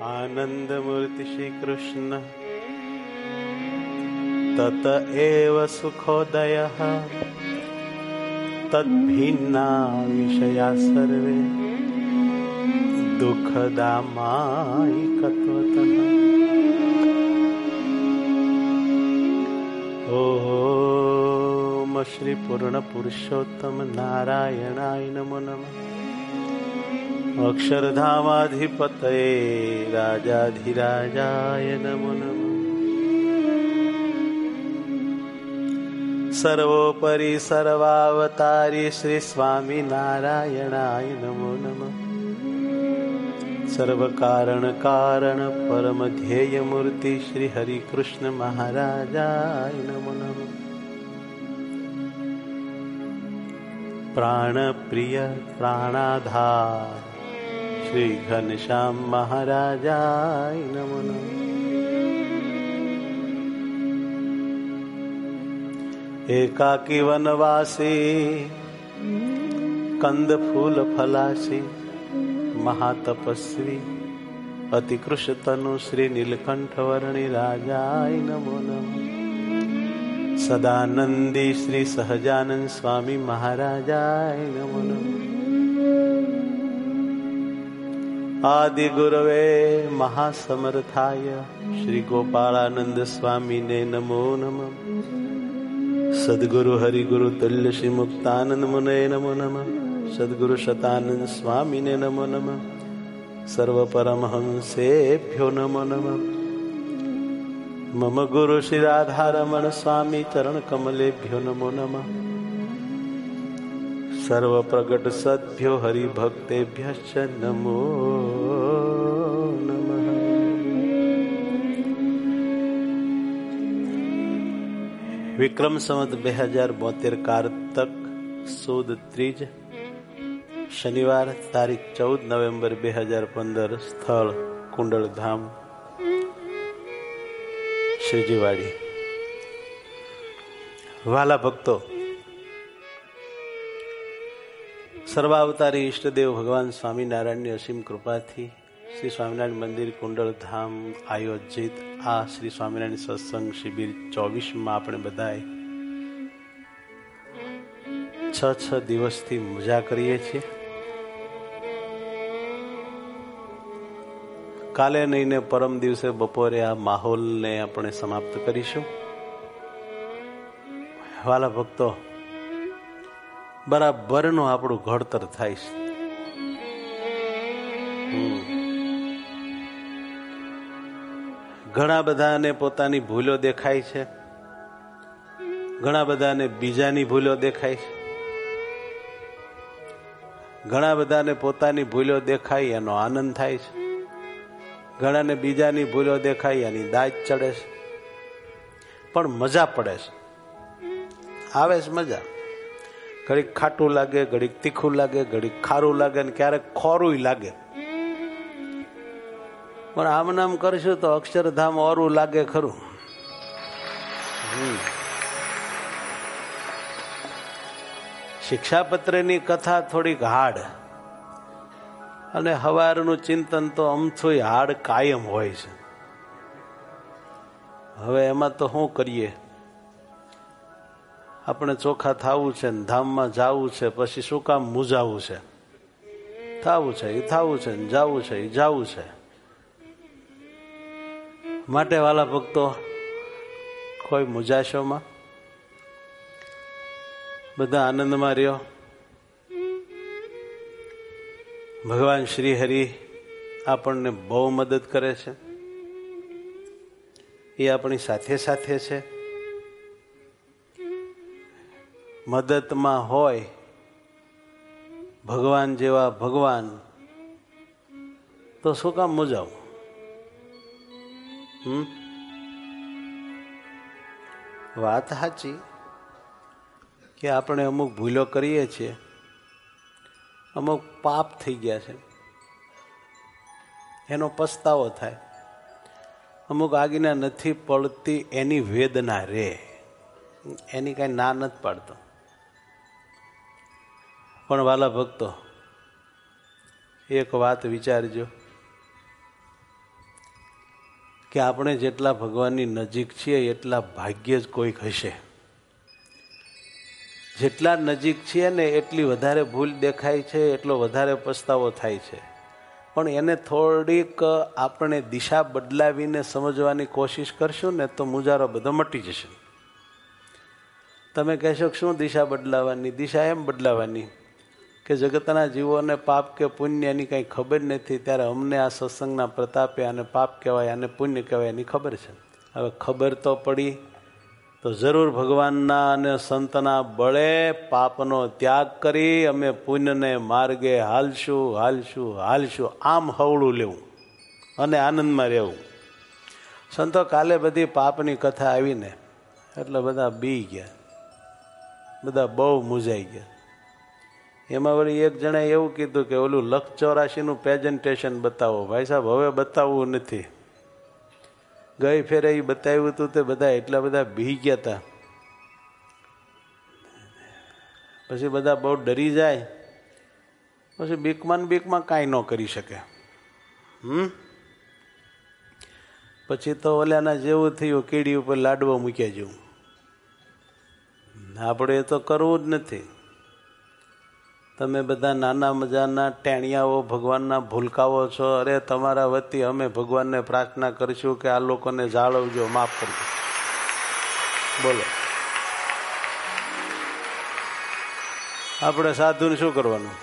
आनंद मूर्ति श्री कृष्ण तत एव सुखोदयः तद्भिन्ना विषया सर्वे दुःखदा मायिकत्वतः। ओम श्री पूर्ण पुरुषोत्तम नारायणाय नमो नमः। अक्षरधामाधिपतये राजाधिराजाय नमो नमः। सर्वोपरि सर्वावतारी श्री स्वामी नारायणाय नमो नमः। सर्व कारण कारण परम ध्येय मूर्ति श्री हरि कृष्ण महाराजाय नमो नमः। प्राण प्रिय प्राणाधार श्री घनश्याम महाराजाय नमो नमः। एकाकी वनवासी कंद फूल फलासी महातपस्वी अतिकृष्ट तनु श्री नीलकंठ वर्णि राजाय नमो नमः। सदानंदी श्री सहजानंद स्वामी महाराजाय नमो नमः। आदि गुरवे महासमर्थाय श्री गोपालानंद स्वामी ने नमो नमः। सद्गुरु हरि गुरु तुल्य श्री मुक्तानंद मुने नमो नमः। सद्गुरु शतानंद स्वामी ने नमो नमः। सर्व परमहंसेभ्यो नमो नमः। मम गुरु श्री राधारमण स्वामी चरण कमलेभ्यो नमो नमः। सर्व प्रगट सद्भ्यो हरि भक्तेभ्यश्च नमो नमः। विक्रम संवत 2072 कार्तक सुद ત્રીજ शनिवार तारीख 14 नवेम्बर 2015 स्थल कुंडलधाम श्रीजीवाड़ी। वाला भक्तो, सर्वावतारी इष्टदेव भगवान स्वामीनारायण ની અસીમ કૃપાથી શ્રી સ્વામિનારાયણ મંદિર કુંડલધામ આયોજિત આ શ્રી સ્વામિનારાયણ સત્સંગ શિબિર 24માં આપણે બધાએ 6 દિવસથી મજા કરીએ છીએ। કાલે નહીં ને પરમ દિવસે બપોરે આ માહોલને આપણે સમાપ્ત કરીશું। વાલા ભક્તો, બરાબરનું આપણું ઘડતર થાય છે। ઘણા બધાને પોતાની ભૂલો દેખાય છે, ઘણા બધાને બીજાની ભૂલો દેખાય છે, ઘણા બધાને પોતાની ભૂલો દેખાય એનો આનંદ થાય છે, ઘણાને બીજાની ભૂલો દેખાય એની દાજ ચડે છે, પણ મજા પડે છે, આવે છે મજા। ઘડીક ખાટું લાગે, ઘડીક તીખું લાગે, ઘડીક ખારું લાગે ને ક્યારેક ખોરું લાગે, પણ આમ નામ કરશું તો અક્ષરધામ ઓરું લાગે ખરું। શિક્ષાપત્રની કથા થોડીક હાર્ડ અને હવારનું ચિંતન તો અમથું હાર્ડ કાયમ હોય છે। હવે એમાં તો શું કરીએ, આપણે ચોખ્ખા થવું છે ને ધામમાં જવું છે, પછી શું કામ મૂંઝાવું છે? થવું છે એ થવું છે ને જવું છે એ જવું છે। માટે વાલા ભક્તો, કોઈ મૂંઝાશોમાં, બધા આનંદમાં રહ્યો। ભગવાન શ્રી હરિ આપણને બહુ મદદ કરે છે, એ આપણી સાથે સાથે છે। મદદમાં હોય ભગવાન જેવા ભગવાન તો શું કામ મૂંઝાવું? વાત સાચી કે આપણે અમુક ભૂલો કરીએ છીએ, અમુક પાપ થઈ ગયા છે, એનો પસ્તાવો થાય, અમુક આજ્ઞા નથી પડતી એની વેદના રે, એની કાંઈ ના નથી પાડતો। પણ વાલા ભક્તો, એક વાત વિચારજો, કે આપણે જેટલા ભગવાનની નજીક છીએ એટલા ભાગ્યે જ કોઈક હશે. જેટલા નજીક છીએ ને એટલી વધારે ભૂલ દેખાય છે, એટલો વધારે પસ્તાવો થાય છે. પણ એને થોડીક આપણે દિશા બદલાવીને સમજવાની કોશિશ કરશું ને તો મુજારો બધો મટી જશે. તમે કહેશો કે શું દિશા બદલાવાની? દિશા એમ બદલાવાની કે જગતના જીવોને પાપ કે પુણ્ય એની કંઈ ખબર નથી, ત્યારે અમને આ સત્સંગના પ્રતાપે આને પાપ કહેવાય, આને પુણ્ય કહેવાય એની ખબર છે. હવે ખબર તો પડી તો જરૂર ભગવાનના અને સંતના બળે પાપનો ત્યાગ કરી અમે પુણ્યને માર્ગે હાલશું હાલશું હાલશું, આમ હવળું લેવું અને આનંદમાં રહેવું. સંતો કાલે બધી પાપની કથા આવીને એટલે બધા બી ગયા, બધા બહુ મૂંઝાઈ ગયા. એમાં વળી એક જણાએ એવું કીધું કે ઓલું 184નું પ્રેઝન્ટેશન બતાવો. ભાઈ સાહેબ, હવે બતાવવું નથી. ગઈ ફેરે એ બતાવ્યું હતું તે બધા એટલા બધા બી ગયા હતા. પછી બધા બહુ ડરી જાય, પછી બીકમાં કાંઈ ન કરી શકે. પછી તો ઓલાના જેવું થયું, કીડી ઉપર લાડવો મૂક્યા જેવું. આપણે તો કરવું જ નથી. તમે બધા નાના મજાના ટેણિયાઓ ભગવાનના ભૂલકાઓ છો. અરે તમારા વતી અમે ભગવાનને પ્રાર્થના કરીશું કે આ લોકોને જાળવજો, માફ કરજો. બોલો, આપણે સાધુને શું કરવાનું?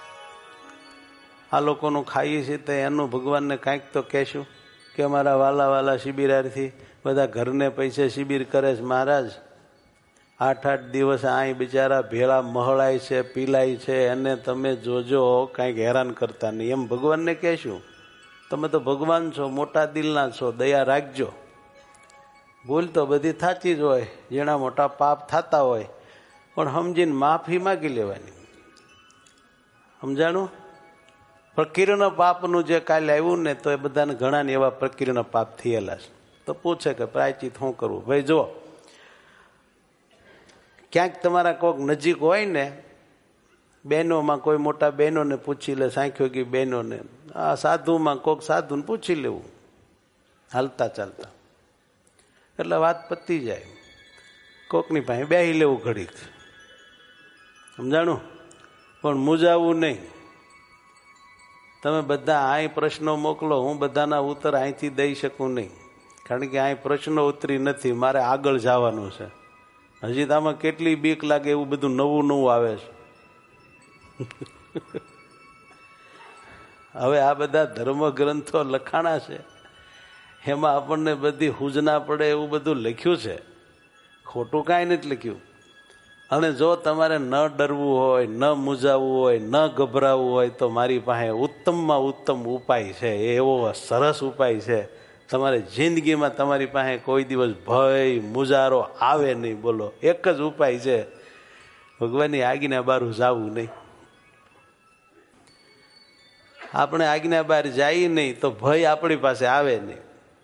આ લોકોનું ખાઈએ છીએ તો એનું ભગવાનને કાંઈક તો કહેશું કે અમારા વાલા વાલા શિબિરાર્થી બધા ઘરને પૈસે શિબિર કરે છે. મહારાજ 8-8 દિવસ અહીં બિચારા ભેળા મહળાય છે, પીલાય છે, એને તમે જોજો, કાંઈક હેરાન કરતા નહીં, એમ ભગવાનને કહેશું. તમે તો ભગવાન છો, મોટા દિલના છો, દયા રાખજો. ભૂલ તો બધી થાતી જ હોય, જેના મોટા પાપ થતા હોય, પણ સમજીને માફી માગી લેવાની. સમજાણું? પ્રકીર્ણ પાપનું જે કાલે આવ્યું ને, તો એ બધાને ઘણાને એવા પ્રકીર્ણ પાપ થયેલા છે. તો પૂછે કે પ્રાયચિત શું કરવું? ભાઈ જો, ક્યાંક તમારા કોઈક નજીક હોય ને, બહેનોમાં કોઈ મોટા બહેનોને પૂછી લે, સાંખ્યો કે બહેનોને, આ સાધુમાં કોઈક સાધુને પૂછી લેવું હાલતા ચાલતા, એટલે વાત પતી જાય. કોકની પાસે બેહી લેવું ઘડીક, સમજાણું? પણ મૂંઝાવું નહીં. તમે બધા અહીં પ્રશ્નો મોકલો, હું બધાના ઉત્તર અહીંથી દઈ શકું નહીં, કારણ કે અહીં પ્રશ્નો ઉતરી નથી, મારે આગળ જવાનું છે. હજી તો આમાં કેટલી બીક લાગે, એવું બધું નવું નવું આવે છે. હવે આ બધા ધર્મ ગ્રંથો લખાણા છે, એમાં આપણને બધી હુજના પડે એવું બધું લખ્યું છે, ખોટું કાંઈ નથી લખ્યું. અને જો તમારે ન ડરવું હોય, ન મૂંઝાવવું હોય, ન ગભરાવવું હોય, તો મારી પાસે ઉત્તમમાં ઉત્તમ ઉપાય છે. એવો સરસ ઉપાય છે, તમારે જિંદગીમાં તમારી પાસે કોઈ દિવસ ભય મુજારો આવે નહીં. બોલો, એક જ ઉપાય છે, ભગવાનની આજ્ઞા બહાર જવું નહીં. આપણે આજ્ઞા બહાર જઈએ નહીં તો ભય આપણી પાસે આવે નહીં.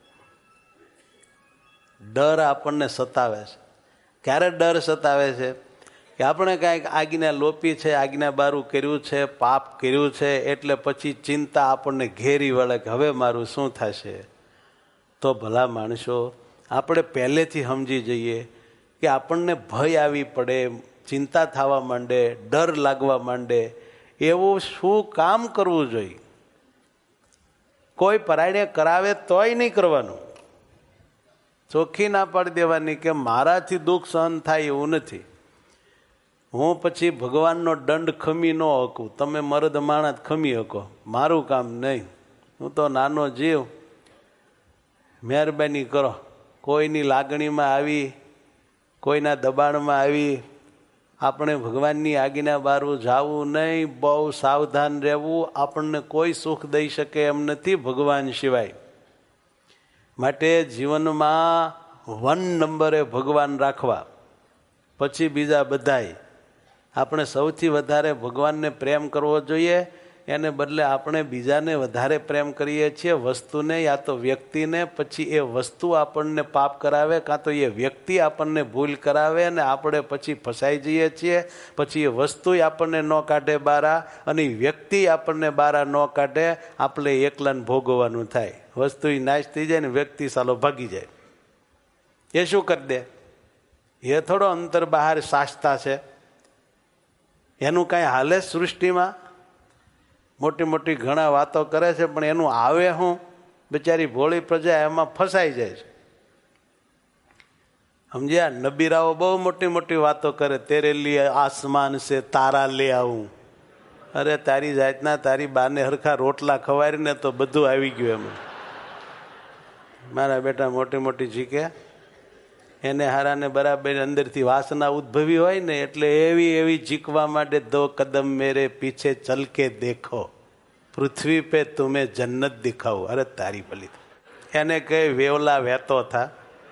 ડર આપણને સતાવે છે. ક્યારે ડર સતાવે છે? કે આપણે કાંઈક આજ્ઞા લોપી છે, આજ્ઞા બારું કર્યું છે, પાપ કર્યું છે, એટલે પછી ચિંતા આપણને ઘેરી વળે કે હવે મારું શું થશે. તો ભલા માણસો, આપણે પહેલેથી સમજી જઈએ કે આપણને ભય આવી પડે, ચિંતા થવા માંડે, ડર લાગવા માંડે, એવું શું કામ કરવું જોઈએ? કોઈ પરાયણે કરાવે તોય નહીં કરવાનું. ચોખ્ખી ના પાડી દેવાની કે મારાથી દુઃખ સહન થાય એવું નથી. હું પછી ભગવાનનો દંડ ખમી ન શકું, તમે મર્દ માણસ ખમી શકો, મારું કામ નહીં. હું તો નાનો જીવ, મહેરબાની કરો. કોઈની લાગણીમાં આવી, કોઈના દબાણમાં આવી આપણે ભગવાનની આજ્ઞા બહાર જવું નહીં, બહુ સાવધાન રહેવું. આપણને કોઈ સુખ દઈ શકે એમ નથી ભગવાન સિવાય. માટે જીવનમાં 1 નંબરે ભગવાન રાખવા, પછી બીજા બધાય. આપણે સૌથી વધારે ભગવાનને પ્રેમ કરવો જોઈએ, એને બદલે આપણે બીજાને વધારે પ્રેમ કરીએ છીએ, વસ્તુને યા તો વ્યક્તિને. પછી એ વસ્તુ આપણને પાપ કરાવે, કાં તો એ વ્યક્તિ આપણને ભૂલ કરાવે, અને આપણે પછી ફસાઈ જઈએ છીએ. પછી એ વસ્તુ આપણને ન કાઢે બારા, અને વ્યક્તિ આપણને બારા ન કાઢે, આપણે એકલાને ભોગવવાનું થાય. વસ્તુ નાશ થઈ જાય ને વ્યક્તિ સાલો ભાગી જાય. એ શું કરી દે? એ થોડો અંતર બહાર શાસ્તા છે, એનું કાંઈ હાલે સૃષ્ટિમાં? મોટી મોટી ઘણા વાતો કરે છે, પણ એનું આવે હું? બિચારી ભોળી પ્રજા એમાં ફસાઈ જાય છે. સમજ્યા? નબીરાઓ બહુ મોટી મોટી વાતો કરે, તેરે લીએ આસમાન સે તારા લે આવું. અરે તારી જાતના તારી બાને હરખા રોટલા ખવારીને તો બધું આવી ગયું એમાં. મારા બેટા મોટી મોટી જીકે એને હારાને બરાબર અંદરથી વાસના ઉદ્ભવી હોય ને, એટલે એવી એવી જીકવા માટે, દો કદમ મેરે પીછે ચલ કે દેખો, પૃથ્વી પે તુમે જન્નત દિખાવું. અરે તારી પલી એને કહે વેવલા વહેતો થા,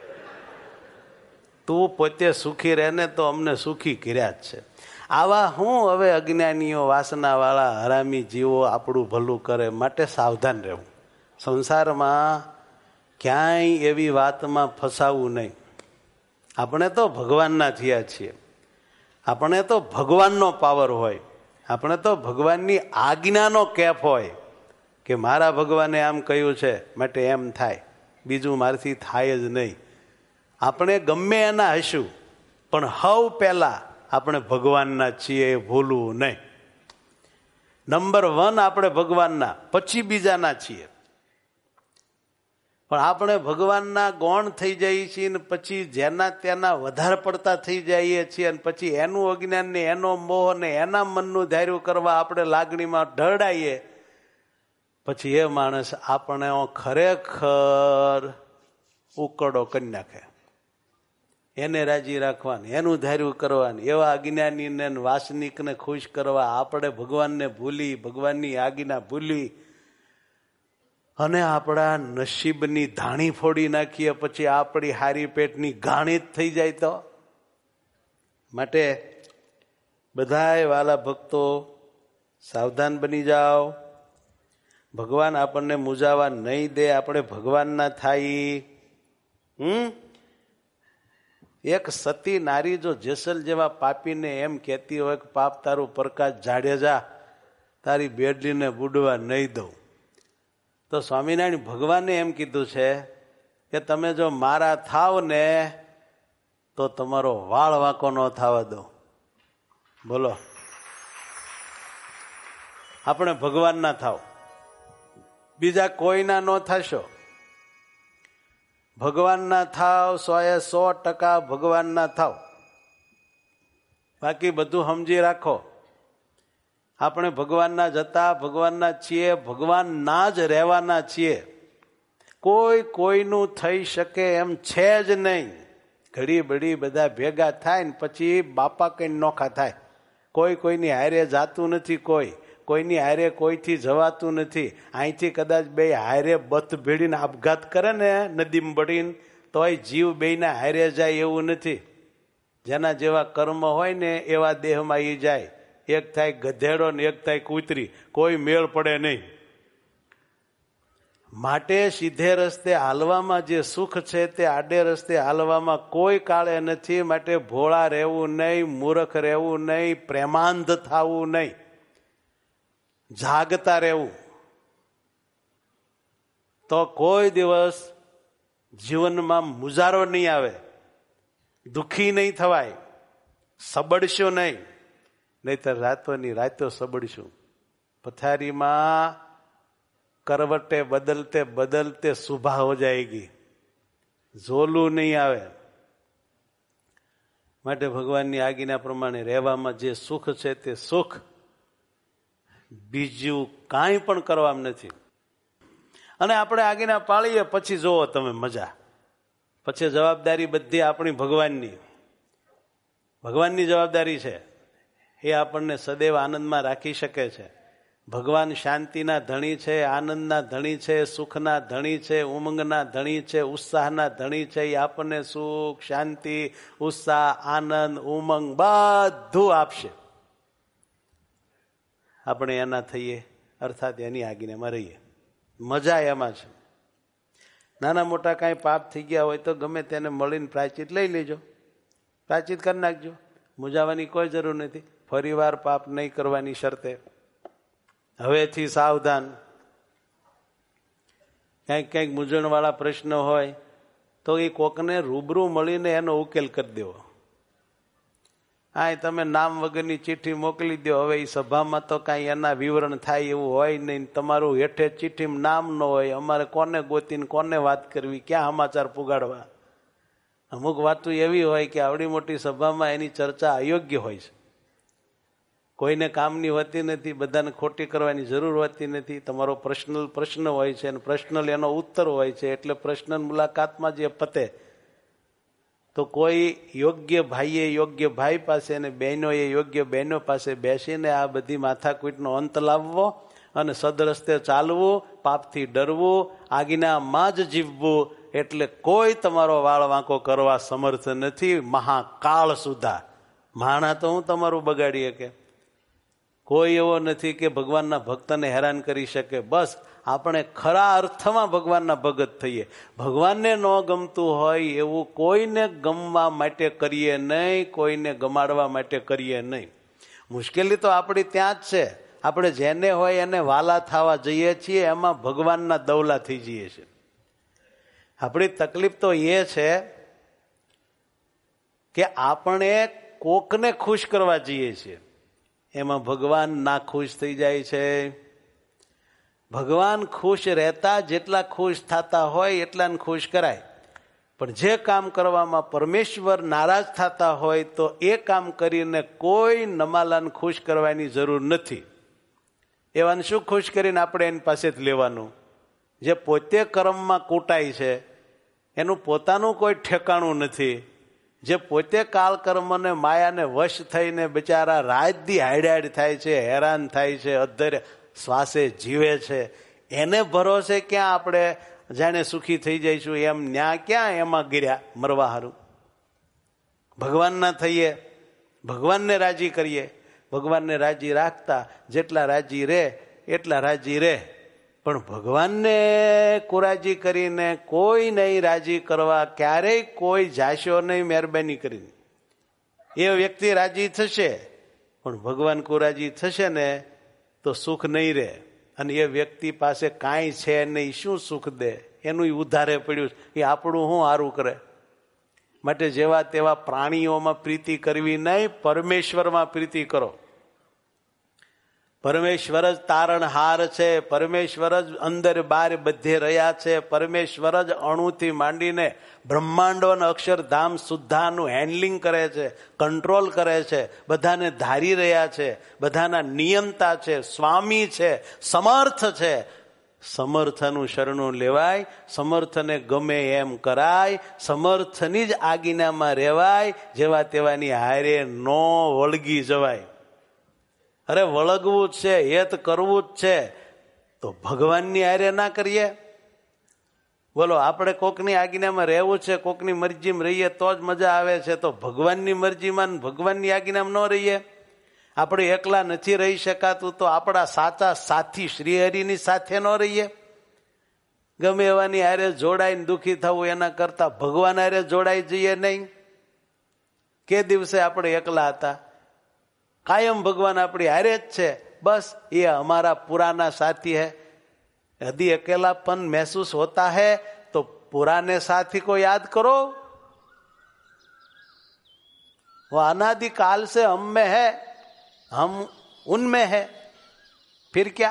તું પોતે સુખી રહે ને તો અમને સુખી કર્યા જ છે. આવા હું હવે અજ્ઞાનીઓ, વાસનાવાળા હરામી જીવો આપણું ભલું કરે માટે સાવધાન રહેવું. સંસારમાં ક્યાંય એવી વાતમાં ફસાવું નહીં. આપણે તો ભગવાનના થયા છીએ, આપણે તો ભગવાનનો પાવર હોય, આપણે તો ભગવાનની આજ્ઞાનો કેફ હોય કે મારા ભગવાને આમ કહ્યું છે માટે એમ થાય, બીજું મારાથી થાય જ નહીં. આપણે ગમે એના હશું, પણ હવ પહેલા આપણે ભગવાનના છીએ, એ ભૂલવું નહીં. નંબર 1 આપણે ભગવાનના, પછી બીજાના છીએ. પણ આપણે ભગવાનના ગૌણ થઈ જઈએ છીએ ને પછી જેના તેના વધારે પડતા થઈ જઈએ છીએ, અને પછી એનું અજ્ઞાન ને એનો મોહ ને એના મનનું ધાર્યું કરવા આપણે લાગણીમાં ઢળાઈએ, પછી એ માણસ આપણે ખરેખર ઉકળો કરી નાખે. એને રાજી રાખવાની, એનું ધાર્યું કરવાની, એવા અજ્ઞાનીને વાસનિકને ખુશ કરવા આપણે ભગવાનને ભૂલી, ભગવાનની આજ્ઞા ભૂલી અને આપણા નસીબની ધાણી ફોડી નાખીએ, પછી આપણી હારી પેટની ગાણી જ થઈ જાય. તો માટે બધાય વાલા ભક્તો સાવધાન બની જાઓ. ભગવાન આપણને મૂંઝાવા નહીં દે, આપણે ભગવાનના થાય. એક સતી નારી જો જેસલ જેવા પાપીને એમ કહેતી હોય કે પાપ તારું પ્રકાશ જાડેજા, તારી બેડલીને બુડવા નહીં દઉં, તો સ્વામિનારાયણ ભગવાને એમ કીધું છે કે તમે જો મારા થાવ ને તો તમારો વાળ વાંકો ન થવા દો. બોલો, આપણે ભગવાનના થાવ, બીજા કોઈના ન થશો. ભગવાનના થાવ, 100% ભગવાનના થાવ. બાકી બધું સમજી રાખો, આપણે ભગવાનના જતા, ભગવાનના છીએ, ભગવાનના જ રહેવાના છીએ. કોઈ કોઈનું થઈ શકે એમ છે જ નહીં. ઘડી બડી બધા ભેગા થાય ને પછી બાપા કઈ નોખા થાય. કોઈ કોઈની હારે જાતું નથી, કોઈની હારે કોઈથી જવાતું નથી. અહીંથી કદાચ બે હારે બથ ભેડીને આપઘાત કરે ને નદીમાં બળીને, તોય જીવ બેયના હારે જાય એવું નથી. જેના જેવા કર્મ હોય ને એવા દેહમાં એ જાય. એક થાય ગધેડો ને એક થાય કૂતરી, કોઈ મેળ પડે નહીં. માટે સીધે રસ્તે હાલવામાં જે સુખ છે તે આડે રસ્તે હાલવામાં કોઈ કાળે નથી. માટે ભોળા રહેવું નહીં, મૂર્ખ રહેવું નહીં, પ્રેમાંધ થવું નહીં, જાગતા રહેવું. તો કોઈ દિવસ જીવનમાં મુજારો નહીં આવે, દુઃખી નહીં થવાય, સબડશો નહીં. નહીતર રાતોની રાતો સબડશું. પથારીમાં કરવટે બદલતે બદલતે સુબહ હો જાયગી, ઝોલું નહીં આવે. માટે ભગવાનની આજ્ઞા પ્રમાણે રહેવામાં જે સુખ છે તે સુખ, બીજું કાંઈ પણ કરવામાં નથી. અને આપણે આજ્ઞા પાળીએ પછી જોવો તમે મજા. પછી જવાબદારી બધી આપણી ભગવાનની જવાબદારી છે. એ આપણને સદૈવ આનંદમાં રાખી શકે છે. ભગવાન શાંતિના ધણી છે, આનંદના ધણી છે, સુખના ધણી છે, ઉમંગના ધણી છે, ઉત્સાહના ધણી છે. એ આપણને સુખ, શાંતિ, ઉત્સાહ, આનંદ, ઉમંગ બધું આપશે. આપણે એના થઈએ, અર્થાત એની આજ્ઞામાં રહીએ. મજા એમાં છે. નાના મોટા કાંઈ પાપ થઈ ગયા હોય તો ગમે તેને મળીને પ્રાયચિત લઈ લેજો, પ્રાયચિત કરી નાખજો. મૂંઝાવાની કોઈ જરૂર નથી. ફરીવાર પાપ નહીં કરવાની શરતે હવેથી સાવધાન. ક્યાંક મૂંઝવણવાળા પ્રશ્ન હોય તો એ કોકને રૂબરૂ મળીને એનો ઉકેલ કરી દેવો. હા, તમે નામ વગરની ચિઠ્ઠી મોકલી દો. હવે એ સભામાં તો કાંઈ એના વિવરણ થાય એવું હોય નહીં. તમારું હેઠે ચિઠ્ઠીમાં નામ ન હોય. અમારે કોને ગોતીને કોને વાત કરવી, ક્યાં સમાચાર પુગાડવા? અમુક વાતો એવી હોય કે આવડી મોટી સભામાં એની ચર્ચા અયોગ્ય હોય છે. કોઈને કામની હોતી નથી, બધાને ખોટી કરવાની જરૂર હોતી નથી. તમારો પર્સનલ પ્રશ્ન હોય છે અને પર્સનલ એનો ઉત્તર હોય છે. એટલે પર્સનલ મુલાકાતમાં જે પતે તો કોઈ યોગ્ય ભાઈએ યોગ્ય ભાઈ પાસે અને બહેનોએ યોગ્ય બહેનો પાસે બેસીને આ બધી માથાકૂટનો અંત લાવવો અને સદરસ્તે ચાલવું, પાપથી ડરવું, આજ્ઞામાં જ જીવવું. એટલે કોઈ તમારો વાળ વાંકો કરવા સમર્થ નથી. મહાકાળ સુધા માણા તો હું તમારું બગાડી શકે. કોઈ એવો નથી કે ભગવાનના ભક્તને હેરાન કરી શકે. બસ આપણે ખરા અર્થમાં ભગવાનના ભગત થઈએ. ભગવાનને ન ગમતું હોય એવું કોઈને ગમવા માટે કરીએ નહીં, કોઈને ગમાડવા માટે કરીએ નહીં. મુશ્કેલી તો આપણી ત્યાં જ છે. આપણે જેને હોય એને વાલા થવા જઈએ છીએ, એમાં ભગવાનના દવલા થઈ જઈએ છીએ. આપણી તકલીફ તો એ છે કે આપણે કોકને ખુશ કરવા જઈએ છીએ, એમાં ભગવાન ના ખુશ થઈ જાય છે. ભગવાન ખુશ રહેતા જેટલા ખુશ થતા હોય એટલાને ખુશ કરાય. પણ જે કામ કરવામાં પરમેશ્વર નારાજ થતા હોય તો એ કામ કરીને કોઈ નમાલાને ખુશ કરવાની જરૂર નથી. એવાને શું ખુશ કરીને આપણે એની પાસેથી લેવાનું? જે પોતે કર્મમાં કૂટાય છે એનું પોતાનું કોઈ ઠેકાણું નથી. જે પોતે કાળ કર્મને માયાને વશ થઈને બિચારા રાત દી હાડ થાય છે, હેરાન થાય છે, અધ્ધર શ્વાસે જીવે છે, એને ભરોસે ક્યાં આપણે જાણે સુખી થઈ જઈશું એમ ન્યા ક્યાં એમાં ગીર્યા મરવા હારું? ભગવાનના થઈએ, ભગવાનને રાજી કરીએ. ભગવાનને રાજી રાખતા જેટલા રાજી રહે એટલા રાજી રહે. પણ ભગવાનને કુરાજી કરીને કોઈ નહીં રાજી કરવા, ક્યારેય કોઈ જાશો નહીં મહેરબાની કરીને. એ વ્યક્તિ રાજી થશે પણ ભગવાન કુરાજી થશે ને તો સુખ નહીં રહે. અને એ વ્યક્તિ પાસે કાંઈ છે નહીં, શું સુખ દે? એનું ઉધારે પડ્યું, એ આપણું શું સારું કરે? માટે જેવા તેવા પ્રાણીઓમાં પ્રીતિ કરવી નહીં, પરમેશ્વરમાં પ્રીતિ કરો. પરમેશ્વર જ તારણહાર છે. પરમેશ્વર જ અંદર બાર બધે રહ્યા છે. પરમેશ્વર જ અણુથી માંડીને બ્રહ્માંડો અને અક્ષરધામ સુદ્ધાનું હેન્ડલિંગ કરે છે, કંટ્રોલ કરે છે, બધાને ધારી રહ્યા છે, બધાના નિયંતા છે, સ્વામી છે, સમર્થ છે. સમર્થનું શરણું લેવાય, સમર્થને ગમે એમ કરાય, સમર્થની જ આજ્ઞામાં રહેવાય. જેવા તેવાની હારે નો વળગી જવાય. અરે વળગવું જ છે, હેત કરવું જ છે તો ભગવાનની હારે ના કરીએ? બોલો, આપણે કોકની આજ્ઞામાં રહેવું છે, કોકની મરજીમાં રહીએ તો જ મજા આવે છે. તો ભગવાનની મરજીમાં ભગવાનની આજ્ઞામાં ન રહીએ? આપણે એકલા નથી રહી શકાતું તો આપણા સાચા સાથી શ્રીહરિની સાથે ન રહીએ? ગમે એવાની હારે જોડાઈને દુઃખી થવું એના કરતા ભગવાન હારે જોડાઈ જઈએ નહીં? કે દિવસે આપણે એકલા હતા? કાયમ ભગવાન આપણી હારે જ છે. બસ એ हमारा पुराना साथी है. यदि अकेलापन महसूस होता है तो पुराने साथी को याद करो. वो अनादि काल से हम में है, हम उनमें है. फिर क्या?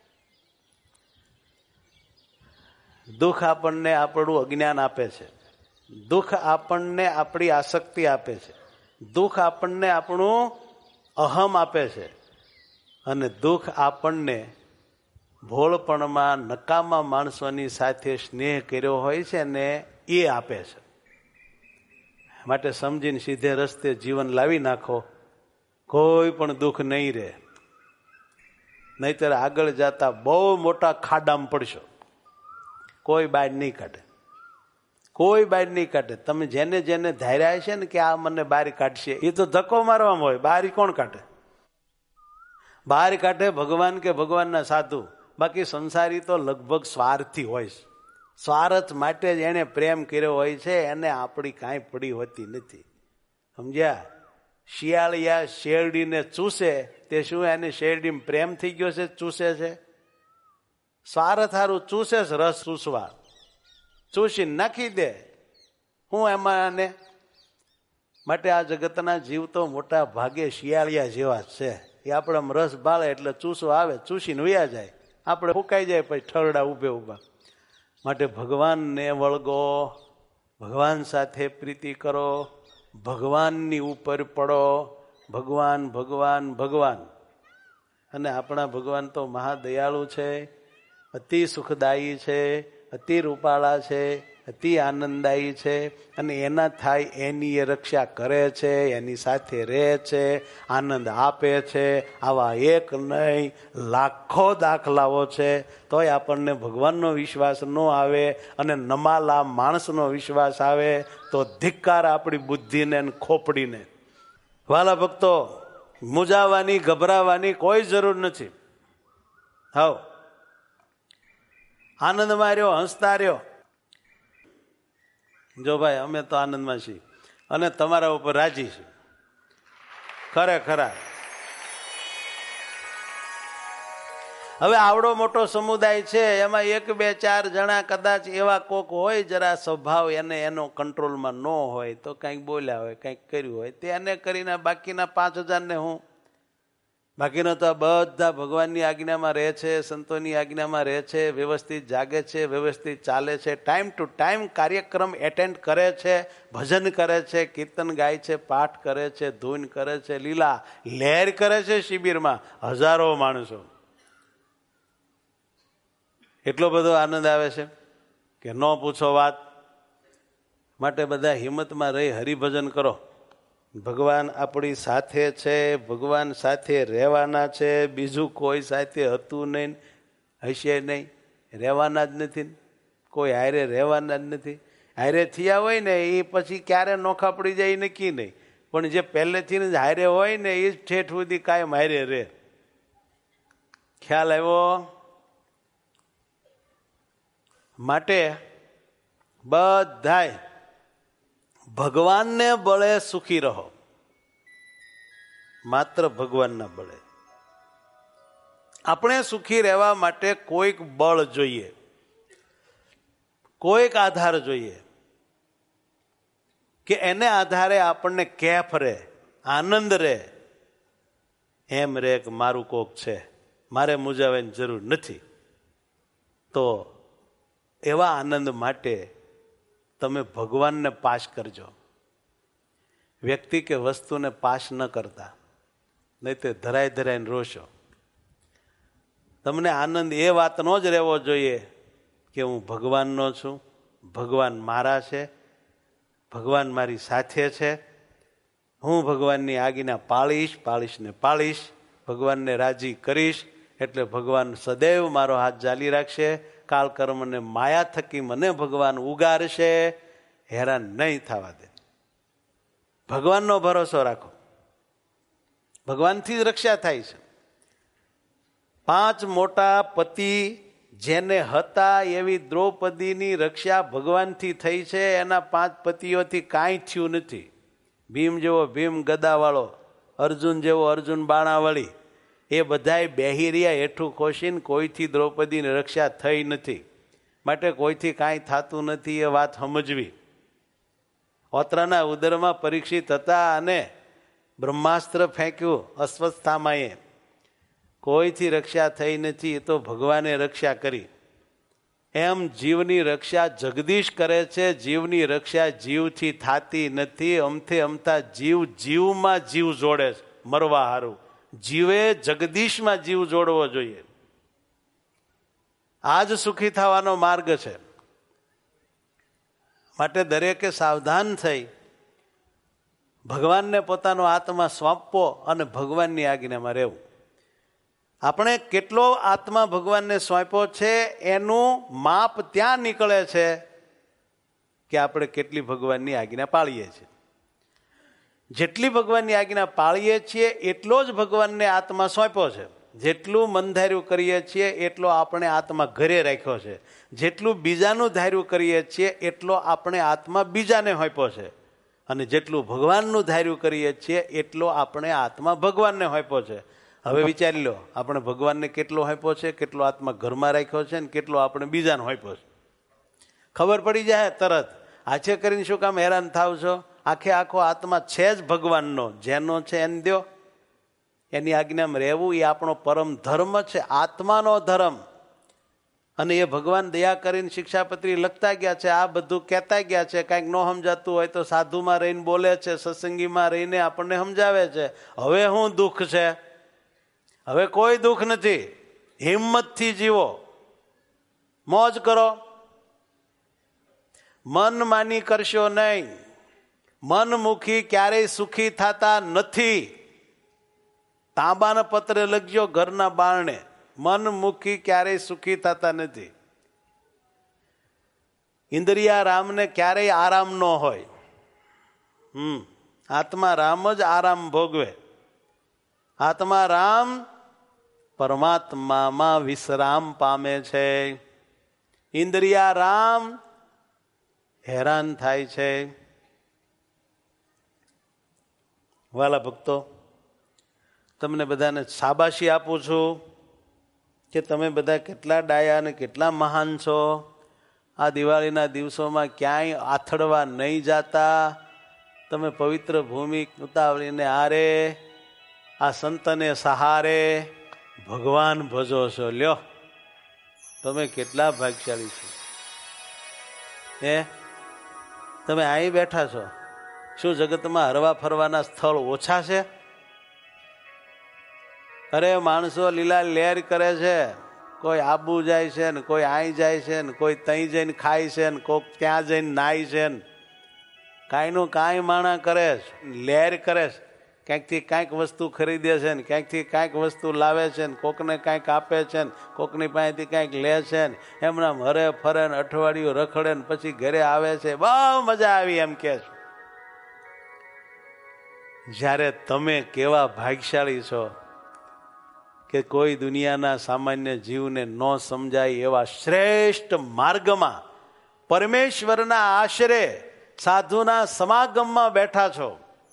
દુઃખ આપણને આપણું અજ્ઞાન આપે છે. દુઃખ આપણને આપણી આસક્તિ આપે છે. દુઃખ આપણને આપણું અહમ આપે છે. અને દુઃખ આપણને ભોળપણમાં નકામા માણસોની સાથે સ્નેહ કર્યો હોય છે ને એ આપે છે. માટે સમજીને સીધે રસ્તે જીવન લાવી નાખો, કોઈ પણ દુઃખ નહીં રહે. નહીતર આગળ જતા બહુ મોટા ખાડામાં પડશો. કોઈ બહાર નહીં કાઢે, કોઈ બહાર નહીં કાઢે. તમે જેને જેને ધાર્યા છે ને કે આ મને બહાર કાઢશે, એ તો ધક્કો મારવામાં હોય. બહાર કોણ કાઢે? બહાર કાઢે ભગવાન કે ભગવાનના સાધુ. બાકી સંસારી તો લગભગ સ્વાર્થી હોય છે. સ્વાર્થ માટે જ એને પ્રેમ કર્યો હોય છે, એને આપણી કાંઈ પડી હોતી નથી. સમજ્યા? શિયાળિયા શેરડીને ચૂસે તે શું એને શેરડીમાં પ્રેમ થઈ ગયો છે? ચૂસે છે. સ્વાર્થ હારું ચૂસે જ, રસ ચૂસવા ચૂસી નાખી દે. હું એમાં ને માટે આ જગતના જીવ તો મોટા ભાગે શિયાળિયા જેવા જ છે. એ આપણે રસ બાળે એટલે ચૂસો આવે, ચૂસીને વયા જાય, આપણે ફૂંકાઈ જાય પછી ઠરડા ઉભે ઉભા. માટે ભગવાનને વળગો, ભગવાન સાથે પ્રીતિ કરો, ભગવાનની ઉપર પડો. ભગવાન ભગવાન ભગવાન. અને આપણા ભગવાન તો મહાદયાળુ છે, અતિ સુખદાયી છે, અતિ રૂપાળા છે, અતિ આનંદદાયી છે. અને એના થાય એની એ રક્ષા કરે છે, એની સાથે રહે છે, આનંદ આપે છે. આવા એક નહીં લાખો દાખલાઓ છે. તોય આપણને ભગવાનનો વિશ્વાસ ન આવે અને નમાલા માણસનો વિશ્વાસ આવે તો ધિક્કાર આપણી બુદ્ધિને ખોપડીને. વાલા ભક્તો, મૂંઝાવાની ગભરાવાની કોઈ જરૂર નથી. હાવ આનંદમાં રહ્યો, હસતા રહ્યો. જો ભાઈ અમે તો આનંદમાં છીએ અને તમારા ઉપર રાજી છીએ. ખરેખરા હવે આવડો મોટો સમુદાય છે, એમાં 1 2 4 જણા કદાચ એવા કોક હોય જરા સ્વભાવ એને એનો કંટ્રોલમાં ન હોય તો કંઈક બોલ્યા હોય, કંઈક કર્યું હોય, તેને કરીને બાકીના 5000 ને હું, બાકીનો તો બધા ભગવાનની આજ્ઞામાં રહે છે, સંતોની આજ્ઞામાં રહે છે, વ્યવસ્થિત જાગે છે, વ્યવસ્થિત ચાલે છે, ટાઈમ ટુ ટાઈમ કાર્યક્રમ એટેન્ડ કરે છે, ભજન કરે છે, કીર્તન ગાય છે, પાઠ કરે છે, ધૂન કરે છે, લીલા લહેર કરે છે. શિબિરમાં હજારો માણસો. એટલો બધો આનંદ આવે છે કે ન પૂછો વાત. માટે બધા હિંમતમાં રહી હરિભજન કરો. ભગવાન આપણી સાથે છે, ભગવાન સાથે રહેવાના છે. બીજું કોઈ સાથે હતું નહીં, હશે નહીં, રહેવાના જ નથી. કોઈ હારે રહેવાના જ નથી. હારે થયા હોય ને એ પછી ક્યારે નોખા પડી જાય એ નક્કી નહીં, પણ જે પહેલેથી જ હારે હોય ને એ જ ઠેઠ સુધી કાયમ હારે રહે. ખ્યાલ આવ્યો? માટે બધાય ભગવાનને બળે સુખી રહો, માત્ર ભગવાનના બળે. આપણે સુખી રહેવા માટે કોઈક બળ જોઈએ, કોઈક આધાર જોઈએ કે એને આધારે આપણને કેફ રહે, આનંદ રહે. એમ રે કે મારું કોક છે, મારે મૂંઝાવાની જરૂર નથી. તો એવા આનંદ માટે તમે ભગવાનને પાસ કરજો, વ્યક્તિ કે વસ્તુને પાસ ન કરતા, નહીં તો ધરાય ધરાઈને રોશો. તમને આનંદ એ વાતનો જ રહેવો જોઈએ કે હું ભગવાનનો છું, ભગવાન મારા છે, ભગવાન મારી સાથે છે, હું ભગવાનની આજ્ઞા પાળીશ ને પાળીશ, ભગવાનને રાજી કરીશ એટલે ભગવાન સદૈવ મારો હાથ ચાલી રાખશે. કાળ કર્મને માયા થકી મને ભગવાન ઉગારશે, હેરાન નહીં થવા દે. ભગવાનનો ભરોસો રાખો, ભગવાનથી જ રક્ષા થાય છે. 5 મોટા પતિ જેને હતા એવી દ્રૌપદીની રક્ષા ભગવાનથી થઈ છે. એના 5 પતિઓથી કાંઈ થયું નથી. ભીમ જેવો ભીમ ગદાવાળો, અર્જુન જેવો અર્જુન બાણાવાળી, એ બધાય બેહી રહ્યા હેઠું ખોશીને, કોઈથી દ્રૌપદીની રક્ષા થઈ નથી. માટે કોઈથી કાંઈ થતું નથી એ વાત સમજવી. ઓત્રાના ઉદરમાં પરીક્ષિત હતા અને બ્રહ્માસ્ત્ર ફેંક્યું અશ્વત્થામાએ, કોઈથી રક્ષા થઈ નથી, એ તો ભગવાને રક્ષા કરી. એમ જીવની રક્ષા જગદીશ કરે છે. જીવની રક્ષા જીવથી થાતી નથી. અમથે અમથા જીવ જીવમાં જીવ જોડે છે મરવા હારું. જીવે જગદીશમાં જીવ જોડવો જોઈએ. આ જ સુખી થવાનો માર્ગ છે. માટે દરેકે સાવધાન થઈ ભગવાનને પોતાનો આત્મા સોંપવો અને ભગવાનની આજ્ઞામાં રહેવું. આપણે કેટલો આત્મા ભગવાનને સોંપ્યો છે એનું માપ ત્યાં નીકળે છે કે આપણે કેટલી ભગવાનની આજ્ઞા પાળીએ છીએ. જેટલી ભગવાનની આજ્ઞા પાળીએ છીએ એટલો જ ભગવાનને આત્મા સોંપ્યો છે. જેટલું મન ધાર્યું કરીએ છીએ એટલો આપણે આત્મા ઘરે રાખ્યો છે. જેટલું બીજાનું ધાર્યું કરીએ છીએ એટલો આપણે આત્મા બીજાને સોંપ્યો છે. અને જેટલું ભગવાનનું ધાર્યું કરીએ છીએ એટલો આપણે આત્મા ભગવાનને સોંપ્યો છે. હવે વિચારી લો, આપણે ભગવાનને કેટલો આપ્યો છે, કેટલો આત્મા ઘરમાં રાખ્યો છે ને કેટલો આપણે બીજાનો આપ્યો છે. ખબર પડી જાય તરત. આછે કરીને શું કામ હેરાન થાવ છો? આખે આખો આત્મા છે જ ભગવાનનો, જેનો છે એને દો. એની આજ્ઞામાં રહેવું એ આપણો પરમ ધર્મ છે, આત્માનો ધર્મ. અને એ ભગવાન દયા કરીને શિક્ષાપત્રી લખતા ગયા છે, આ બધું કહેતા ગયા છે. કાંઈક ન સમજાતું હોય તો સાધુમાં રહીને બોલે છે, સત્સંગીમાં રહીને આપણને સમજાવે છે. હવે શું દુઃખ છે? હવે કોઈ દુઃખ નથી. હિંમતથી જીવો, મોજ કરો. મન માની કરશો નહીં. મનમુખી ક્યારેય સુખી થતા નથી. તાંબાના પત્રે લખજો ઘરના બારણે, મનમુખી ક્યારેય સુખી થતા નથી. ઇન્દ્રિયા રામને ક્યારેય આરામ ન હોય. આત્મા રામ જ આરામ ભોગવે. આત્મા રામ પરમાત્મામાં વિશ્રામ પામે છે. ઇન્દ્રિયા રામ હેરાન થાય છે. વાલા ભક્તો, તમને બધાને શાબાશી આપું છું કે તમે બધા કેટલા ડાયા અને કેટલા મહાન છો. આ દિવાળીના દિવસોમાં ક્યાંય આથડવા નહીં જાતા. તમે પવિત્ર ભૂમિ ઉતાવળીને આરે, આ સંતને સહારે ભગવાન ભજો છો. લ્યો, તમે કેટલા ભાગ્યશાળી છો. તમે અહીં બેઠા છો. શું જગતમાં હરવા ફરવાના સ્થળ ઓછા છે? અરે માણસો લીલા લહેર કરે છે. કોઈ આબુ જાય છે ને કોઈ અહીં જાય છે ને કોઈ ત્યાં જઈને ખાય છે ને કોઈક ત્યાં જઈને નાય છે ને કાંઈનું કાંઈ માણા કરે છે, લહેર કરે છે. ક્યાંકથી કાંઈક વસ્તુ ખરીદે છે ને ક્યાંકથી કાંઈક વસ્તુ લાવે છે ને કોકને કાંઈક આપે છે ને કોકની પાસેથી કાંઈક લે છે ને એમના હરે ફરે ને અઠવાડિયું રખડે ને પછી ઘરે આવે છે. બહુ મજા આવી એમ કે છે. જ્યારે તમે કેવા ભાગ્યશાળી છો કે કોઈ દુનિયાના સામાન્ય જીવને ન સમજાય એવા શ્રેષ્ઠ માર્ગમાં પરમેશ્વરના આશરે સાધુના સમાગમમાં બેઠા છો.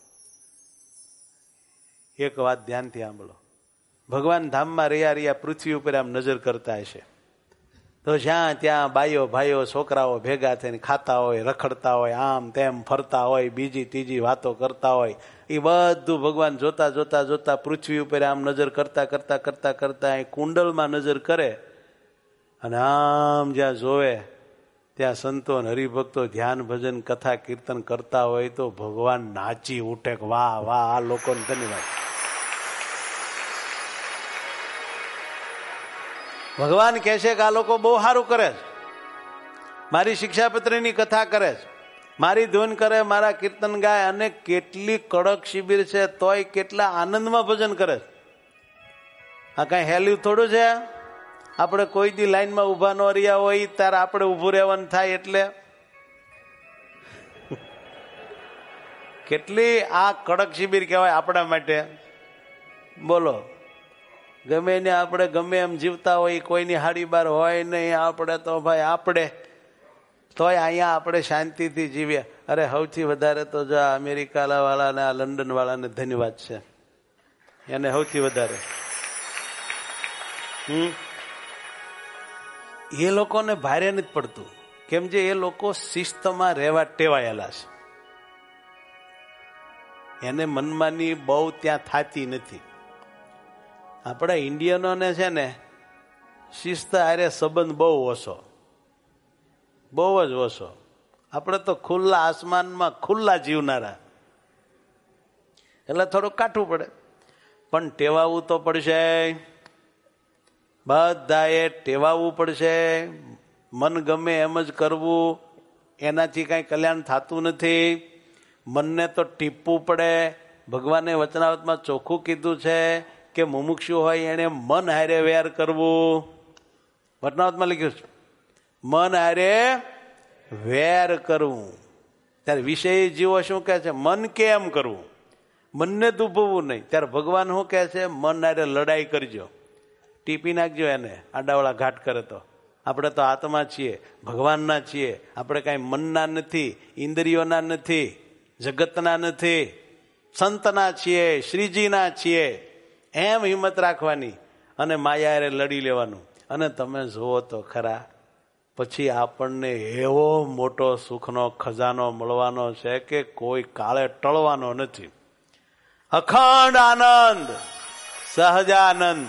એક વાત ધ્યાનથી સાંભળો. ભગવાન ધામમાં રહ્યા પૃથ્વી ઉપર આમ નજર કરતા હશે તો જ્યાં ત્યાં બાઈઓ ભાઈઓ છોકરાઓ ભેગા થઈને ખાતા હોય, રખડતા હોય, આમ તેમ ફરતા હોય, બીજી ત્રીજી વાતો કરતા હોય. એ બધું ભગવાન જોતા જોતા જોતા પૃથ્વી ઉપર આમ નજર કરતા કરતા કરતા કરતા એ કુંડલમાં નજર કરે અને આમ જ્યાં જોવે ત્યાં સંતો અને હરિભક્તો ધ્યાન ભજન કથા કીર્તન કરતા હોય તો ભગવાન નાચી ઉઠે કે વાહ વાહ, આ લોકોને ધન્યવાદ. ભગવાન કહે છે કે આ લોકો બહુ સારું કરે છે, મારી શિક્ષાપત્રીની કથા કરે છે, મારી ધૂન કરે, મારા કીર્તન ગાય અને કેટલી કડક શિબિર છે તોય કેટલા આનંદમાં ભજન કરે છે. આ કઈ હેલ્યું થોડું છે? આપણે કોઈ દી લાઈનમાં ઉભા ન રહ્યા હોય ત્યારે આપણે ઉભું રહેવાનું થાય. એટલે કેટલી આ કડક શિબિર કહેવાય આપણા માટે. બોલો, ગમે ને આપણે ગમે એમ જીવતા હોય, કોઈની હાડી બાર હોય નહીં, આપણે તો ભાઈ આપણે તોય અહીંયા આપણે શાંતિથી જીવીએ. અરે સૌથી વધારે તો જો અમેરિકા વાળાને આ લંડન વાળાને ધન્યવાદ છે, એને સૌથી વધારે. એ લોકોને ભારે નથી પડતું, કેમ જે એ લોકો શિસ્તમાં રહેવા ટેવાયેલા છે. એને મનમાની બહુ ત્યાં થતી નથી. આપણા ઇન્ડિયનોને છે ને શિસ્ત હારે સંબંધ બહુ ઓછો, બહુ જ ઓછો. આપણે તો ખુલ્લા આસમાનમાં ખુલ્લા જીવનારા, એટલે થોડું કાઠું પડે. પણ ટેવાવું તો પડશે, બધાએ ટેવાવું પડશે. મન ગમે એમ જ કરવું એનાથી કાંઈ કલ્યાણ થતું નથી. મનને તો ટીપવું પડે. ભગવાને વચનાવતમાં ચોખ્ખું કીધું છે કે મુમુક્ષુ હોય એને મન હારે વેર કરવું. વચનાવતમાં લખ્યું છે મન હારે વેર કરવું. ત્યારે વિષય જીવો શું કહે છે? મન કેમ કરવું, મનને દુભવવું નહીં. ત્યારે ભગવાન શું કહે છે? મન હારે લડાઈ કરજો, ટીપી નાખજો એને. આડાવાળા ઘાટ કરે તો આપણે તો આત્મા છીએ, ભગવાનના છીએ. આપણે કાંઈ મનના નથી, ઇન્દ્રિયોના નથી, જગતના નથી, સંતના છીએ, શ્રીજીના છીએ. એમ હિંમત રાખવાની અને માયાએ લડી લેવાનું. અને તમે જુઓ તો ખરા, પછી આપણને એવો મોટો સુખનો ખજાનો મળવાનો છે કે કોઈ કાળે ટળવાનો નથી. અખંડ આનંદ, સહજાનંદ.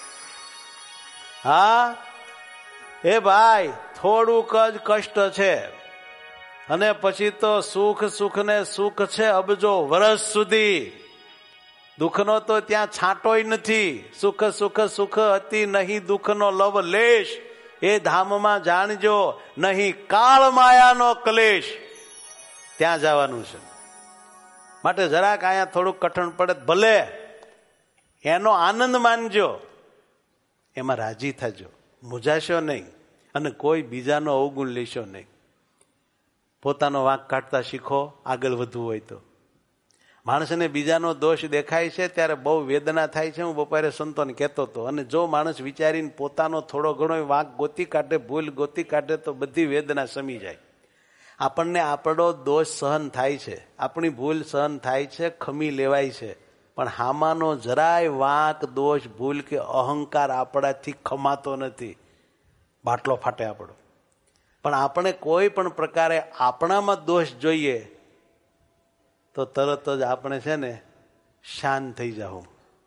હા એ ભાઈ, થોડુંક જ કષ્ટ છે અને પછી તો સુખ સુખ ને સુખ છે અબજો વર્ષ સુધી. દુઃખનો તો ત્યાં છાંટોય નથી. સુખ સુખ સુખ અતિ નહીં દુઃખનો લવ લેશ, એ ધામમાં જાણજો નહીં કાળ માયાનો કલેશ. ત્યાં જવાનું છે. માટે જરાક અહીંયા થોડુંક કઠણ પડે ભલે, એનો આનંદ માનજો, એમાં રાજી થજો, મૂંઝાશો નહીં અને કોઈ બીજાનો અવગુણ લેશો નહીં. પોતાનો વાંક કાઢતા શીખો આગળ વધવું હોય તો. માણસને બીજાનો દોષ દેખાય છે ત્યારે બહુ વેદના થાય છે. હું બપોરે સંતોને કહેતો હતો, અને જો માણસ વિચારીને પોતાનો થોડો ઘણો વાંક ગોતી કાઢે, ભૂલ ગોતી કાઢે તો બધી વેદના શમી જાય. આપણને આપણો દોષ સહન થાય છે, આપણી ભૂલ સહન થાય છે, ખમી લેવાય છે, પણ હામાનો જરાય વાંક દોષ ભૂલ કે અહંકાર આપણાથી ખમાતો નથી. બાટલો ફાટે આપણો. પણ આપણે કોઈ પણ પ્રકારે આપણામાં દોષ જોઈએ તો તરત જ આપણે છે ને શાંત થઈ જાઉં,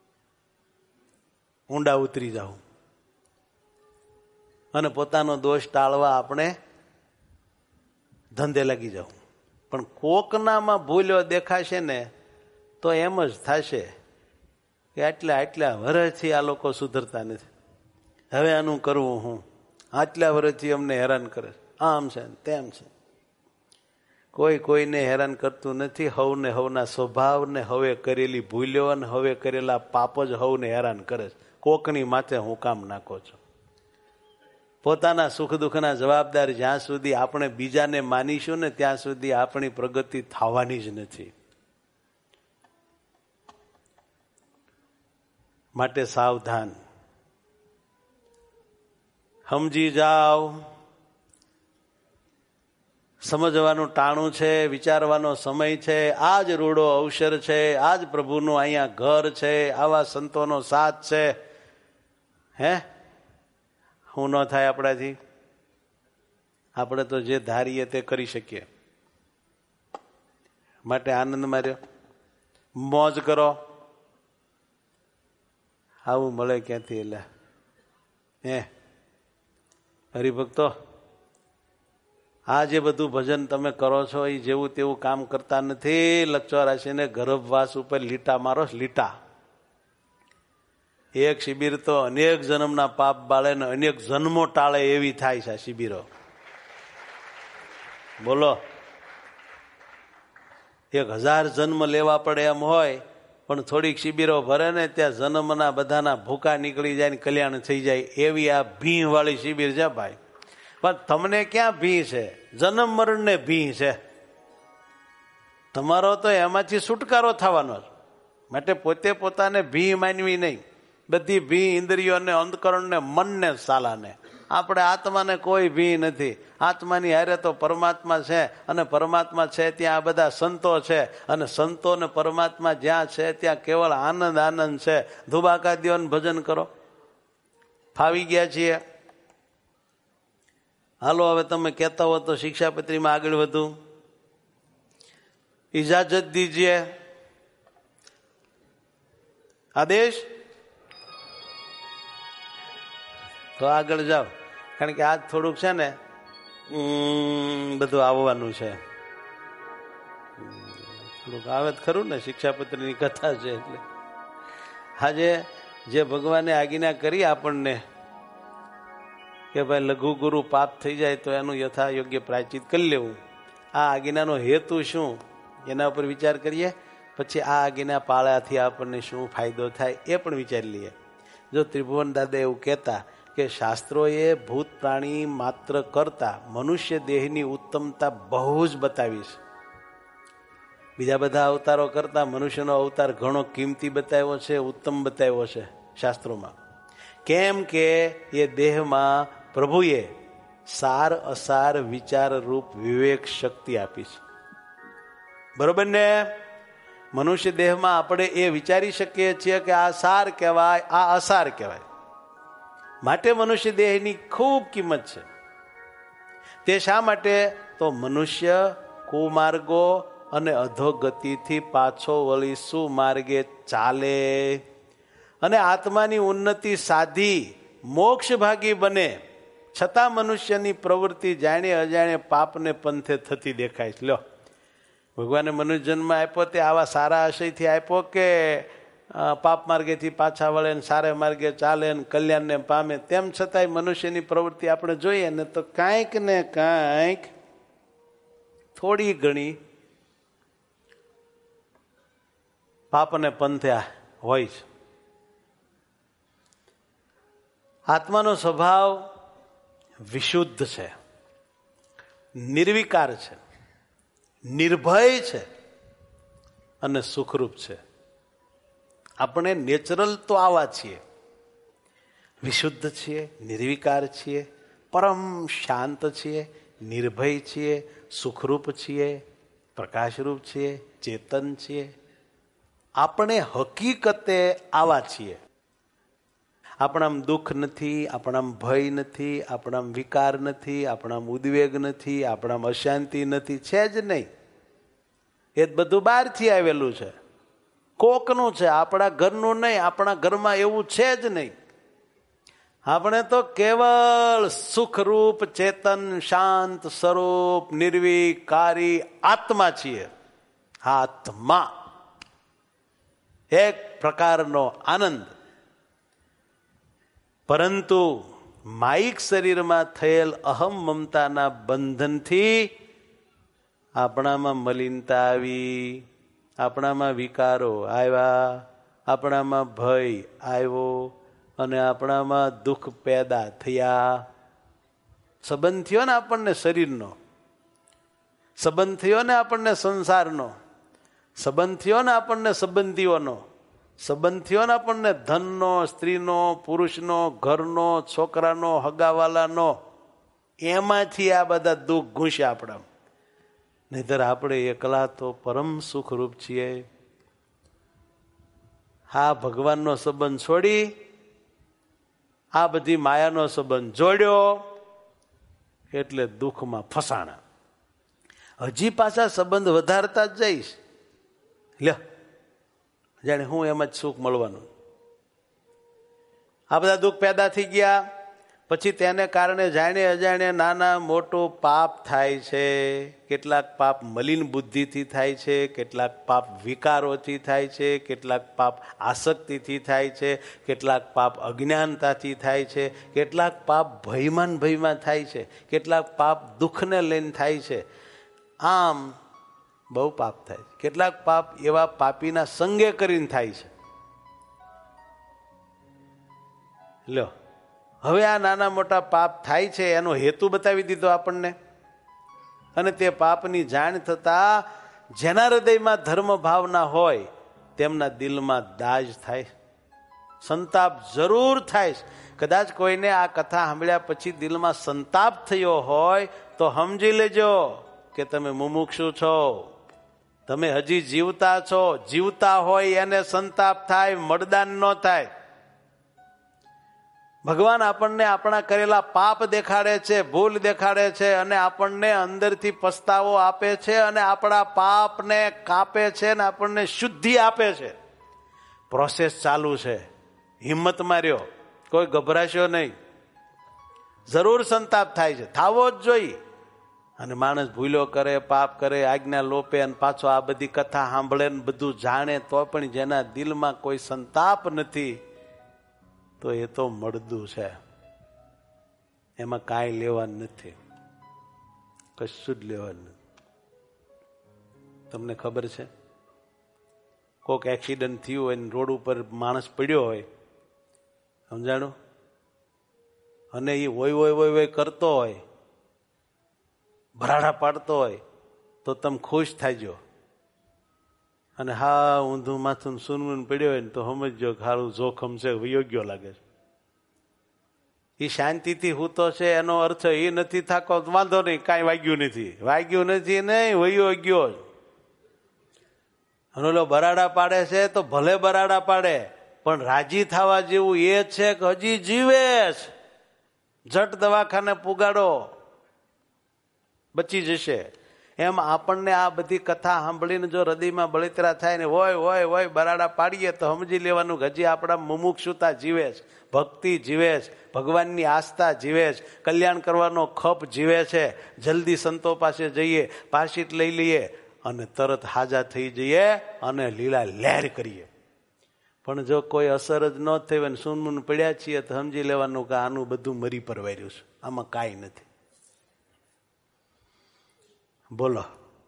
ઊંડા ઉતરી જાઉં અને પોતાનો દોષ ટાળવા આપણે ધંધે લાગી જાઉં. પણ કોકનામાં ભૂલો દેખાશે ને તો એમ જ થશે કે આટલા વર્ષથી આ લોકો સુધરતા નથી, હવે આનું કરવું હું, આટલા વર્ષથી અમને હેરાન કરે, આમ છે તેમ છે. કોઈ કોઈને હેરાન કરતું નથી. હવને હવના સ્વભાવને હવે કરેલી ભૂલ્યો અને હવે કરેલા પાપ જ હવને હેરાન કરે છે. કોકની માથે હું કામ નાખો છો? પોતાના સુખ દુઃખના જવાબદાર જ્યાં સુધી આપણે બીજાને માનીશું ને ત્યાં સુધી આપણી પ્રગતિ થવાની જ નથી. માટે સાવધાન, સમજી જાઓ. સમજવાનું ટાણું છે, વિચારવાનો સમય છે. આજ રૂડો અવસર છે, આજ પ્રભુનું અહીંયા ઘર છે, આવા સંતોનો સાથ છે. હે હું ન થાય આપણાથી? આપણે તો જે ધારીએ તે કરી શકીએ. માટે આનંદ માર્યો, મોજ કરો. આવું મળે ક્યાંથી? એટલે હે હરિભક્તો, આ જે બધું ભજન તમે કરો છો એ જેવું તેવું કામ કરતા નથી. લક્ષવા રાશિને ગર્ભવાસ ઉપર લીટા મારો, લીટા. એક શિબિર તો અનેક જન્મના પાપ બાળે ને અનેક જન્મો ટાળે એવી થાય છે શિબિરો. બોલો, 1000 જન્મ લેવા પડે એમ હોય, પણ થોડીક શિબિરો ભરે ને ત્યાં જન્મના બધાના ભૂકા નીકળી જાય ને કલ્યાણ થઈ જાય એવી આ ભીં વાળી શિબિર છે ભાઈ. પણ તમને ક્યાં ભી છે? જન્મ મરણ ને ભી છે. તમારો તો એમાંથી છુટકારો થવાનો છે. માટે પોતે પોતાને ભી માનવી નહીં. બધી ભી ઇન્દ્રિયોને, અંતકરણને, મનને, સાલાને. આપણે આત્માને કોઈ ભી નથી. આત્માની હારે તો પરમાત્મા છે, અને પરમાત્મા છે ત્યાં આ બધા સંતો છે, અને સંતો ને પરમાત્મા જ્યાં છે ત્યાં કેવળ આનંદ આનંદ છે. ધુબાકા દ્યો ને ભજન કરો. ફાવી ગયા છીએ. હાલો હવે તમે કહેતા હો તો શિક્ષાપત્રીમાં આગળ વધુ. ઇજાજત દીજીએ. આદેશ તો આગળ જાઓ. કારણ કે આજ થોડુંક છે ને બધું આવવાનું છે. થોડુંક આવે જ ખરું ને, શિક્ષાપત્રીની કથા છે એટલે. આજે જે ભગવાને આજ્ઞા કરી આપણને કે ભાઈ લઘુ ગુરુ પાપ થઈ જાય તો એનું યથા યોગ્ય પ્રાયશ્ચિત કરી લેવું. આ આજ્ઞાનો હેતુ શું એના ઉપર વિચાર કરીએ. પછી આ આજ્ઞા પાળાથી આપણને શું ફાયદો થાય એ પણ વિચારી લઈએ. જો ત્રિભુવન દાદા એવું કહેતા કે શાસ્ત્રોએ ભૂત પ્રાણી માત્ર કરતા મનુષ્ય દેહની ઉત્તમતા બહુ જ બતાવી છે. બીજા બધા અવતારો કરતા મનુષ્યનો અવતાર ઘણો કિંમતી બતાવ્યો છે, ઉત્તમ બતાવ્યો છે શાસ્ત્રોમાં. કેમ કે એ દેહમાં પ્રભુએ સાર અસાર વિચાર રૂપ વિવેક શક્તિ આપી છે. બરોબર ને? મનુષ્ય દેહમાં આપણે એ વિચારી શકીએ છીએ કે આ સાર કહેવાય, આ અસાર કહેવાય. માટે મનુષ્ય દેહની ખૂબ કિંમત છે. તે શા માટે? તો મનુષ્ય કુમાર્ગો અને અધોગતિથી પાછો વળી સુમાર્ગે ચાલે અને આત્માની ઉન્નતિ સાધી મોક્ષ ભાગી બને. છતાં મનુષ્યની પ્રવૃત્તિ જાણે અજાણે પાપને પંથે થતી દેખાય છે. લ્યો, ભગવાને મનુષ્ય જન્મ આપ્યો તે આવા સારા આશયથી આપ્યો કે પાપ માર્ગેથી પાછા વળે ને સારા માર્ગે ચાલે ને કલ્યાણને પામે? તેમ છતાંય મનુષ્યની પ્રવૃત્તિ આપણે જોઈએ ને તો કાંઈક ને કાંઈક થોડી ઘણી પાપને પંથે હોય છે. આત્માનો સ્વભાવ વિશુદ્ધ છે, નિર્વિકાર છે, નિર્ભય છે અને સુખરૂપ છે. આપણે નેચરલ તો આવા છીએ, વિશુદ્ધ છીએ, નિર્વિકાર છીએ, પરમ શાંત છીએ, નિર્ભય છીએ, સુખરૂપ છીએ, પ્રકાશરૂપ છીએ, ચેતન છીએ. આપણે હકીકતે આવા છીએ. આપણામાં દુઃખ નથી, આપણામાં ભય નથી, આપણામાં વિકાર નથી, આપણામાં ઉદ્વેગ નથી, આપણામાં અશાંતિ નથી, છે જ નહીં. એ બધું બહારથી આવેલું છે, કોકનું છે, આપણા ઘરનું નહીં. આપણા ઘરમાં એવું છે જ નહીં. આપણે તો કેવળ સુખરૂપ, ચેતન, શાંત સ્વરૂપ, નિર્વિકારી આત્મા છીએ. આત્મા એક પ્રકારનો આનંદ. પરંતુ માયિક શરીરમાં થયેલ અહમ મમતાના બંધનથી આપણામાં મલિનતા આવી, આપણામાં વિકારો આવ્યા, આપણામાં ભય આવ્યો અને આપણામાં દુઃખ પેદા થયા. સંબંધ થયો ને આપણને શરીરનો, સંબંધ થયો ને આપણને સંસારનો, સંબંધ થયો ને આપણને સંબંધીઓનો, સંબંધ થયો ને આપણને ધનનો, સ્ત્રીનો, પુરુષનો, ઘરનો, છોકરાનો, હગાવાલાનો. એમાંથી આ બધા દુઃખ ઘૂસ્યા આપણા. નહીતર આપણે એકલા તો પરમ સુખરૂપ છીએ. હા, ભગવાનનો સંબંધ છોડી આ બધી માયાનો સંબંધ જોડ્યો એટલે દુઃખમાં ફસાણા. હજી પાછા સંબંધ વધારતા જ જઈશ, લ્યો જાણે હું એમ જ સુખ મળવાનું. આ બધા દુઃખ પેદા થઈ ગયા પછી તેને કારણે જાણે અજાણે નાના મોટું પાપ થાય છે. કેટલાક પાપ મલિન બુદ્ધિથી થાય છે, કેટલાક પાપ વિકારોથી થાય છે, કેટલાક પાપ આસક્તિથી થાય છે, કેટલાક પાપ અજ્ઞાનતાથી થાય છે, કેટલાક પાપ ભયમાં થાય છે, કેટલાક પાપ દુઃખને લઈને થાય છે. આમ બહુ પાપ થાય છે. કેટલાક પાપ એવા પાપીના સંગે કરીને થાય છે. લ્યો, હવે આ નાના મોટા પાપ થાય છે એનો હેતુ બતાવી દીધો આપણને. અને તે પાપની જાણ થતા જેના હૃદયમાં ધર્મ ભાવના હોય તેમના દિલમાં દાજ થાય, સંતાપ જરૂર થાય. કદાચ કોઈને આ કથા સાંભળ્યા પછી દિલમાં સંતાપ થયો હોય તો સમજી લેજો કે તમે મુમુક્ષુ છો, તમે હજી જીવતા છો. જીવતા હોય એને સંતાપ થાય, મળદાન ન થાય. ભગવાન આપણને આપણા કરેલા પાપ દેખાડે છે, ભૂલ દેખાડે છે અને આપણને અંદરથી પસ્તાવો આપે છે અને આપણા પાપને કાપે છે અને આપણને શુદ્ધિ આપે છે. પ્રોસેસ ચાલુ છે. હિંમત માર્યો, કોઈ ગભરાશો નહીં. જરૂર સંતાપ થાય છે, થાવો જ જોઈએ. અને માણસ ભૂલો કરે, પાપ કરે, આજ્ઞા લોપે અને પાછો આ બધી કથા સાંભળે ને બધું જાણે તો પણ જેના દિલમાં કોઈ સંતાપ નથી તો એ તો મળદું છે. એમાં કાંઈ લેવાનું નથી, કશું જ લેવાનું નથી. તમને ખબર છે, કોઈક એક્સિડન્ટ થયું હોય રોડ ઉપર માણસ પડ્યો હોય, સમજાણું, અને એ વોય વોય વોય વોય કરતો હોય, ભરાડા પાડતો હોય તો તમે ખુશ થાજો. અને હા ઊંધું માથું સૂનમૂન પડ્યો હોય ને તો સમજજો ખારું જોખમ છે, યોગ્ય લાગે છે. એ શાંતિથી હૂતો છે એનો અર્થ એ નથી થાકો વાંધો નહીં, કાંઈ વાગ્યું નથી, વાગ્યું નથી નહીં, વયો ગયો. અને ઓલો બરાડા પાડે છે તો ભલે બરાડા પાડે, પણ રાજી થવા જેવું એ છે કે હજી જીવે છે, જટ દવાખાને પુગાડો, બચી જશે. એમ આપણને આ બધી કથા સાંભળીને જો હૃદયમાં બળતરા થાય ને હોય હોય હોય બરાડા પાડીએ તો સમજી લેવાનું કે હજી આપણા મુમુક્ષુતા જીવે છે, ભક્તિ જીવે છે, ભગવાનની આસ્થા જીવે છે, કલ્યાણ કરવાનો ખપ જીવે છે. જલ્દી સંતો પાસે જઈએ, પારસીટ લઈ લઈએ અને તરત હાજા થઈ જઈએ અને લીલા લહેર કરીએ. પણ જો કોઈ અસર જ ન થઈ હોય ને સૂનમૂન પડ્યા છીએ તો સમજી લેવાનું કે આનું બધું મરી પરવાર્યું છે, આમાં કાંઈ નથી. બોલો,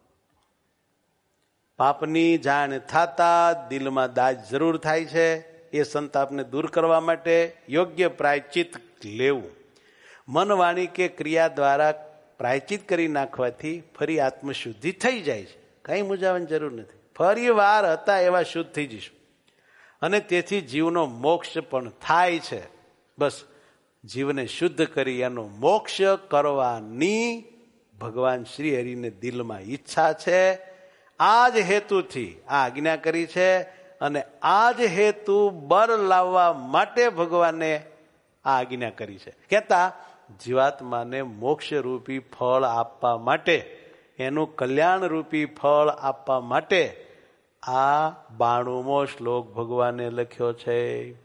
પાપની જાણ થતા દિલમાં દાજ જરૂર થાય છે. એ સંતાપને દૂર કરવા માટે યોગ્ય પ્રાયચિત લેવું. મન, વાણી કે ક્રિયા દ્વારા પ્રાયચિત કરી નાખવાથી ફરી આત્મશુદ્ધિ થઈ જાય છે. કઈ મૂંઝાવાની જરૂર નથી. ફરી વાર હતા એવા શુદ્ધ થઈ જઈશું અને તેથી જીવનો મોક્ષ પણ થાય છે. બસ જીવને શુદ્ધ કરી એનો મોક્ષ કરવાની ભગવાન શ્રી હરિને દિલમાં ઈચ્છા છે. આ જ હેતુથી આ આજ્ઞા કરી છે અને આ જ હેતુ બર લાવવા માટે ભગવાને આ આજ્ઞા કરી છે. કહેતા જીવાત્માને મોક્ષ રૂપી ફળ આપવા માટે, એનું કલ્યાણ રૂપી ફળ આપવા માટે આ 92મો શ્લોક ભગવાને લખ્યો છે.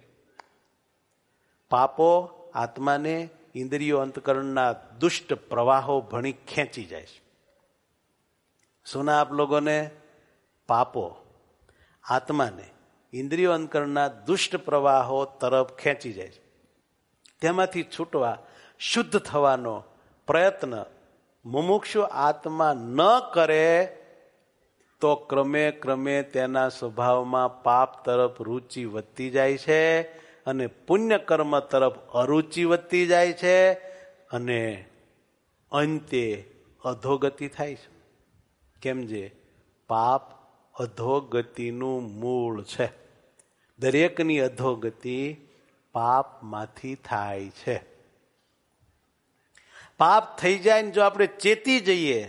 પાપો આત્માને ઇન્દ્રિયો અંતકરણના દુષ્ટ પ્રવાહો ભણી ખેંચી જાય છે. સુના આપ લોગોને પાપો આત્માને ઇન્દ્રિયો અંતકરણના દુષ્ટ પ્રવાહો તરફ ખેંચી જાય છે. તેમાંથી છૂટવા, શુદ્ધ થવાનો પ્રયત્ન મુમુક્ષુ આત્મા ન કરે તો ક્રમે ક્રમે તેના સ્વભાવમાં પાપ તરફ રુચિ વધતી જાય છે અને પુણ્ય કર્મ તરફ અરુચિ વધતી જાય છે અને અંતે અધોગતિ થાય છે. કેમ જે પાપ અધોગતિનું મૂળ છે. દરેકની અધોગતિ પાપમાંથી થાય છે. પાપ થઈ જાય ને જો આપણે ચેતી જઈએ,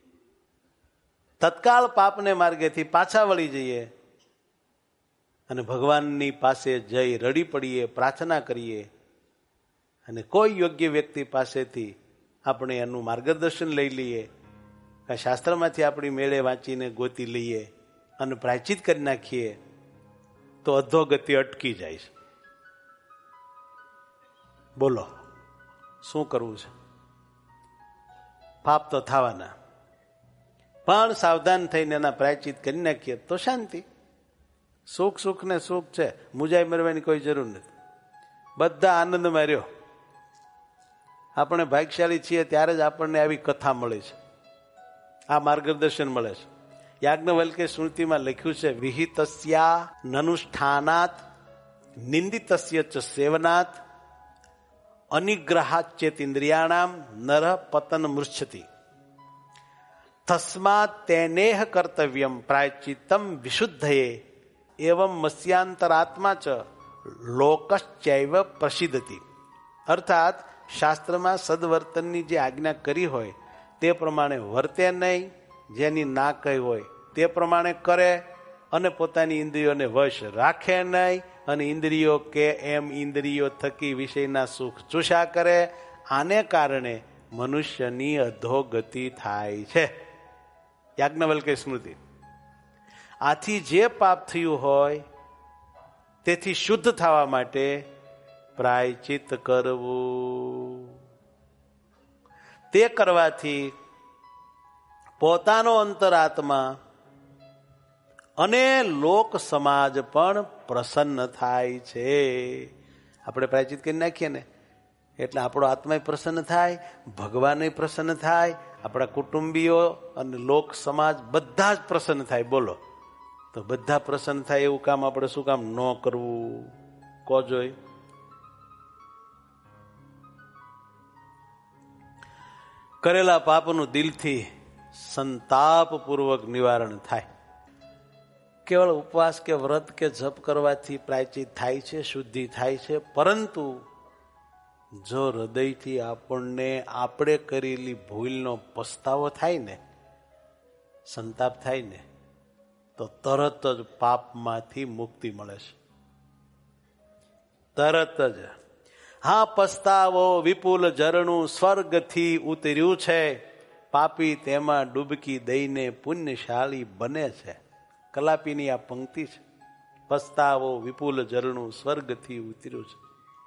તત્કાળ પાપને માર્ગેથી પાછા વળી જઈએ અને ભગવાનની પાસે જઈ રડી પડીએ, પ્રાર્થના કરીએ અને કોઈ યોગ્ય વ્યક્તિ પાસેથી આપણે એનું માર્ગદર્શન લઈ લઈએ, શાસ્ત્રમાંથી આપણી મેળે વાંચીને ગોતી લઈએ અને પ્રાયચિત કરી નાખીએ તો અધોગતિ અટકી જાય છે. બોલો, શું કરવું છે? પાપ તો થવાના, પણ સાવધાન થઈને એના પ્રાયચિત કરી નાખીએ તો શાંતિ. સુખ સુખ ને સુખ છે, મુજાઈ મરવાની કોઈ જરૂર નથી. બધા આનંદમાં રહ્યો. આપણે ભાગ્યશાળી છીએ ત્યારે જ આપણને આવી કથા મળે છે, આ માર્ગદર્શન મળે છે. યાજ્ઞવલ્કે સ્મૃતિમાં લખ્યું છે, વિહિતસ્યા નનુષ્ઠાનાત નિંદિતસ્ય ચ સેવનાત અનિગ્રહાચેતિન્દ્રિયાણામ નર પતન મૃચ્છતિ તસ્માત તેનેહ કર્તવ્યમ પ્રાયચિત્તમ વિશુદ્ધયે એવં મસ્યાંતરાત્મા ચ લોકશ્ચૈવ પ્રસિદ્ધતિ. અર્થાત શાસ્ત્રમાં સદવર્તનની જે આજ્ઞા કરી હોય તે પ્રમાણે વર્તે નહીં, જેની ના કહી હોય તે પ્રમાણે કરે અને પોતાની ઇન્દ્રિયોને વશ રાખે નહીં અને ઇન્દ્રિયો કે એમ ઇન્દ્રિયો થકી વિષયના સુખ ચૂસા કરે. આને કારણે મનુષ્યની અધોગતિ થાય છે. યાજ્ઞવલ્કે સ્મૃતિ. આથી જે પાપ થયું હોય તેથી શુદ્ધ થવા માટે પ્રાયચિત કરવું. તે કરવાથી પોતાનો અંતરાત્મા અને લોક સમાજ પણ પ્રસન્ન થાય છે. આપણે પ્રાયચિત કરી નાખીએ ને એટલે આપણો આત્મા પ્રસન્ન થાય, ભગવાન પ્રસન્ન થાય, આપણા કુટુંબીઓ અને લોક સમાજ બધા જ પ્રસન્ન થાય. બોલો, તો બધા પ્રસન્ન થાય એવું કામ આપણે શું કામ ન કરવું? કો જોઈ. કરેલા પાપનું દિલથી સંતાપપૂર્વક નિવારણ થાય. કેવળ ઉપવાસ કે વ્રત કે જપ કરવાથી પ્રાયચિત થાય છે, શુદ્ધિ થાય છે. પરંતુ જો હૃદયથી આપણને આપણે કરેલી ભૂલનો પસ્તાવો થાય ને, સંતાપ થાય ને, તો તરત જ પાપમાંથી મુક્તિ મળે છે, તરત જ. હા, પસ્તાવો વિપુલ ઝરણું સ્વર્ગથી ઉતર્યું છે, પાપી તેમાં ડૂબકી દઈને પુણ્યશાળી બને છે. કલાપીની આ પંક્તિ છે. પસ્તાવો વિપુલ ઝરણું સ્વર્ગથી ઉતર્યું છે,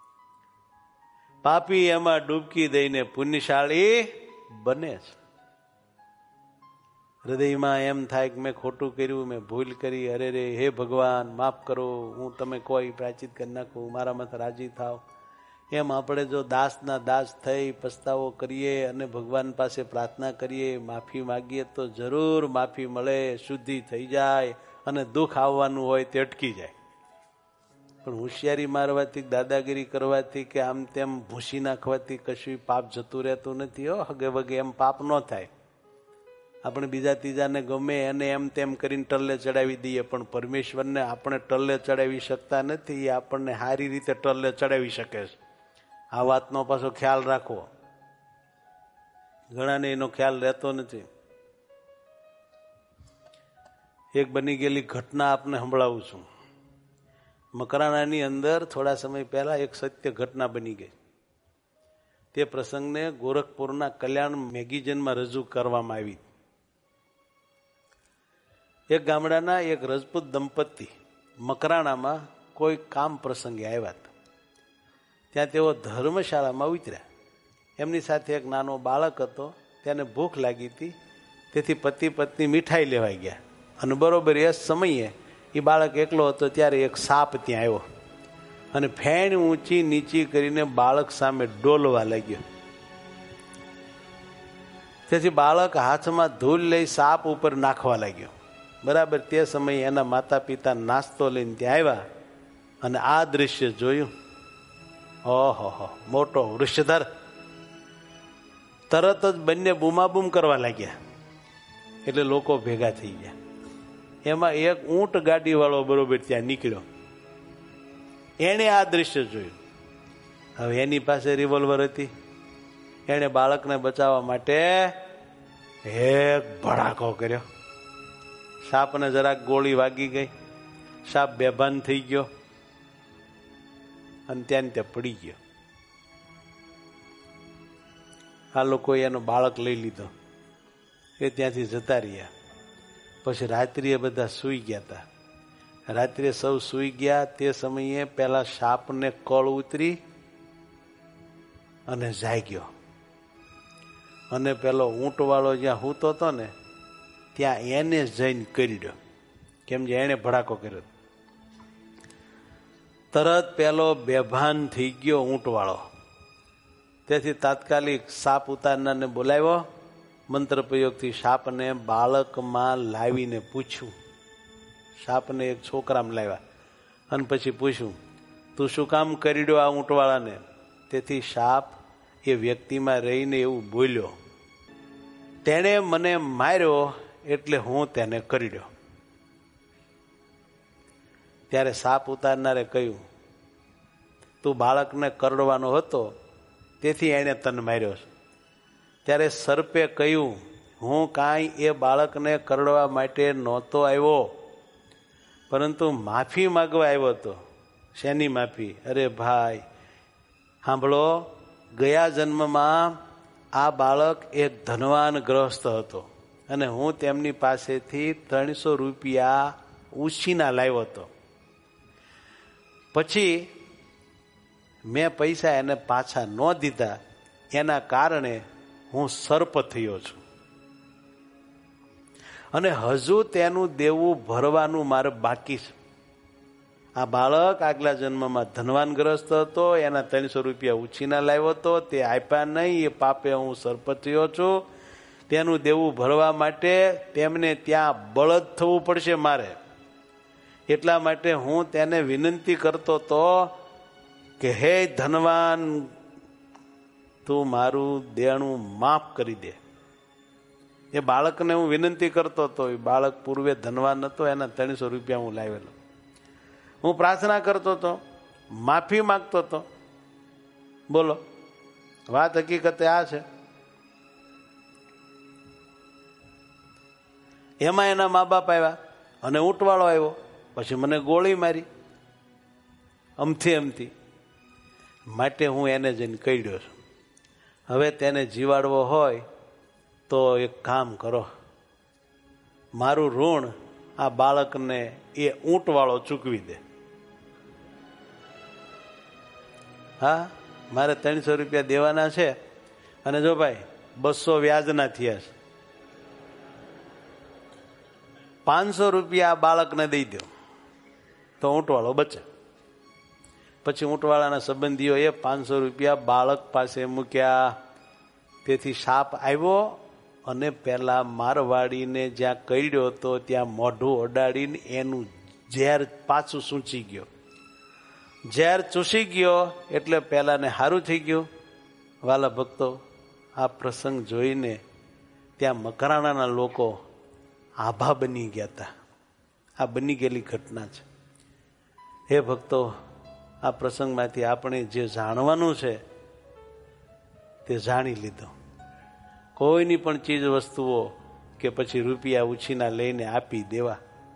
પાપી એમાં ડૂબકી દઈને પુણ્યશાળી બને છે. હૃદયમાં એમ થાય કે મેં ખોટું કર્યું, મેં ભૂલ કરી, અરે રે હે ભગવાન માફ કરો, હું તમે કોઈ પ્રાયચિત કરી નાખું, મારામાંથી રાજી થાવ. એમ આપણે જો દાસના દાસ થઈ પસ્તાવો કરીએ અને ભગવાન પાસે પ્રાર્થના કરીએ, માફી માગીએ તો જરૂર માફી મળે, શુદ્ધિ થઈ જાય અને દુઃખ આવવાનું હોય તે અટકી જાય. પણ હોશિયારી મારવાથી, દાદાગીરી કરવાથી કે આમ તેમ ભૂસી નાખવાથી કશું પાપ જતું રહેતું નથી. હગે વગે એમ પાપ ન થાય. આપણે બીજા ત્રીજાને ગમે અને એમ તેમ કરીને ટલ્લે ચડાવી દઈએ, પણ પરમેશ્વરને આપણે ટલ્લે ચડાવી શકતા નથી. એ આપણને સારી રીતે ટલ્લે ચડાવી શકે છે. આ વાતનો પાછો ખ્યાલ રાખવો. ઘણાને એનો ખ્યાલ રહેતો નથી. એક બની ગયેલી ઘટના આપને સંભળાવું છું. મકરાણાની અંદર થોડા સમય પહેલા એક સત્ય ઘટના બની ગઈ. તે પ્રસંગને ગોરખપુરના કલ્યાણ મેગેઝિનમાં રજૂ કરવામાં આવી. એક ગામડાના એક રજપૂત દંપતી મકરાણામાં કોઈ કામ પ્રસંગે આવ્યા હતા. ત્યાં તેઓ ધર્મશાળામાં ઉતર્યા. એમની સાથે એક નાનો બાળક હતો. તેને ભૂખ લાગી હતી, તેથી પતિ પત્ની મીઠાઈ લેવા ગયા. અને બરોબર એ સમયે એ બાળક એકલો હતો ત્યારે એક સાપ ત્યાં આવ્યો અને ફેણ ઊંચી નીચી કરીને બાળક સામે ડોલવા લાગ્યો. તેથી બાળક હાથમાં ધૂળ લઈ સાપ ઉપર નાખવા લાગ્યો. બરાબર તે સમયે એના માતા પિતા નાસ્તો લઈને ત્યાં આવ્યા અને આ દ્રશ્ય જોયું. ઓહો, મોટો વૃષધર. તરત જ બંને બૂમાબૂમ કરવા લાગ્યા. એટલે લોકો ભેગા થઈ ગયા. એમાં એક ઊંટ ગાડી વાળો બરોબર ત્યાં નીકળ્યો. એને આ દ્રશ્ય જોયું. હવે એની પાસે રિવોલ્વર હતી. એને બાળકને બચાવવા માટે એક ભડાકો કર્યો. સાપને જરાક ગોળી વાગી ગઈ. સાપ બેભાન થઈ ગયો અને ત્યાં ત્યાં પડી ગયો. આ લોકોએ એનો બાળક લઈ લીધો. એ ત્યાંથી જતા રહ્યા. પછી રાત્રિએ બધા સૂઈ ગયા હતા. રાત્રે સૌ સૂઈ ગયા તે સમયે પેલા સાપને કળ ઉતરી અને જાગ્યો. અને પેલો ઊંટવાળો જ્યાં સૂતો હતો ને ત્યાં એને જઈને કર્યો. કેમ જે એને ભડાકો કર્યો. તરત પેલો બેભાન થઈ ગયો ઊંટવાળો. તેથી તાત્કાલિક સાપ ઉતારનારને બોલાવ્યો. મંત્ર પ્રયોગથી સાપને બાળકમાં લાવીને પૂછ્યું. સાપને એક છોકરામાં લાવ્યા અને પછી પૂછ્યું, તું શું કામ કર્યો આ ઊંટવાળાને? તેથી સાપ એ વ્યક્તિમાં રહીને એવું બોલ્યો, તેણે મને માર્યો એટલે હું તેને કર્યો. ત્યારે સાપ ઉતારનારે કહ્યું, તું બાળકને કરડવાનો હતો તેથી એણે તને માર્યો છે. ત્યારે સર્પે કહ્યું, હું કાંઈ એ બાળકને કરડવા માટે નહોતો આવ્યો, પરંતુ માફી માંગવા આવ્યો હતો. શેની માફી? અરે ભાઈ સાંભળો, ગયા જન્મમાં આ બાળક એક ધનવાન ગ્રહસ્થ હતો અને હું તેમની પાસેથી 300 રૂપિયા ઉછીના લાવ્યો હતો. પછી મેં પૈસા એને પાછા ન દીધા. એના કારણે હું સર્પ થયો છું અને હજુ તેનું દેવું ભરવાનું મારે બાકી છે. આ બાળક આગલા જન્મમાં ધનવાન ગ્રસ્ત હતો. એના 300 રૂપિયા ઉછીના લાવ્યો હતો, તે આપ્યા નહીં. એ પાપે હું સર્પ થયો છું. તેનું દેવું ભરવા માટે તેમને ત્યાં બળદ થવું પડશે મારે. એટલા માટે હું તેને વિનંતી કરતો હતો કે હે ધનવાન, તું મારું દેણું માફ કરી દે. એ બાળકને હું વિનંતી કરતો હતો. એ બાળક પૂર્વે ધનવાન હતો, એના 300 રૂપિયા હું લાવેલો. હું પ્રાર્થના કરતો હતો, માફી માંગતો હતો. બોલો, વાત હકીકતે આ છે. એમાં એના મા બાપ આવ્યા અને ઊંટવાળો આવ્યો, પછી મને ગોળી મારી અમથી. માટે હું એને જઈને કઈડ્યો છું. હવે તેને જીવાડવો હોય તો એક કામ કરો, મારું ઋણ આ બાળકને એ ઊંટવાળો ચૂકવી દે. હા, મારે 300 રૂપિયા દેવાના છે, અને જો ભાઈ 200 વ્યાજના થયા છે, 500 રૂપિયા આ બાળકને દઈ દો તો ઊંટવાળો બચે. પછી ઊંટવાળાના સંબંધીઓએ 500 રૂપિયા બાળક પાસે મૂક્યા. તેથી સાપ આવ્યો અને પેલા મારવાડીને જ્યાં કઈડ્યો તો ત્યાં મોઢું અડાડીને એનું ઝેર પાછું સૂંચી ગયો. ઝેર ચૂસી ગયો એટલે પેલાને સારું થઈ ગયું. વાલા ભક્તો, આ પ્રસંગ જોઈને ત્યાં મકરાણાના લોકો આભા બની ગયા હતા. આ બની ગયેલી ઘટના છે. હે ભક્તો, આ પ્રસંગમાંથી આપણે જે જાણવાનું છે તે જાણી લીધું. કોઈની પણ ચીજ વસ્તુઓ કે પછી રૂપિયા ઉછીના લઈને આપી દેવા,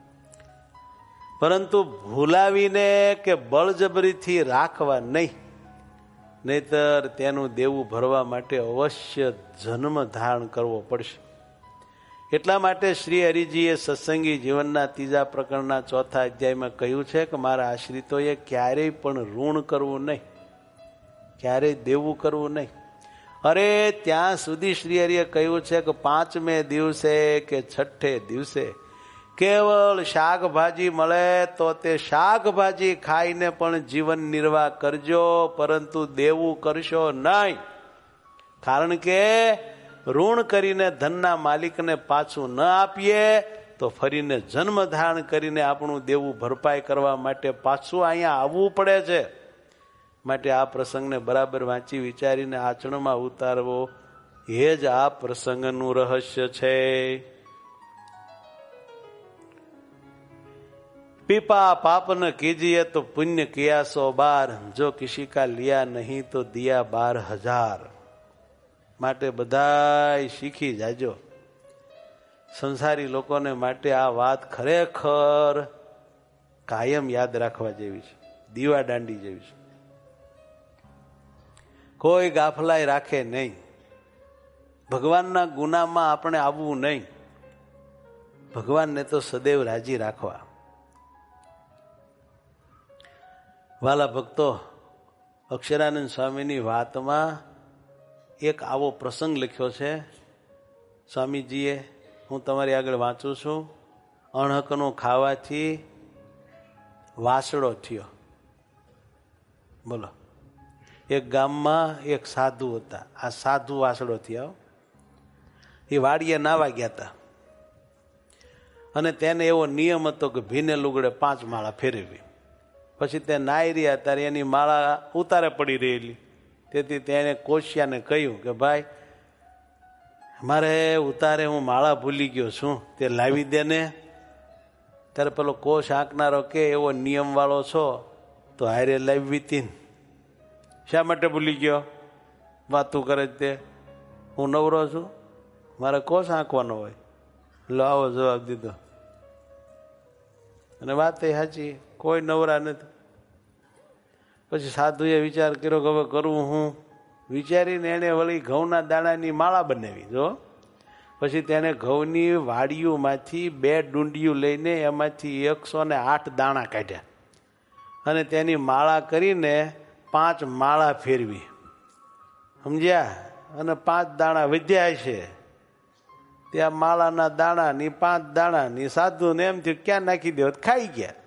પરંતુ ભૂલાવીને કે બળજબરીથી રાખવા નહીં. નહીતર તેનું દેવું ભરવા માટે અવશ્ય જન્મ ધારણ કરવો પડશે. એટલા માટે શ્રી હરિજીએ સત્સંગી જીવનના 3 પ્રકરણના 4થા અધ્યાયમાં કહ્યું છે કે મારા આશ્રિતોએ ક્યારેય પણ ઋણ કરવું નહીં, ક્યારેય દેવું કરવું નહીં. અરે ત્યાં સુધી શ્રી હરિએ કહ્યું છે કે 5મે દિવસે કે 6ઠે દિવસે કેવળ શાકભાજી મળે તો તે શાકભાજી ખાઈને પણ જીવન નિર્વાહ કરજો, પરંતુ દેવું કરશો નહીં. કારણ કે ઋણ કરીને ધનના માલિકને પાછું ન આપીએ તો ફરીને જન્મ ધારણ કરીને આપણું દેવું ભરપાઈ કરવા માટે પાછું અહીંયા આવવું પડે છે. માટે આ પ્રસંગને બરાબર વાંચી વિચારીને આચરણમાં ઉતારવો એ જ આ પ્રસંગનું રહસ્ય છે. पीपा पाप न कीजिए तो पुण्य किया 100 बार, जो किसी का लिया नहीं तो दिया 12,000. માટે બધાય શીખી જાજો. સંસારી લોકોને માટે આ વાત ખરેખર કાયમ યાદ રાખવા જેવી છે, દીવા દાંડી જેવી છે. કોઈ ગાફલાઈ રાખે નહીં. ભગવાનના ગુનામાં આપણે આવવું નહીં. ભગવાનને તો સદૈવ રાજી રાખવા. વાલા ભક્તો, અક્ષરાનંદ સ્વામીની વાતમાં એક આવો પ્રસંગ લખ્યો છે સ્વામીજીએ. હું તમારી આગળ વાંચું છું. અણહકનું ખાવાથી વાસડો થયો. બોલો, એક ગામમાં એક સાધુ હતા. આ સાધુ વાસડો થયા. એ વાડીએ નાવા ગયા હતા અને તેને એવો નિયમ હતો કે ભીને લુગડે 5 માળા ફેરવી. પછી તે નાઈ રહ્યા ત્યારે એની માળા ઉતારે પડી રહેલી. તેથી તેને કોશિયાને કહ્યું કે ભાઈ, મારે ઉતારે હું માળા ભૂલી ગયો છું, તે લાવી દે ને. ત્યારે પેલો કોશ આંકનારો કે એવો નિયમ વાળો છો તો હારે લાવી હતી. શા માટે ભૂલી ગયો? વાતું કરે તે, હું નવરો છું, મારે કોશ આંકવાનો હોય. લો આવો જવાબ દીધો. અને વાત એ સાચી, કોઈ નવરા નથી. પછી સાધુએ વિચાર કર્યો કે હવે કરવું હું. વિચારીને એને વળી ઘઉંના દાણાની માળા બનાવી. જો પછી તેને ઘઉંની વાડીઓમાંથી 2 ડુંડિયું લઈને એમાંથી 108 દાણા કાઢ્યા અને તેની માળા કરીને 5 માળા ફેરવી. સમજ્યા? અને 5 દાણા વધ્યા છે. ત્યાં માળાના દાણાની 5 દાણાની સાધુને એમ થયું ક્યાં નાખી દો, ખાઈ ગયા.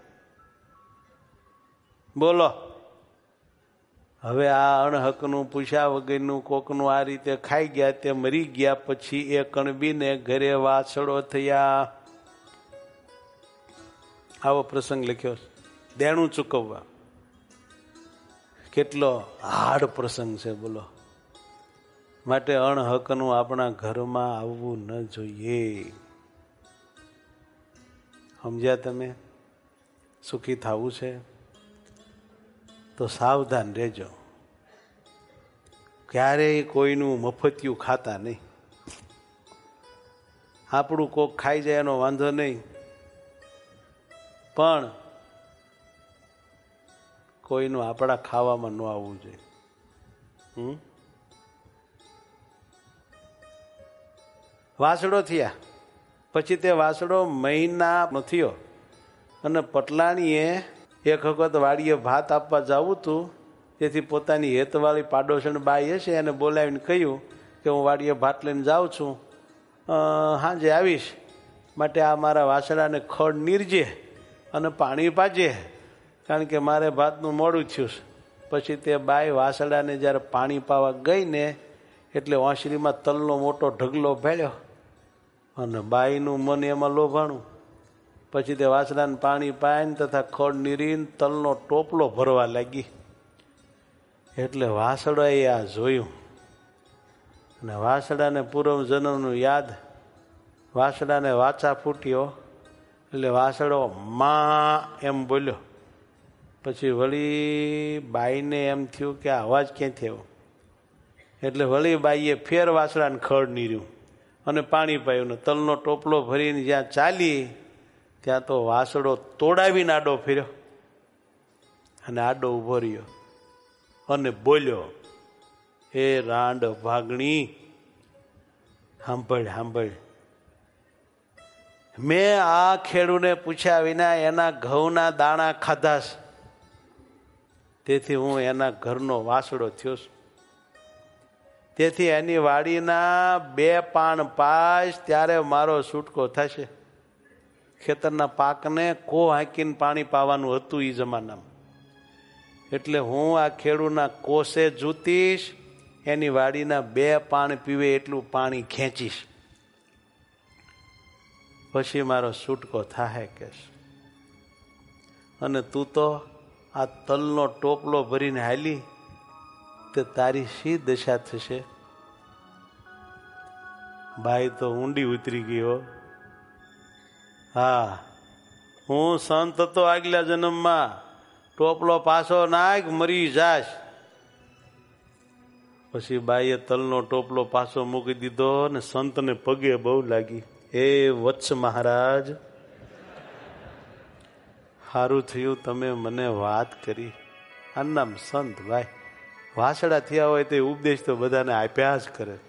બોલો, હવે આ અણહકનું પૂછ્યા વગરનું કોકનું આ રીતે ખાઈ ગયા, તે મરી ગયા. પછી એ કણબીને ઘરે વાછડો થયા. આવો પ્રસંગ લખ્યો. દેણું ચૂકવવા કેટલો હાર્ડ પ્રસંગ છે. બોલો, માટે અણહકનું આપણા ઘરમાં આવવું ન જોઈએ. સમજ્યા તમે? સુખી થવું છે તો સાવધાન રહેજો. ક્યારેય કોઈનું મફતિયું ખાતા નહીં. આપણું કોક ખાઈ જાય એનો વાંધો નહીં, પણ કોઈનું આપણા ખાવામાં ન આવવું જોઈએ. વાસડો થયા પછી તે વાસડો મહિના થયો અને પટલાણીએ એક વખત વાડીએ ભાત આપવા જવું હતું. તેથી પોતાની હેતવાળી પાડોશણ બાઈ હશે એને બોલાવીને કહ્યું કે હું વાડીએ ભાત લઈને જાઉં છું, સાંજે આવીશ, માટે આ મારા વાસડાને ખડ નીરજે અને પાણી પાજે, કારણ કે મારે ભાતનું મોડું થયું. પછી તે બાઈ વાસડાને જ્યારે પાણી પાવા ગઈ ને એટલે ઓસરીમાં તલનો મોટો ઢગલો ભેળ્યો અને બાઈનું મન એમાં લોભાણું. પછી તે વાસડાને પાણી પાઈને તથા ખડ નીરીને તલનો ટોપલો ભરવા લાગી. એટલે વાસડાએ આ જોયું અને વાસડાને પૂર્વ જન્મનું યાદ, વાસડાને વાચા ફૂટ્યો એટલે વાસડો માં એમ બોલ્યો. પછી વળી બાઈને એમ થયું કે આ અવાજ ક્યાંથી આવ્યો, એટલે વળી બાઈએ ફેર વાસડાને ખડ નીર્યું અને પાણી પાયું ને તલનો ટોપલો ભરીને જ્યાં ચાલી ત્યાં તો વાસડો તોડાવીને આડો ફેર્યો અને આડો ઊભો રહ્યો અને બોલ્યો, હે રાંડ ભાગણી, સાંભળ સાંભળ, મેં આ ખેડૂને પૂછ્યા વિના એના ઘઉંના દાણા ખાધા છે, તેથી હું એના ઘરનો વાસડો થયો છું. તેથી એની વાડીના 2 પાણ પાઈશ ત્યારે મારો છૂટકો થશે. ખેતરના પાકને કો હાંકીને પાણી પાવાનું હતું એ જમાનામાં. એટલે હું આ ખેડૂના કોસે જૂતીશ, એની વાડીના 2 પાણ પીવે એટલું પાણી ખેંચીશ, પછી મારો છૂટકો થાય કેશ. અને તું તો આ તલનો ટોપલો ભરીને હાલી તે તારી શી દશા થશે? બાઈ તો ઊંડી ઉતરી ગયો. હા, હું સંત હતો આગલા જન્મમાં, ટોપલો પાછો નાખ મરી જાશ. પછી બાઈએ તલનો ટોપલો પાછો મૂકી દીધો ને સંતને પગે બહુ લાગી. એ વત્સ મહારાજ, સારું થયું તમે મને વાત કરી. આ નામ સંત ભાઈ. વાસડા થયા હોય તે ઉપદેશ તો બધાને આપ્યા જ કરે.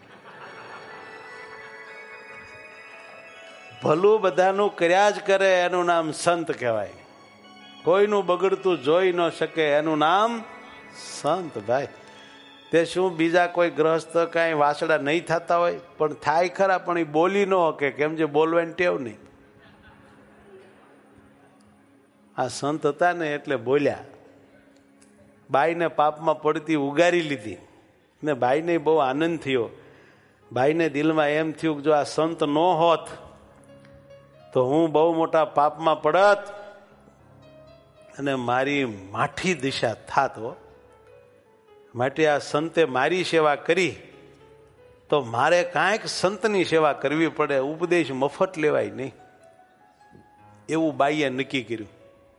ભલું બધાનું કર્યા જ કરે એનું નામ સંત કહેવાય. કોઈનું બગડતું જોઈ ન શકે એનું નામ સંત ભાઈ. તે શું બીજા કોઈ ગ્રહસ્થ કાંઈ વાસડા નહીં થતા હોય? પણ થાય ખરા, પણ એ બોલી ન શકે, કેમ જે બોલવાની ટેવ નહીં. આ સંત હતા ને એટલે બોલ્યા. બાઈને પાપમાં પડતી ઉગારી લીધી ને બાઈને બહુ આનંદ થયો. બાઈને દિલમાં એમ થયું કે જો આ સંત ન હોત તો હું બહુ મોટા પાપમાં પડત અને મારી માઠી દિશા થાત. માટે આ સંતે મારી સેવા કરી તો મારે કાંઈક સંતની સેવા કરવી પડે, ઉપદેશ મફત લેવાય નહીં, એવું બાઈએ નક્કી કર્યું.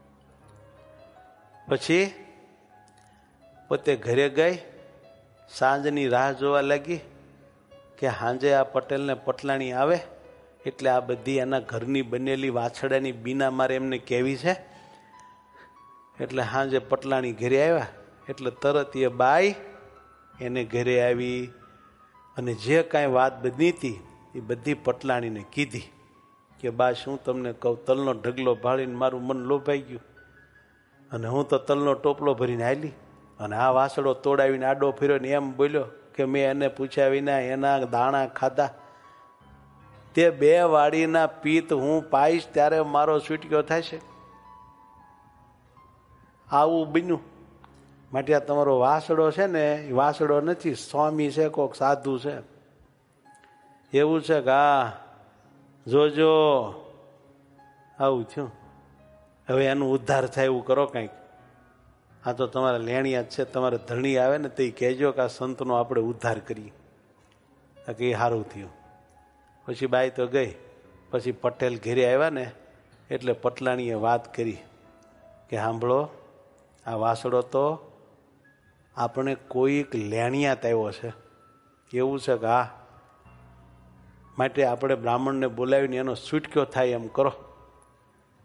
પછી પોતે ઘરે ગઈ, સાંજની રાહ જોવા લાગી કે સાંજે આ પટેલને પટલાણી આવે એટલે આ બધી એના ઘરની બનેલી વાછડાની બીના મારે એમને કહેવી છે. એટલે સાંજે પટલાણી ઘરે આવ્યા એટલે તરત એ બાઈ એને ઘરે આવી અને જે કાંઈ વાત બની હતી એ બધી પટલાણીને કીધી કે બા શું તમને કહું, તલનો ઢગલો ભાળીને મારું મન લોભાઈ ગયું અને હું તો તલનો ટોપલો ભરીને હાલી અને આ વાસડો તોડાવીને આડો ફેર્યો ને એમ બોલ્યો કે મેં એને પૂછ્યા વિના એના દાણા ખાધા. તે 2 વાડીના પિત્ત હું પાઈશ ત્યારે મારો છૂટક્યો થશે. આવું બન્યું. માટે આ તમારો વાસડો છે ને એ વાસડો નથી, સ્વામી છે, કોક સાધુ છે. એવું છે કે હા જોજો આવું થયું. હવે એનું ઉદ્ધાર થાય એવું કરો કંઈક. આ તો તમારા લેણિયા જ છે, તમારે ધણી આવે ને તો એ કહેજો કે આ સંતનો આપણે ઉદ્ધાર કરીએ, કે એ સારું થયું. પછી બાઈ તો ગઈ. પછી પટેલ ઘેરે આવ્યા ને એટલે પટલાણીએ વાત કરી કે સાંભળો, આ વાસડો તો આપણે કોઈક લેણિયાત આવ્યો છે. એવું છે કે હા, માટે આપણે બ્રાહ્મણને બોલાવીને એનો છૂટક્યો થાય એમ કરો.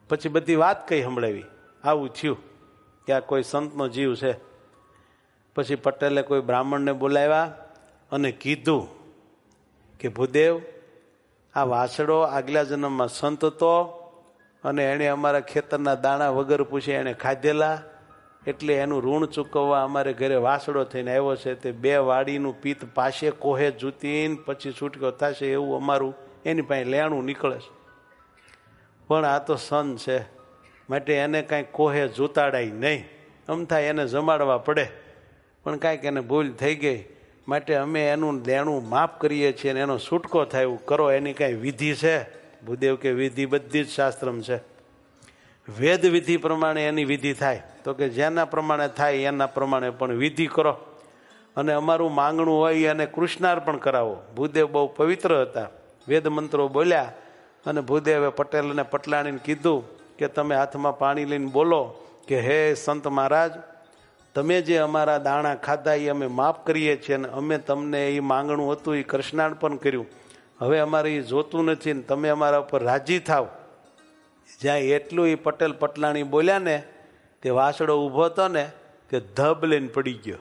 પછી બધી વાત કઈ સંભળાવી, આવું થયું કે આ કોઈ સંતનો જીવ છે. પછી પટેલે કોઈ બ્રાહ્મણને બોલાવ્યા અને કીધું કે ભૂદેવ, આ વાસડો આગલા જન્મમાં સંત હતો અને એણે અમારા ખેતરના દાણા વગર પૂછે એણે ખાધેલા, એટલે એનું ઋણ ચૂકવવા અમારે ઘરે વાસડો થઈને આવ્યો છે. તે 2 વાડીનું પિત્ત પાસે કોહે જૂતીને પછી છૂટકો થશે એવું અમારું એની પાસે લેણું નીકળે છે. પણ આ તો સંત છે, માટે એને કાંઈ કોહે જૂતાડાય નહીં. આમ થાય એને જમાડવા પડે, પણ કાંઈક એને ભૂલ થઈ ગઈ, માટે અમે એનું લેણું માફ કરીએ છીએ અને એનો છૂટકો થાય એવું કરો. એની કાંઈ વિધિ છે? ભૂદેવ કે વિધિ બધી જ શાસ્ત્રમ છે. વેદ વિધિ પ્રમાણે એની વિધિ થાય. તો કે જેના પ્રમાણે થાય એના પ્રમાણે પણ વિધિ કરો અને અમારું માંગણું હોય અને કૃષ્ણાર્પણ કરાવો. ભૂદેવ બહુ પવિત્ર હતા, વેદ મંત્રો બોલ્યા અને ભૂદેવે પટેલ અને પટલાણીને કીધું કે તમે હાથમાં પાણી લઈને બોલો કે હે સંત મહારાજ, તમે જે અમારા દાણા ખાધા એ અમે માફ કરીએ છીએ અને અમે તમને એ માંગણું હતું એ કૃષ્ણાર્પણ કર્યું. હવે અમારે એ જોતું નથી ને તમે અમારા ઉપર રાજી થાવ. જ્યાં એટલું એ પટેલ પટલાણી બોલ્યા ને, તે વાસડો ઊભો હતો ને તે ધબ લઈને પડી ગયો,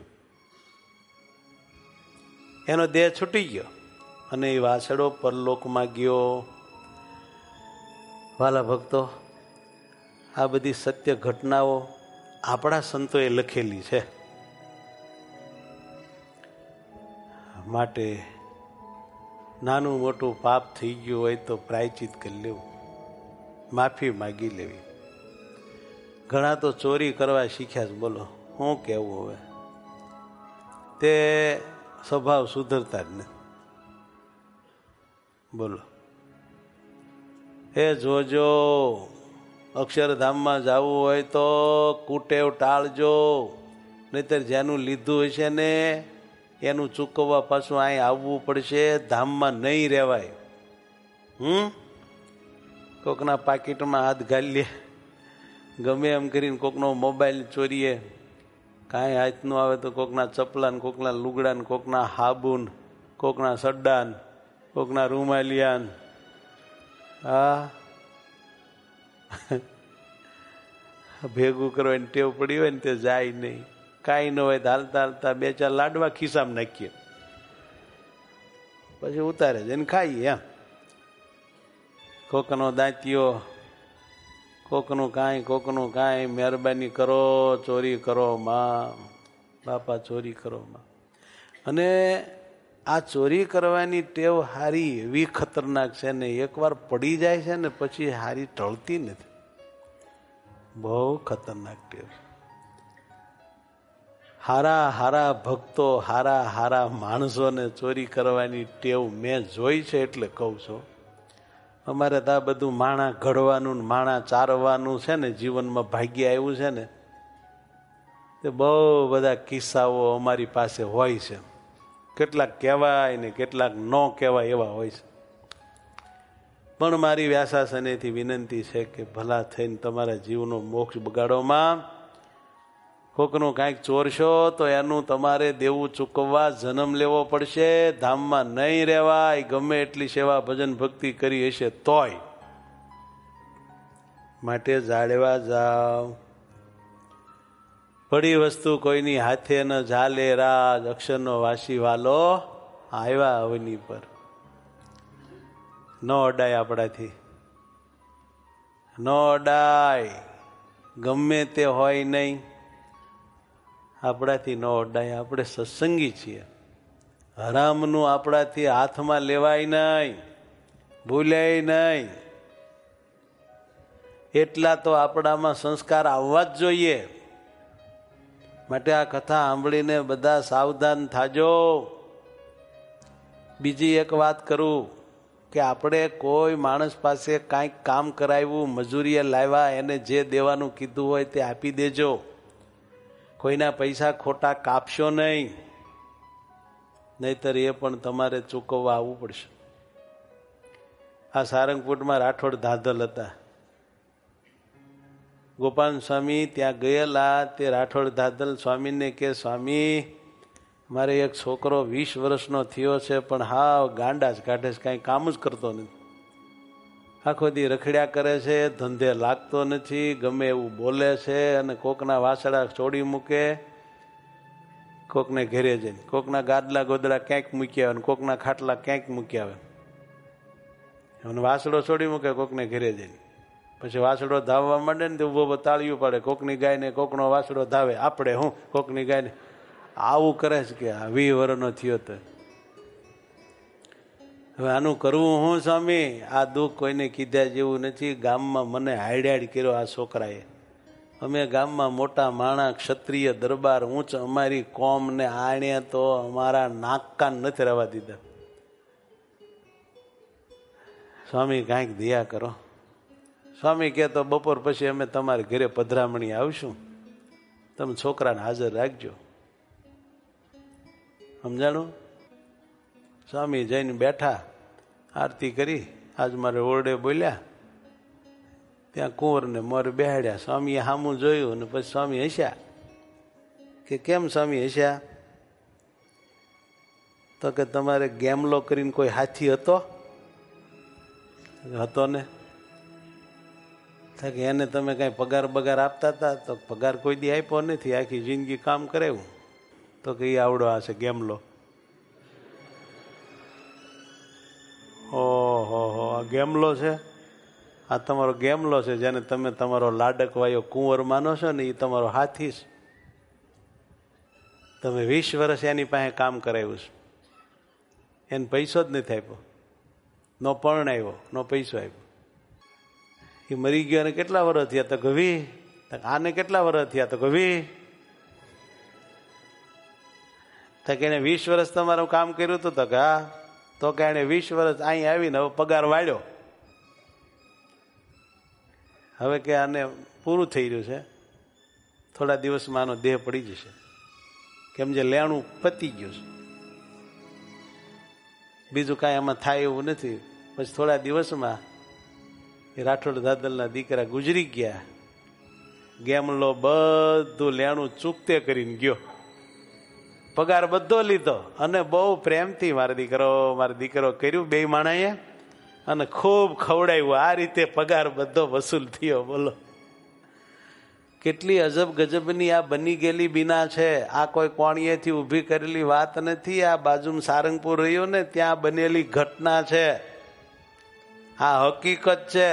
એનો દેહ છૂટી ગયો અને એ વાસડો પરલોકમાં ગયો. વાલા ભક્તો, આ બધી સત્ય ઘટનાઓ આપણા સંતોએ લખેલી છે. માટે નાનું મોટું પાપ થઈ ગયું હોય તો પ્રાયચિત કરી લેવું, માફી માગી લેવી. ઘણા તો ચોરી કરવા શીખ્યા છે, બોલો શું કહેવું હવે, તે સ્વભાવ સુધરતા જ નથી. બોલો, એ જોજો, અક્ષરધામમાં જવું હોય તો કુટેવ ટાળજો, નહીતર જેનું લીધું હશે ને એનું ચૂકવવા પાછું અહીં આવવું પડશે, ધામમાં નહીં રહેવાય. કોકના પાકીટમાં હાથ ગાલીએ, ગમે એમ કરીને કોકનો મોબાઈલ ચોરીએ, કાંઈ હાથનું આવે તો કોકના ચપલાન, કોકના લુગડાન, કોકના હાબુન, કોકના સડ્ડાન, કોકના રૂમાલિયાન. હા, ભેગું કરવાની ટેવ પડી હોય ને તે જાય નહીં. કાંઈ ન હોય તો હાલતા હાલતા 2-4 લાડવા ખિસ્સામાં નાખીએ, પછી ઉતારે જઈને ખાઈએ. એમ કોકનો દાંતિયો, કોકનું કાંઈ, મહેરબાની કરો, ચોરી કરો માં, બાપા ચોરી કરો માં. અને આ ચોરી કરવાની ટેવ હારી એવી ખતરનાક છે ને, એકવાર પડી જાય છે ને પછી હારી ટળતી નથી. બહુ ખતરનાક ટેવ. હારા ભક્તો, હારા માણસોને ચોરી કરવાની ટેવ મેં જોઈ છે, એટલે કહું છું. અમારે તો આ બધું માણા ઘડવાનું, માણા ચારવાનું છે ને, જીવનમાં ભાગ્ય આવ્યું છે ને, તે બહુ બધા કિસ્સાઓ અમારી પાસે હોય છે. કેટલાક કહેવાય ને કેટલાક ન કહેવાય એવા હોય છે. પણ મારી વ્યાસાસનેથી વિનંતી છે કે ભલા થઈને તમારા જીવનો મોક્ષ બગાડોમાં. કોકનું કાંઈક ચોરશો તો એનું તમારે દેવું ચૂકવવા જન્મ લેવો પડશે, ધામમાં નહીં રહેવાય, ગમે એટલી સેવા ભજન ભક્તિ કરી હશે તોય. માટે જાળવા જાવ. પડી વસ્તુ કોઈની હાથે ન ઝાલે રાજ, અક્ષરનો વાસી વાલો આવ્યા અવની પર. ન અડાય આપણાથી, ન અડાય, ગમે તે હોય નહીં, આપણાથી ન અડાય. આપણે સત્સંગી છીએ, હરામનું આપણાથી હાથમાં લેવાય નહીં, ભૂલાય નહીં. એટલા તો આપણામાં સંસ્કાર આવવા જ જોઈએ. માટે આ કથા સાંભળીને બધા સાવધાન થાજો. બીજી એક વાત કરું કે આપણે કોઈ માણસ પાસે કાંઈક કામ કરાવ્યું, મજૂરીએ લાવ્યા, એને જે દેવાનું કીધું હોય તે આપી દેજો. કોઈના પૈસા ખોટા કાપશો નહીં, નહીતર એ પણ તમારે ચૂકવવા આવવું પડશે. આ સારંગપુરમાં રાઠોડ ધાધલ હતા. ગોપાલ સ્વામી ત્યાં ગયેલા. તે રાઠોડ ધાધલ સ્વામીને કે સ્વામી, મારે એક છોકરો 20 વર્ષનો થયો છે, પણ હાવ ગાંડા જ કાઢે છે, કાંઈ કામ જ કરતો નથી. આખો દી રખડ્યા કરે છે, ધંધે લાગતો નથી, ગમે એવું બોલે છે, અને કોકના વાસડા છોડી મૂકે, કોકને ઘેરે જઈને કોકના ગાદલા ગોદડા ક્યાંક મૂક્યા આવે, કોકના ખાટલા ક્યાંક મૂક્યા આવે, અને વાસડો છોડી મૂકે કોકને ઘેરે જઈને. પછી વાસડો ધાવવા માંડે ને તો ઉભો તાળીયું પાડે, કોકની ગાયને કોકનો વાસડો ધાવે, આપણે હું કોકની ગાયને. આવું કરે છે કે 20 વર્ષનો થયો તો. હવે આનું કરવું હું સ્વામી? આ દુઃખ કોઈને કીધા જેવું નથી. ગામમાં મને હાઈડ કર્યો આ છોકરાએ. અમે ગામમાં મોટા માણા, ક્ષત્રિય દરબાર ઊંચ, અમારી કોમને આણે તો અમારા નાક કાન નથી રહેવા દીધા. સ્વામી કાંઈક દયા કરો. સ્વામી કહે તો બપોર પછી અમે તમારે ઘરે પધરામણી આવશું, તમે છોકરાને હાજર રાખજો. સમજાણું? સ્વામી જઈને બેઠા, આરતી કરી. આજ મારે ઓરડે બોલ્યા, ત્યાં કુંવરને મોર બેહાડ્યા. સ્વામીએ સામું જોયું અને પછી સ્વામી હસ્યા. કે કેમ સ્વામી હસ્યા? તો કે તમારે ગેમલો કરીને કોઈ હાથી હતો ને? કે એને તમે કઈ પગાર બગાર આપતા હતા? તો પગાર કોઈ દી આપ્યો નથી, આખી જિંદગી કામ કરાવ્યું. તો કે એ આવડો આ છે ગેમલો. ઓહો, આ ગેમલો છે? આ તમારો ગેમલો છે, જેને તમે તમારો લાડકવાયો કુંવર માનો છો ને, એ તમારો હાથી છે. તમે 20 વર્ષ એની પાસે કામ કરાવ્યું છે, એને પૈસો જ નથી આપ્યો, નો પણ આવ્યો, નો પૈસો આપ્યો. એ મરી ગયો. અને કેટલા વર્ષ થયા? તો ગવી. આને કેટલા વર્ષ થયા? તો ગવી. તો કે એને 20 વર્ષ તમારું કામ કર્યું હતું? તો કે હા. તો કે એને 20 વર્ષ અહીં આવીને હવે પગાર વાળ્યો. હવે કે આને પૂરું થઈ રહ્યું છે, થોડા દિવસમાં આનો દેહ પડી જશે. કેમ જે લેણું પતી ગયું છે, બીજું કાંઈ આમાં થાય એવું નથી. પછી થોડા દિવસમાં એ રાઠોડ દાદલના દીકરા ગુજરી ગયા. ગેમલો બધું લેણું ચૂકતે કરીને ગયો, પગાર બધો લીધો, અને બહુ પ્રેમથી મારો દીકરો કર્યું બે માણાએ, અને ખૂબ ખવડાવ્યું. આ રીતે પગાર બધો વસૂલ થયો. બોલો કેટલી અજબ ગજબની આ બની ગયેલી બીના છે. આ કોઈ કોણીએથી ઊભી કરેલી વાત નથી. આ બાજુમાં સારંગપુર રહ્યું ને, ત્યાં બનેલી ઘટના છે. આ હકીકત છે.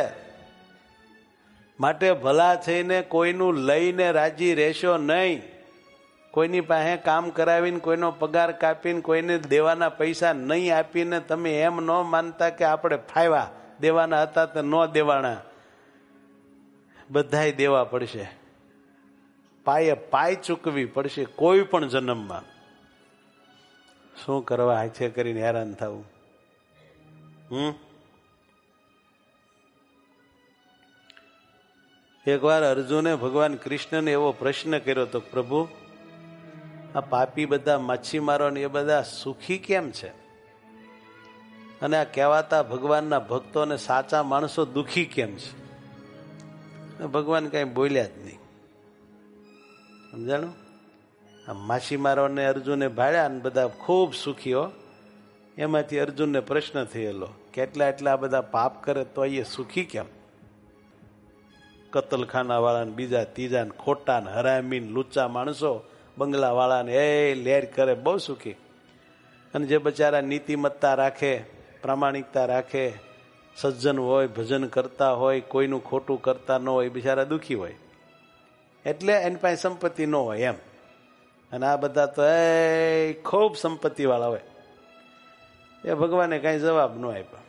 માટે ભલા થઈને કોઈનું લઈને રાજી રહેશો નહીં. કોઈની પાસે કામ કરાવીને, કોઈનો પગાર કાપીને, કોઈને દેવાના પૈસા નહીં આપીને તમે એમ ન માનતા કે આપણે ફાવ્યા, દેવાના હતા તો ન દેવાના. બધાય દેવા પડશે, પાયે પાય ચૂકવી પડશે કોઈ પણ જન્મમાં. શું કરવા હાથે કરીને હેરાન થવું? એકવાર અર્જુને ભગવાન કૃષ્ણને એવો પ્રશ્ન કર્યો હતો, પ્રભુ આ પાપી બધા માછીમારો ને એ બધા સુખી કેમ છે, અને આ કહેવાતા ભગવાનના ભક્તો અને સાચા માણસો દુખી કેમ છે? ભગવાન કઈ બોલ્યા જ નહીં. સમજાણું? આ માછીમારોને અર્જુને ભાડ્યા અને બધા ખૂબ સુખીઓ. એમાંથી અર્જુનને પ્રશ્ન થયેલો, કેટલા એટલા બધા પાપ કરે તો એ સુખી કેમ? કતલખાના વાળા, બીજા ત્રીજા, ખોટા ને હરામીન લુચ્ચા માણસો, બંગલા વાળાને એ લેર કરે બહુ સુખી. અને જે બચારા નીતિમત્તા રાખે, પ્રામાણિકતા રાખે, સજ્જન હોય, ભજન કરતા હોય, કોઈનું ખોટું કરતા ન હોય, બિચારા દુઃખી હોય. એટલે એની પાસે સંપત્તિ ન હોય એમ. અને આ બધા તો એ ખૂબ સંપત્તિ વાળા હોય. એ ભગવાને કઈ જવાબ ન આપ્યો.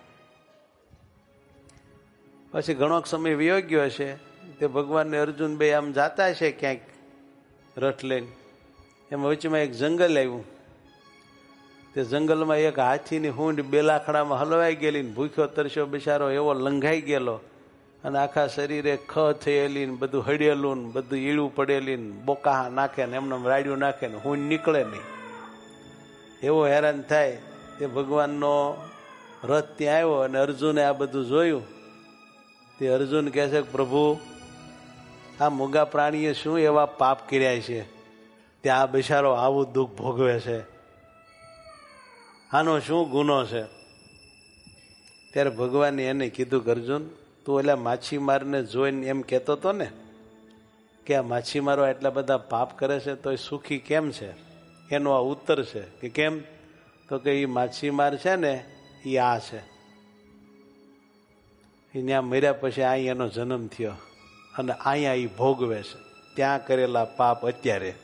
પછી ઘણો સમય વયો ગયો હશે, તે ભગવાનને અર્જુન બે આમ જાતા હશે ક્યાંક રથ લઈને. એમાં વચમાં એક જંગલ આવ્યું. તે જંગલમાં એક હાથીની હૂંડ બેલાખડામાં હલવાઈ ગયેલી, ભૂખ્યો તરસ્યો બિચારો એવો લંઘાઈ ગયેલો, અને આખા શરીરે ખ થયેલી ને બધું હડેલું ને બધું ઈળું પડેલી ને બોકા નાખે ને એમને રાડ્યું નાખે ને હૂંડ નીકળે નહીં. એવો હેરાન થાય. તે ભગવાનનો રથ ત્યાં આવ્યો અને અર્જુને આ બધું જોયું. તે અર્જુન કહે છે, પ્રભુ આ મૂગા પ્રાણીએ શું એવા પાપ કર્યા છે, ત્યાં આ બિચારો આવું દુઃખ ભોગવે છે, આનો શું ગુનો છે? ત્યારે ભગવાને એને કીધું, અર્જુન તું ઓલા માછીમારને જોઈને એમ કહેતો હતો ને કે આ માછીમારો એટલા બધા પાપ કરે છે તો એ સુખી કેમ છે? એનો આ ઉત્તર છે કે કેમ? તો કે એ માછીમાર છે ને એ આ છે, ત્યાં મર્યા પછી અહીં એનો જન્મ થયો અને અહીંયા એ ભોગવે છે ત્યાં કરેલા પાપ અત્યારે.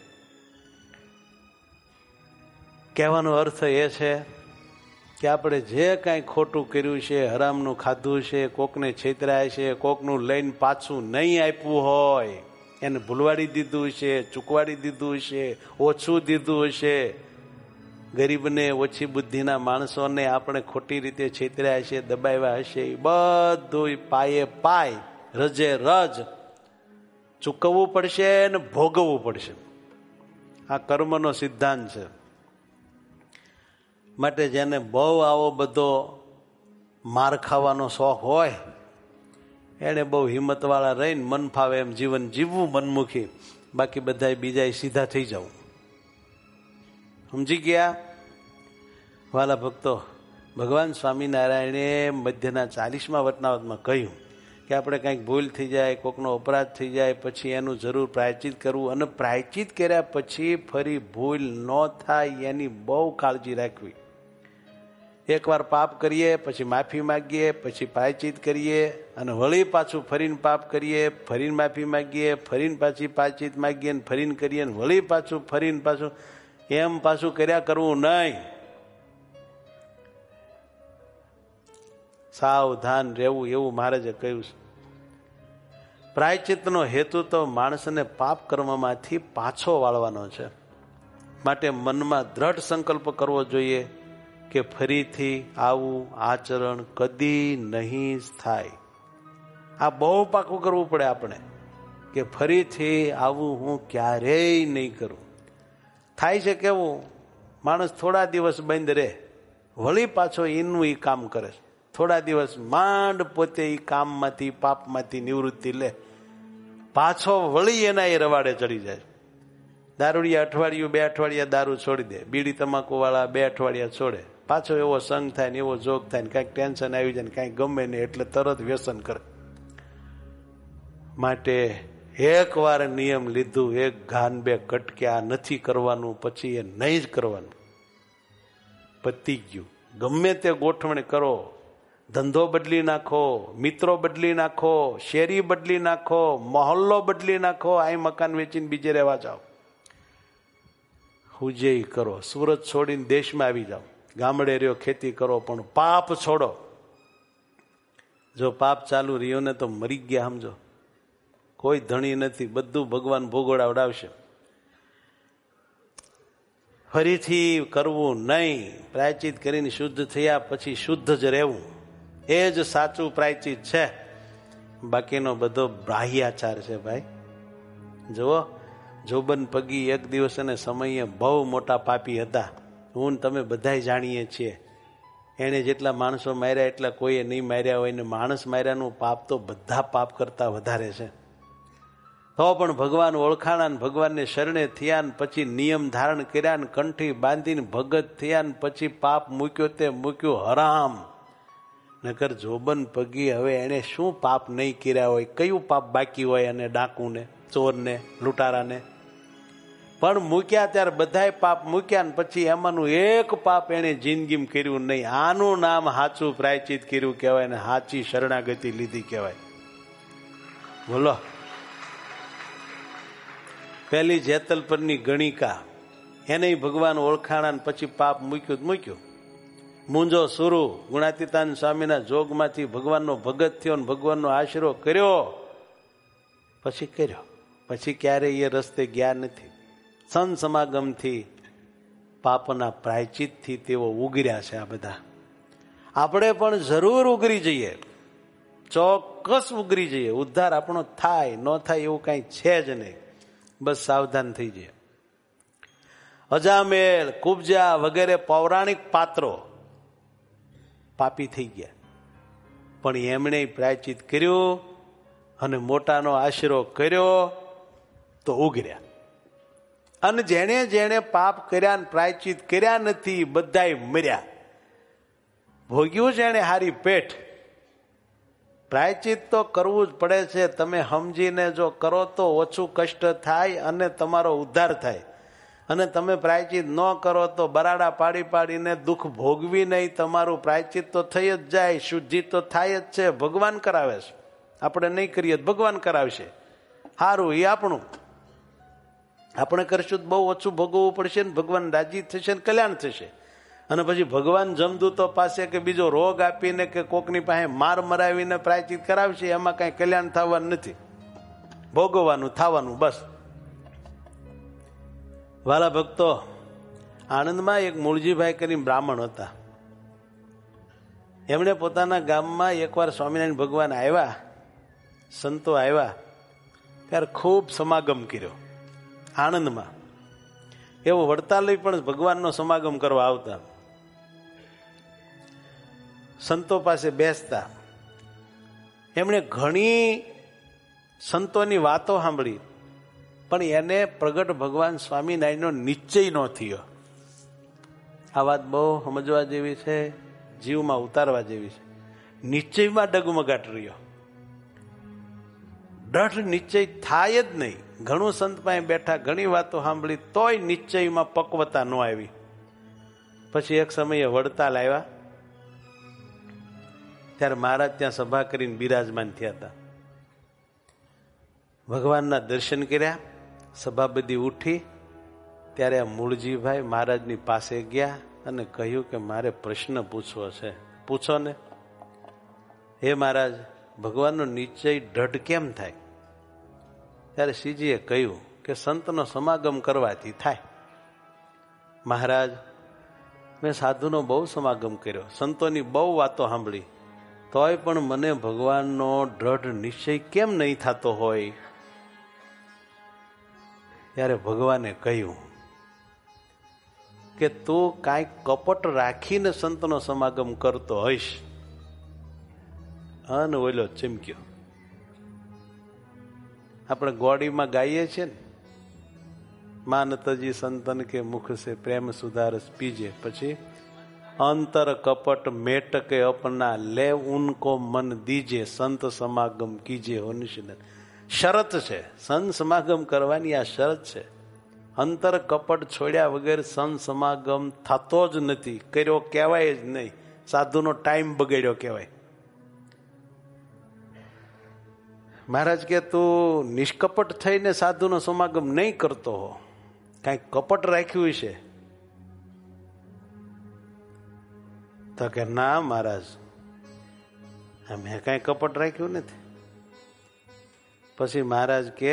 કહેવાનો અર્થ એ છે કે આપણે જે કાંઈ ખોટું કર્યું છે, હરામનું ખાધું છે, કોકને છેતરાય છે, કોકનું લઈને પાછું નહીં આપ્યું હોય, એને ભૂલવાડી દીધું છે, ચૂકવાડી દીધું છે, ઓછું દીધું હશે, ગરીબને ઓછી બુદ્ધિના માણસોને આપણે ખોટી રીતે છેતર્યા છે, દબાવ્યા હશે, એ બધું પાયે પાય રજે રજ ચૂકવવું પડશે ને ભોગવવું પડશે. આ કર્મનો સિદ્ધાંત છે. માટે જેને બહુ આવો બધો માર ખાવાનો શોખ હોય એને બહુ હિંમતવાળા રહીને મન ફાવે એમ જીવન જીવવું મનમુખી, બાકી બધા બીજા સીધા થઈ જવું. સમજી ગયા વાલા ભક્તો? ભગવાન સ્વામિનારાયણે મધ્યના 40મા વટનાવતમાં કહ્યું કે આપણે કંઈક ભૂલ થઈ જાય, કોકનો અપરાધ થઈ જાય પછી એનું જરૂર પ્રાયચિત કરવું, અને પ્રાયચિત કર્યા પછી ફરી ભૂલ ન થાય એની બહુ કાળજી રાખવી. એકવાર પાપ કરીએ પછી માફી માગીએ, પછી પ્રાયચિત કરીએ, અને વળી પાછું ફરીને પાપ કરીએ, ફરીને માફી માગીએ, ફરીને પાછી પ્રાયચિત માગીએ, ને ફરીને કરીએ, ને વળી પાછું ફરીને પાછું, એમ પાછું કર્યા કરવું નહીં. સાવધાન રહેવું એવું મહારાજે કહ્યું છે. પ્રાયચિતનો હેતુ તો માણસને પાપ કર્મમાંથી પાછો વાળવાનો છે. માટે મનમાં દ્રઢ સંકલ્પ કરવો જોઈએ કે ફરીથી આવું આચરણ કદી નહીં થાય. આ બહુ પાકું કરવું પડે આપણે કે ફરીથી આવું હું ક્યારેય નહીં કરું. થાય છે કેવું, માણસ થોડા દિવસ બંધ રહે, વળી પાછો એનું એ કામ કરે, થોડા દિવસ માંડ પોતે એ કામમાંથી પાપમાંથી નિવૃત્તિ લે, પાછો વળી એના એ રવાડે ચડી જાય. દારૂડિયા અઠવાડિયું 2 અઠવાડિયા દારૂ છોડી દે, બીડી તમાકુ વાળા 2 અઠવાડિયા છોડે, પાછો એવો સંગ થાય ને એવો જોગ થાય ને કાંઈક ટેન્શન આવી જાય ને કાંઈક ગમે ને એટલે તરત વ્યસન કરે. માટે એકવાર નિયમ લીધું, એક ઘાન બે કટક્યા, નથી કરવાનું પછી એ નહીં જ કરવાનું, પતી ગયું. ગમે તે ગોઠવણ કરો, ધંધો બદલી નાખો, મિત્રો બદલી નાખો, શેરી બદલી નાખો, મહોલ્લો બદલી નાખો, અહીં મકાન વેચીને બીજે રહેવા જાઓ, હુજે કરો, સુરત છોડીને દેશમાં આવી જાઓ, ગામડે રહ્યો ખેતી કરો, પણ પાપ છોડો. જો પાપ ચાલુ રહ્યો ને તો મરી ગયા સમજો. કોઈ ધણી નથી, બધું ભગવાન ભોગવડાવડાવશે. ફરીથી કરવું નહીં. પ્રાયચિત કરીને શુદ્ધ થયા પછી શુદ્ધ જ રહેવું, એ જ સાચું પ્રાયચિત છે. બાકીનો બધો બાહ્યાચાર છે ભાઈ. જુઓ, જોબન પગી એક દિવસ અને સમયે બહુ મોટા પાપી હતા, હું તમે બધાય જાણીએ છીએ. એને જેટલા માણસો માર્યા એટલા કોઈએ નહીં માર્યા હોય, ને માણસ માર્યાનું પાપ તો બધા પાપ કરતા વધારે છે. તો પણ ભગવાન ઓળખાણા ને ભગવાનને શરણે થયા ને પછી નિયમ ધારણ કર્યા ને કંઠી બાંધીને ભગત થયા ને પછી પાપ મૂક્યો તે મૂક્યું હરામ. નકર જોબન પગી હવે એને શું પાપ નહીં કર્યા હોય, કયું પાપ બાકી હોય? અને ડાકુને, ચોરને, લૂંટારાને પણ મૂક્યા ત્યારે બધાય પાપ મૂક્યા ને પછી એમાંનું એક પાપ એને જિંદગીમાં કર્યું નહીં. આનું નામ સાચું પ્રાયચિત કર્યું કહેવાય ને સાચી શરણાગતિ લીધી કહેવાય. બોલો, પેલી જેતલપરની ગણિકા, એને ભગવાન ઓળખાણા ને પછી પાપ મૂક્યું મૂક્યું. મુંજો સુરુ ગુણાતીતાન સ્વામીના જોગમાંથી ભગવાનનો ભગત થયો ને ભગવાનનો આશરો કર્યો, પછી ક્યારેય એ રસ્તે ગયા નથી. સંત સમાગમથી, પાપના પ્રાયચિતથી તેઓ ઉગર્યા છે. આ બધા આપણે પણ જરૂર ઉગરી જઈએ, ચોક્કસ ઉગરી જઈએ. ઉદ્ધાર આપણો થાય ન થાય એવું કઈ છે જ નહીં. બસ સાવધાન થઈ જાય. અજામેળ, કુબજા વગેરે પૌરાણિક પાત્રો પાપી થઈ ગયા, પણ એમણે પ્રાયચિત કર્યું અને મોટાનો આશરો કર્યો તો ઉગર્યા. અને જેણે જેણે પાપ કર્યા પ્રાયચિત કર્યા નથી, બધાય મર્યા. ભોગ્યું છે એને હારી પેઠ. પ્રાયચિત તો કરવું જ પડે છે. તમે સમજીને જો કરો તો ઓછું કષ્ટ થાય અને તમારો ઉદ્ધાર થાય. અને તમે પ્રાયચિત ન કરો તો બરાડા પાડી પાડીને દુઃખ ભોગવી નહીં. તમારું પ્રાયચિત તો થઈ જ જાય, શુદ્ધિ તો થાય જ છે. ભગવાન કરાવે છે, આપણે નહીં કરીએ ભગવાન કરાવશે. સારું એ આપણું, આપણે કરશું તો બહુ ઓછું ભોગવવું પડશે ને ભગવાન રાજી થશે ને કલ્યાણ થશે. અને પછી ભગવાન જમદૂતો પાસે કે બીજો રોગ આપીને કે કોકની પાસે માર મરાવીને પ્રાયચિત કરાવશે, એમાં કઈ કલ્યાણ થવાનું નથી. ભોગવવાનું થવાનું બસ. વાલા ભક્તો, આણંદમાં એક મૂળજીભાઈ કરીને બ્રાહ્મણ હતા. એમણે પોતાના ગામમાં એકવાર સ્વામિનારાયણ ભગવાન આવ્યા, સંતો આવ્યા ત્યારે ખૂબ સમાગમ કર્યો આણંદમાં. એવો વડતાલય પણ ભગવાનનો સમાગમ કરવા આવતા, સંતો પાસે બેસતા. એમણે ઘણી સંતોની વાતો સાંભળી, પણ એને પ્રગટ ભગવાન સ્વામિનારાયણનો નિશ્ચય ન થયો. આ વાત બહુ સમજવા જેવી છે, જીવમાં ઉતારવા જેવી છે. નિશ્ચયમાં ડગમગાટ રહ્યો, દ્રઢ નિશ્ચય થાય જ નહીં. ઘણું સંત પાસે બેઠા, ઘણી વાતો સાંભળી, તોય નિશ્ચયમાં પક્વતા ન આવી. પછી એક સમયે વડતાલ આવ્યા, ત્યારે મહારાજ ત્યાં સભા કરીને બિરાજમાન થયા હતા. ભગવાનના દર્શન કર્યા, સભા બધી ઉઠી. ત્યારે આ મૂળજીભાઈ મહારાજની પાસે ગયા અને કહ્યું કે મારે પ્રશ્ન પૂછવો છે. પૂછો ને. હે મહારાજ, ભગવાનનો નિશ્ચય દ્રઢ કેમ થાય? ત્યારે શ્રીજીએ કહ્યું કે સંતનો સમાગમ કરવાથી થાય. મહારાજ, મેં સાધુનો બહુ સમાગમ કર્યો, સંતોની બહુ વાતો સાંભળી, તોય પણ મને ભગવાનનો દ્રઢ નિશ્ચય કેમ નહીં થતો હોય? ત્યારે ભગવાને કહ્યું કે તું કાંઈક કપટ રાખીને સંતનો સમાગમ કરતો હોઈશ. અને ઓલો ચમક્યો. આપણે ગોડીમાં ગાઈએ છીએ ને, માનતજી સંતન કે મુખ સે પ્રેમ સુધારસ પીજે, પછી અંતર કપટ મેટ કે અપના લે ઉनको મન દીજે સંત સમાગમ કીજે હોનિશન. શરત છે, સંત સમાગમ કરવાની આ શરત છે. અંતર કપટ છોડ્યા વગર સંત સમાગમ થતો જ નથી. કર્યો કહેવાય જ નહીં, સાધુનો ટાઈમ બગાડ્યો કહેવાય. મહારાજ કે તું નિષ્કપટ થઈને સાધુનો સમાગમ નહીં કરતો હો, કાંઈક કપટ રાખ્યું છે? તો કે ના મહારાજ, મેં કાંઈ કપટ રાખ્યું નથી. પછી મહારાજ કે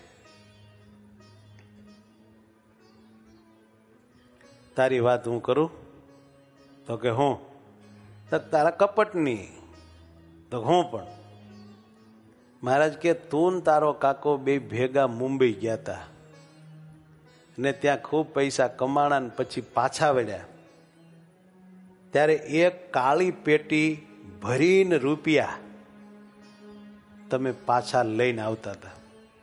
તારી વાત હું કરું? તો કે હું? તારા કપટની? તો હું પણ. મહારાજ કે તું ને તારો કાકો બે ભેગા મુંબઈ ગયા હતા ને ત્યાં ખૂબ પૈસા કમાણા ને પછી પાછા વળ્યા. ત્યારે એક કાળી પેટી ભરીને રૂપિયા તમે પાછા લઈને આવતા હતા,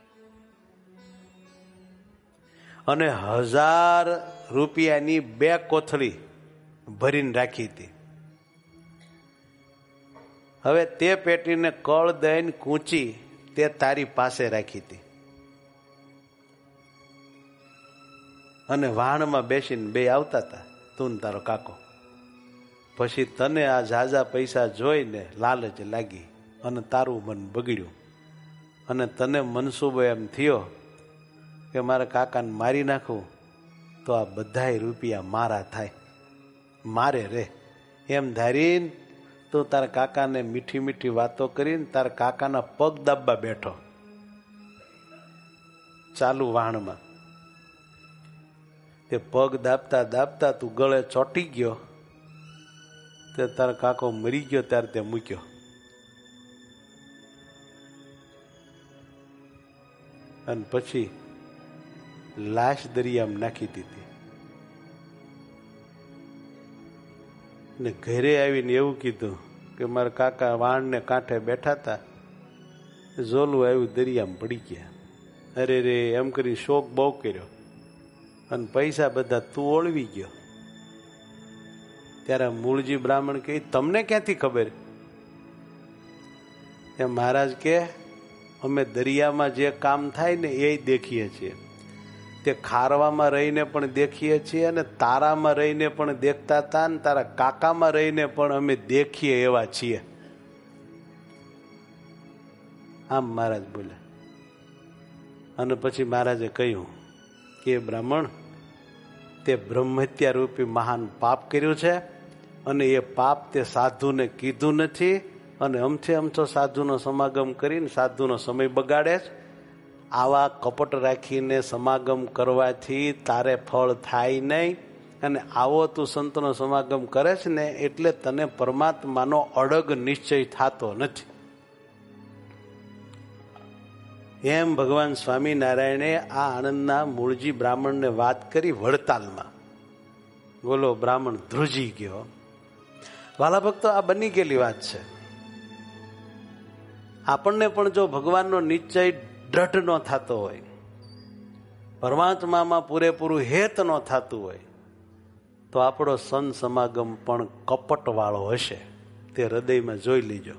અને 1000 રૂપિયાની 2 કોથળી ભરીને રાખી હતી. હવે તે પેટીને કળ દઈને કૂંચી તે તારી પાસે રાખી હતી, અને વાહણમાં બેસીને બે આવતા હતા તું ને તારો કાકો. પછી તને આ ઝાઝા પૈસા જોઈને લાલચ લાગી અને તારું મન બગડ્યું, અને તને મનસૂબો એમ થયો કે મારા કાકાને મારી નાખું તો આ બધાય રૂપિયા મારા થાય, મારે રે એમ ધારીને તું તારા કાકાને મીઠી મીઠી વાતો કરીને તારા કાકાના પગ દાબવા બેઠો ચાલુ વાહણમાં. તે પગ દાબતા દાબતા તું ગળે ચોંટી ગયો, તે તારો કાકો મરી ગયો ત્યારે તે મૂક્યો. અને પછી લાશ દરિયામાં નાખી દીધી. ને ઘરે આવીને એવું કીધું કે મારા કાકા વાણને કાંઠે બેઠા હતા, ઝોલું આવ્યું દરિયામાં પડી ગયા. અરે રે એમ કરી શોક બહુ કર્યો, અને પૈસા બધા તું ઓળવી ગયો. ત્યારે મૂળજી બ્રાહ્મણ કહે, તમને ક્યાંથી ખબર? એ મહારાજ કે, અમે દરિયામાં જે કામ થાય ને એ દેખીએ છીએ, તે ખારવામાં રહીને પણ દેખીએ છીએ, અને તારામાં રહીને પણ દેખતા હતા, ને તારા કાકામાં રહીને પણ અમે દેખીએ એવા છીએ. આમ મહારાજ બોલ્યા. અને પછી મહારાજે કહ્યું કે બ્રાહ્મણ, તે બ્રહ્મહત્યા રૂપી મહાન પાપ કર્યું છે, અને એ પાપ તે સાધુને કીધું નથી, અને અમથો સાધુનો સમાગમ કરીને સાધુનો સમય બગાડે છે. આવા કપટ રાખીને સમાગમ કરવાથી તારે ફળ થાય નહીં, અને આવો તું સંતનો સમાગમ કરે છે ને એટલે તને પરમાત્માનો અડગ નિશ્ચય થતો નથી. એમ ભગવાન સ્વામિનારાયણે આ આણંદના મૂળજી બ્રાહ્મણને વાત કરી વડતાલમાં. બોલો, બ્રાહ્મણ ધ્રુજી ગયો. વાલા ભક્તો, આ બની ગયેલી વાત છે. આપણને પણ જો ભગવાનનો નિશ્ચય દ્રઢ ન થતો હોય, પરમાત્મામાં પૂરેપૂરું હેત ન થતું હોય, તો આપણો સંત સમાગમ પણ કપટ વાળો હશે. તે હૃદયમાં જોઈ લીજો.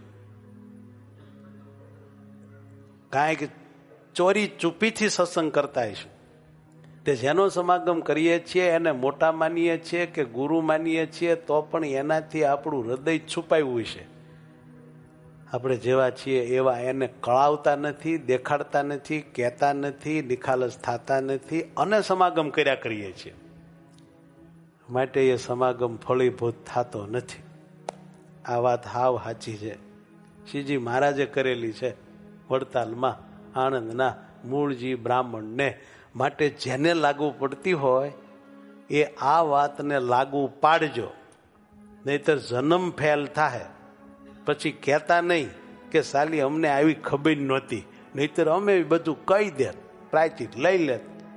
કાંઈક ચોરી ચૂપીથી સત્સંગ કરતા હશું. તે જેનો સમાગમ કરીએ છીએ એને મોટા માનીએ છીએ કે ગુરુ માનીએ છીએ, તો પણ એનાથી આપણું હૃદય છુપાયું છે. આપણે જેવા છીએ એવા એને કળાવતા નથી, દેખાડતા નથી, કહેતા નથી, નિખાલસ થતા નથી, અને સમાગમ કર્યા કરીએ છીએ. માટે એ સમાગમ ફળીભૂત થતો નથી. આ વાત હાવ સાચી છે. શ્રીજી મહારાજે કરેલી છે વડતાલમાં આણંદના મૂળજી બ્રાહ્મણને. માટે જેને લાગુ પડતી હોય એ આ વાતને લાગુ પાડજો, નહીતર જન્મ ફેલ થાય. પછી કહેતા નહીં કે સાલી અમને આવી ખબર નહોતી, નહીતર અમે બધું કહી દે, પ્રાયચિત લઈ લે,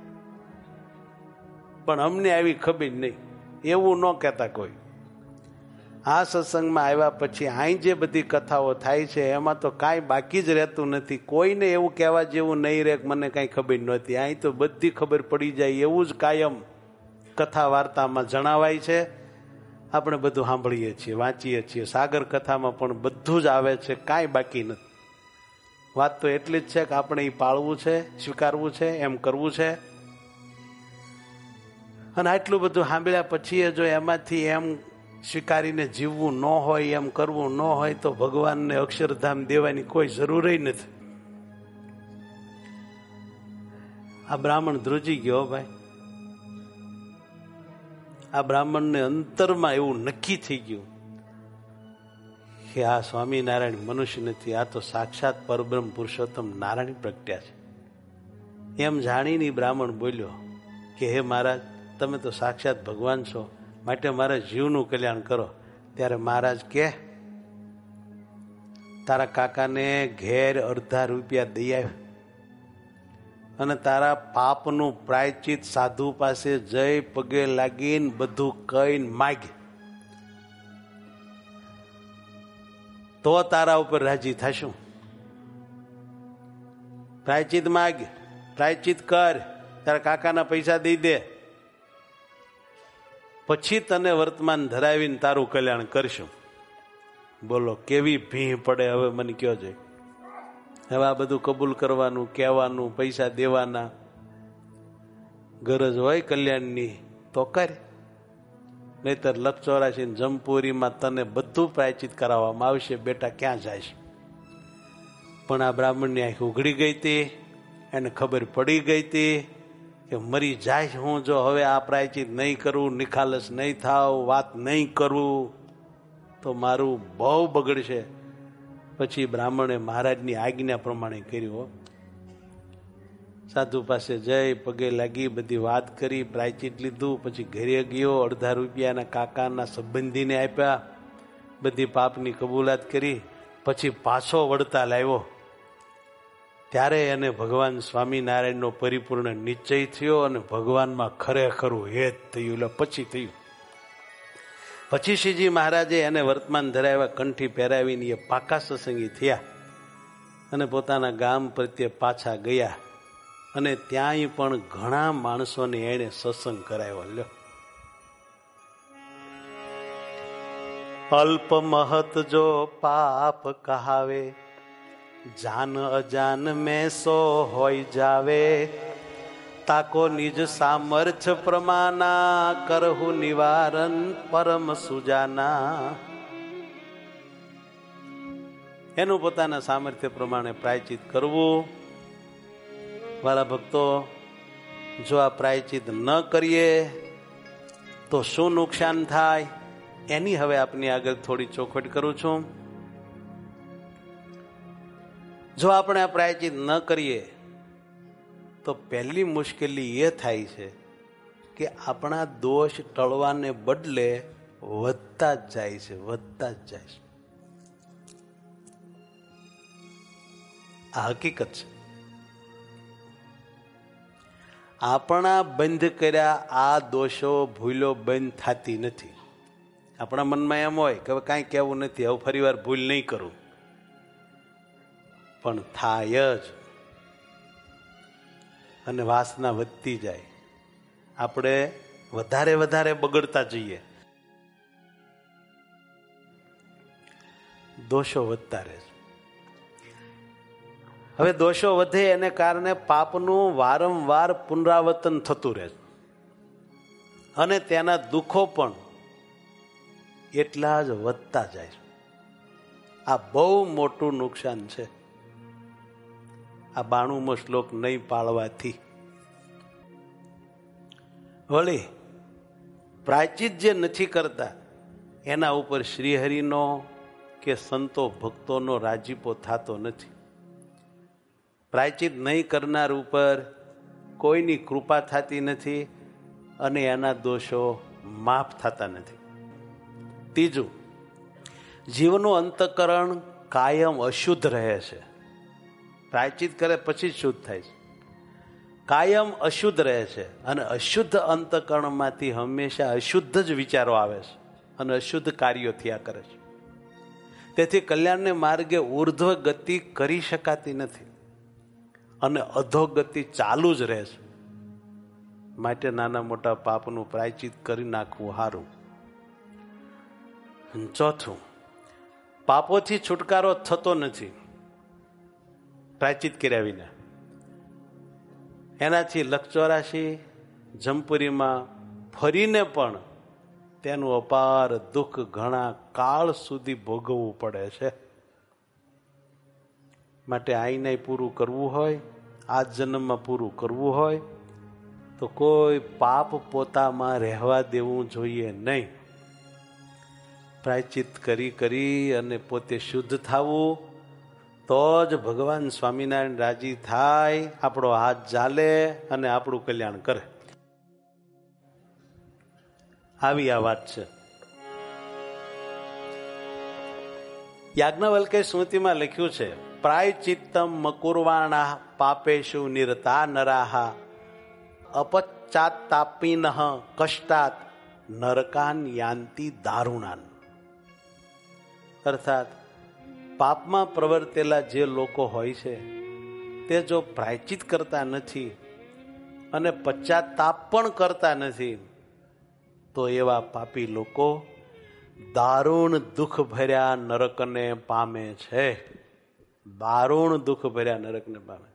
પણ અમને આવી ખબર નહીં, એવું ન કહેતા કોઈ. આ સત્સંગમાં આવ્યા પછી અહીં જે બધી કથાઓ થાય છે એમાં તો કાંઈ બાકી જ રહેતું નથી. કોઈને એવું કહેવા જેવું નહીં રહે કે મને કાંઈ ખબર નહોતી. અહીં તો બધી ખબર પડી જાય એવું જ કાયમ કથા વાર્તામાં જણાવાય છે. આપણે બધું સાંભળીએ છીએ, વાંચીએ છીએ. સાગર કથામાં પણ બધું જ આવે છે, કાંઈ બાકી નથી. વાત તો એટલી જ છે કે આપણે એ પાળવું છે, સ્વીકારવું છે, એમ કરવું છે. અને આટલું બધું સાંભળ્યા પછી જો એમાંથી એમ સ્વીકારીને જીવવું ન હોય, એમ કરવું ન હોય, તો ભગવાનને અક્ષરધામ દેવાની કોઈ જરૂર નથી. આ બ્રાહ્મણ ધ્રુજી ગયો ભાઈ. આ બ્રાહ્મણને અંતરમાં એવું નક્કી થઈ ગયું કે આ સ્વામિનારાયણ મનુષ્ય નથી, આ તો સાક્ષાત પરબ્રહ્મ પુરુષોત્તમ નારાયણ પ્રગટ્યા છે. એમ જાણીને બ્રાહ્મણ બોલ્યો કે હે મહારાજ, તમે તો સાક્ષાત ભગવાન છો, માટે મારા જીવનું કલ્યાણ કરો. ત્યારે મહારાજ કે, તારા કાકાને ઘેર અડધા રૂપિયા દઈ આવ, અને તારા પાપનું પ્રાયચિત સાધુ પાસે જઈ પગે લાગીને બધું કહીને માગ, તો તારા ઉપર રાજી થશું. પ્રાયચિત માગ, પ્રાયચિત કર, તારા કાકાના પૈસા દઈ દે, પછી તને વર્તમાન ધરાવીને તારું કલ્યાણ કરશું. બોલો કેવી ભીહ પડે હવે મને કયો છે. હવે આ બધું કબૂલ કરવાનું, કહેવાનું, પૈસા દેવાના, ગરજ હોય કલ્યાણની તો કર, નહીતર લખ 84 જમપુરીમાં તને બધું પ્રાયચિત કરાવવામાં આવશે. બેટા ક્યાં જાય? પણ આ બ્રાહ્મણની આંખ ઉઘડી ગઈ હતી, એને ખબર પડી ગઈ હતી કે મરી જાય હું જો હવે આ પ્રાયચિત નહીં કરું, નિખાલસ નહીં થાવ, વાત નહીં કરું તો મારું બહુ બગડશે. પછી બ્રાહ્મણે મહારાજની આજ્ઞા પ્રમાણે કર્યું. સાધુ પાસે જઈ પગે લાગી, બધી વાત કરી, પ્રાયચિત લીધું, પછી ઘરે ગયો, અડધા રૂપિયાના કાકાના સંબંધીને આપ્યા, બધી પાપની કબૂલાત કરી. પછી પાછો વડતાલ આવ્યો. ત્યારે એને ભગવાન સ્વામિનારાયણનો પરિપૂર્ણ નિશ્ચય થયો, અને ભગવાનમાં ખરેખરું હેત થયું. એટલે પછી થયું. પછી શ્રીજી મહારાજે એને વર્તમાન ધરાવ્યા, કંઠી પહેરાવીને એ પાકા સત્સંગી થયા, અને પોતાના ગામ પ્રત્યે પાછા ગયા, અને ત્યાંય પણ ઘણા માણસોને એને સત્સંગ કરાવ્યો. લ્યો, અલ્પ મહત જો પાપ કહાવે, જાન અજાન મેં સો હોય જાવે, તાકો નિજ સામર્થ્ય પ્રમાના, કરહુ નિવારણ પરમ સુજાના. એનું પોતાના સામર્થ્ય પ્રમાણે પ્રાયચિત કરવું. વાલા ભક્તો, જો આ પ્રાયચિત ન કરીએ તો શું નુકસાન થાય એની હવે આપની આગળ થોડી ચોખવટ કરું છું. જો આપણે આ પ્રાયચિત ન કરીએ તો પહેલી મુશ્કેલી એ થાય છે કે આપણા દોષ ટળવાને બદલે વધતા જ જાય છે, વધતા જ જાય છે. આ હકીકત છે. આપણા બંધ કર્યા આ દોષો ભૂલો બંધ થતી નથી. આપણા મનમાં એમ હોય કે હવે કાંઈ કહેવું નથી, હવે ફરી વાર ભૂલ નહીં કરું, પણ થાય જ. અને વાસના વધતી જાય, આપણે વધારે વધારે બગડતા જઈએ, દોષો વધતા રહે છે. હવે દોષો વધે એને કારણે પાપનું વારંવાર પુનરાવર્તન થતું રહે છે અને તેના દુઃખો પણ એટલા જ વધતા જાય છે. આ બહુ મોટું નુકસાન છે આ 92મો શ્લોક નહીં પાળવાથી. વળી પ્રાયચિત જે નથી કરતા એના ઉપર શ્રીહરિનો કે સંતો ભક્તોનો રાજીપો થતો નથી. પ્રાયચિત નહીં કરનાર ઉપર કોઈની કૃપા થતી નથી અને એના દોષો માફ થતા નથી. ત્રીજું, જીવનું અંતઃકરણ કાયમ અશુદ્ધ રહે છે. પ્રાયચિત કરે પછી જ શુદ્ધ થાય છે, કાયમ અશુદ્ધ રહે છે અને અશુદ્ધ અંતઃકરણમાંથી હંમેશા અશુદ્ધ જ વિચારો આવે છે અને અશુદ્ધ કાર્યો થયા કરે છે. તેથી કલ્યાણને માર્ગે ઉર્ધ્વ ગતિ કરી શકાતી નથી અને અધોગતિ ચાલુ જ રહે છે. માટે નાના મોટા પાપનું પ્રાયચિત કરી નાખવું સારું. ચોથું, પાપોથી છુટકારો થતો નથી પ્રાયચિત કર્યા વિના. એનાથી લક્ષ 84 જમપુરીમાં ફરીને પણ તેનું અપાર દુઃખ ઘણા કાળ સુધી ભોગવવું પડે છે. માટે આઈને પૂરું કરવું હોય, આ જન્મમાં પૂરું કરવું હોય તો કોઈ પાપ પોતામાં રહેવા દેવું જોઈએ નહીં. પ્રાયચિત કરી અને પોતે શુદ્ધ થવું, તો જ ભગવાન સ્વામિનારાયણ રાજી થાય, આપણો હાથ ચાલે અને આપણું કલ્યાણ કરે. આવી આ વાત છે. યાજ્ઞવલ્કે સ્મૃતિમાં લખ્યું છે, પ્રાયચિત્તમ મકુર્વાણા પાપેષુ નિરતા નરાહા અપચાતાપીનઃ કષ્ટાત નરકાન યાન્તિ દારુણાન. અર્થાત પાપમાં પ્રવર્તેલા જે લોકો હોય છે તે જો પ્રાયચિત કરતા નથી અને પશ્ચાતાપ પણ કરતા નથી તો એવા પાપી લોકો દારૂણ દુઃખ ભર્યા નરકને પામે છે. દારૂણ દુઃખ ભર્યા નરકને પામે.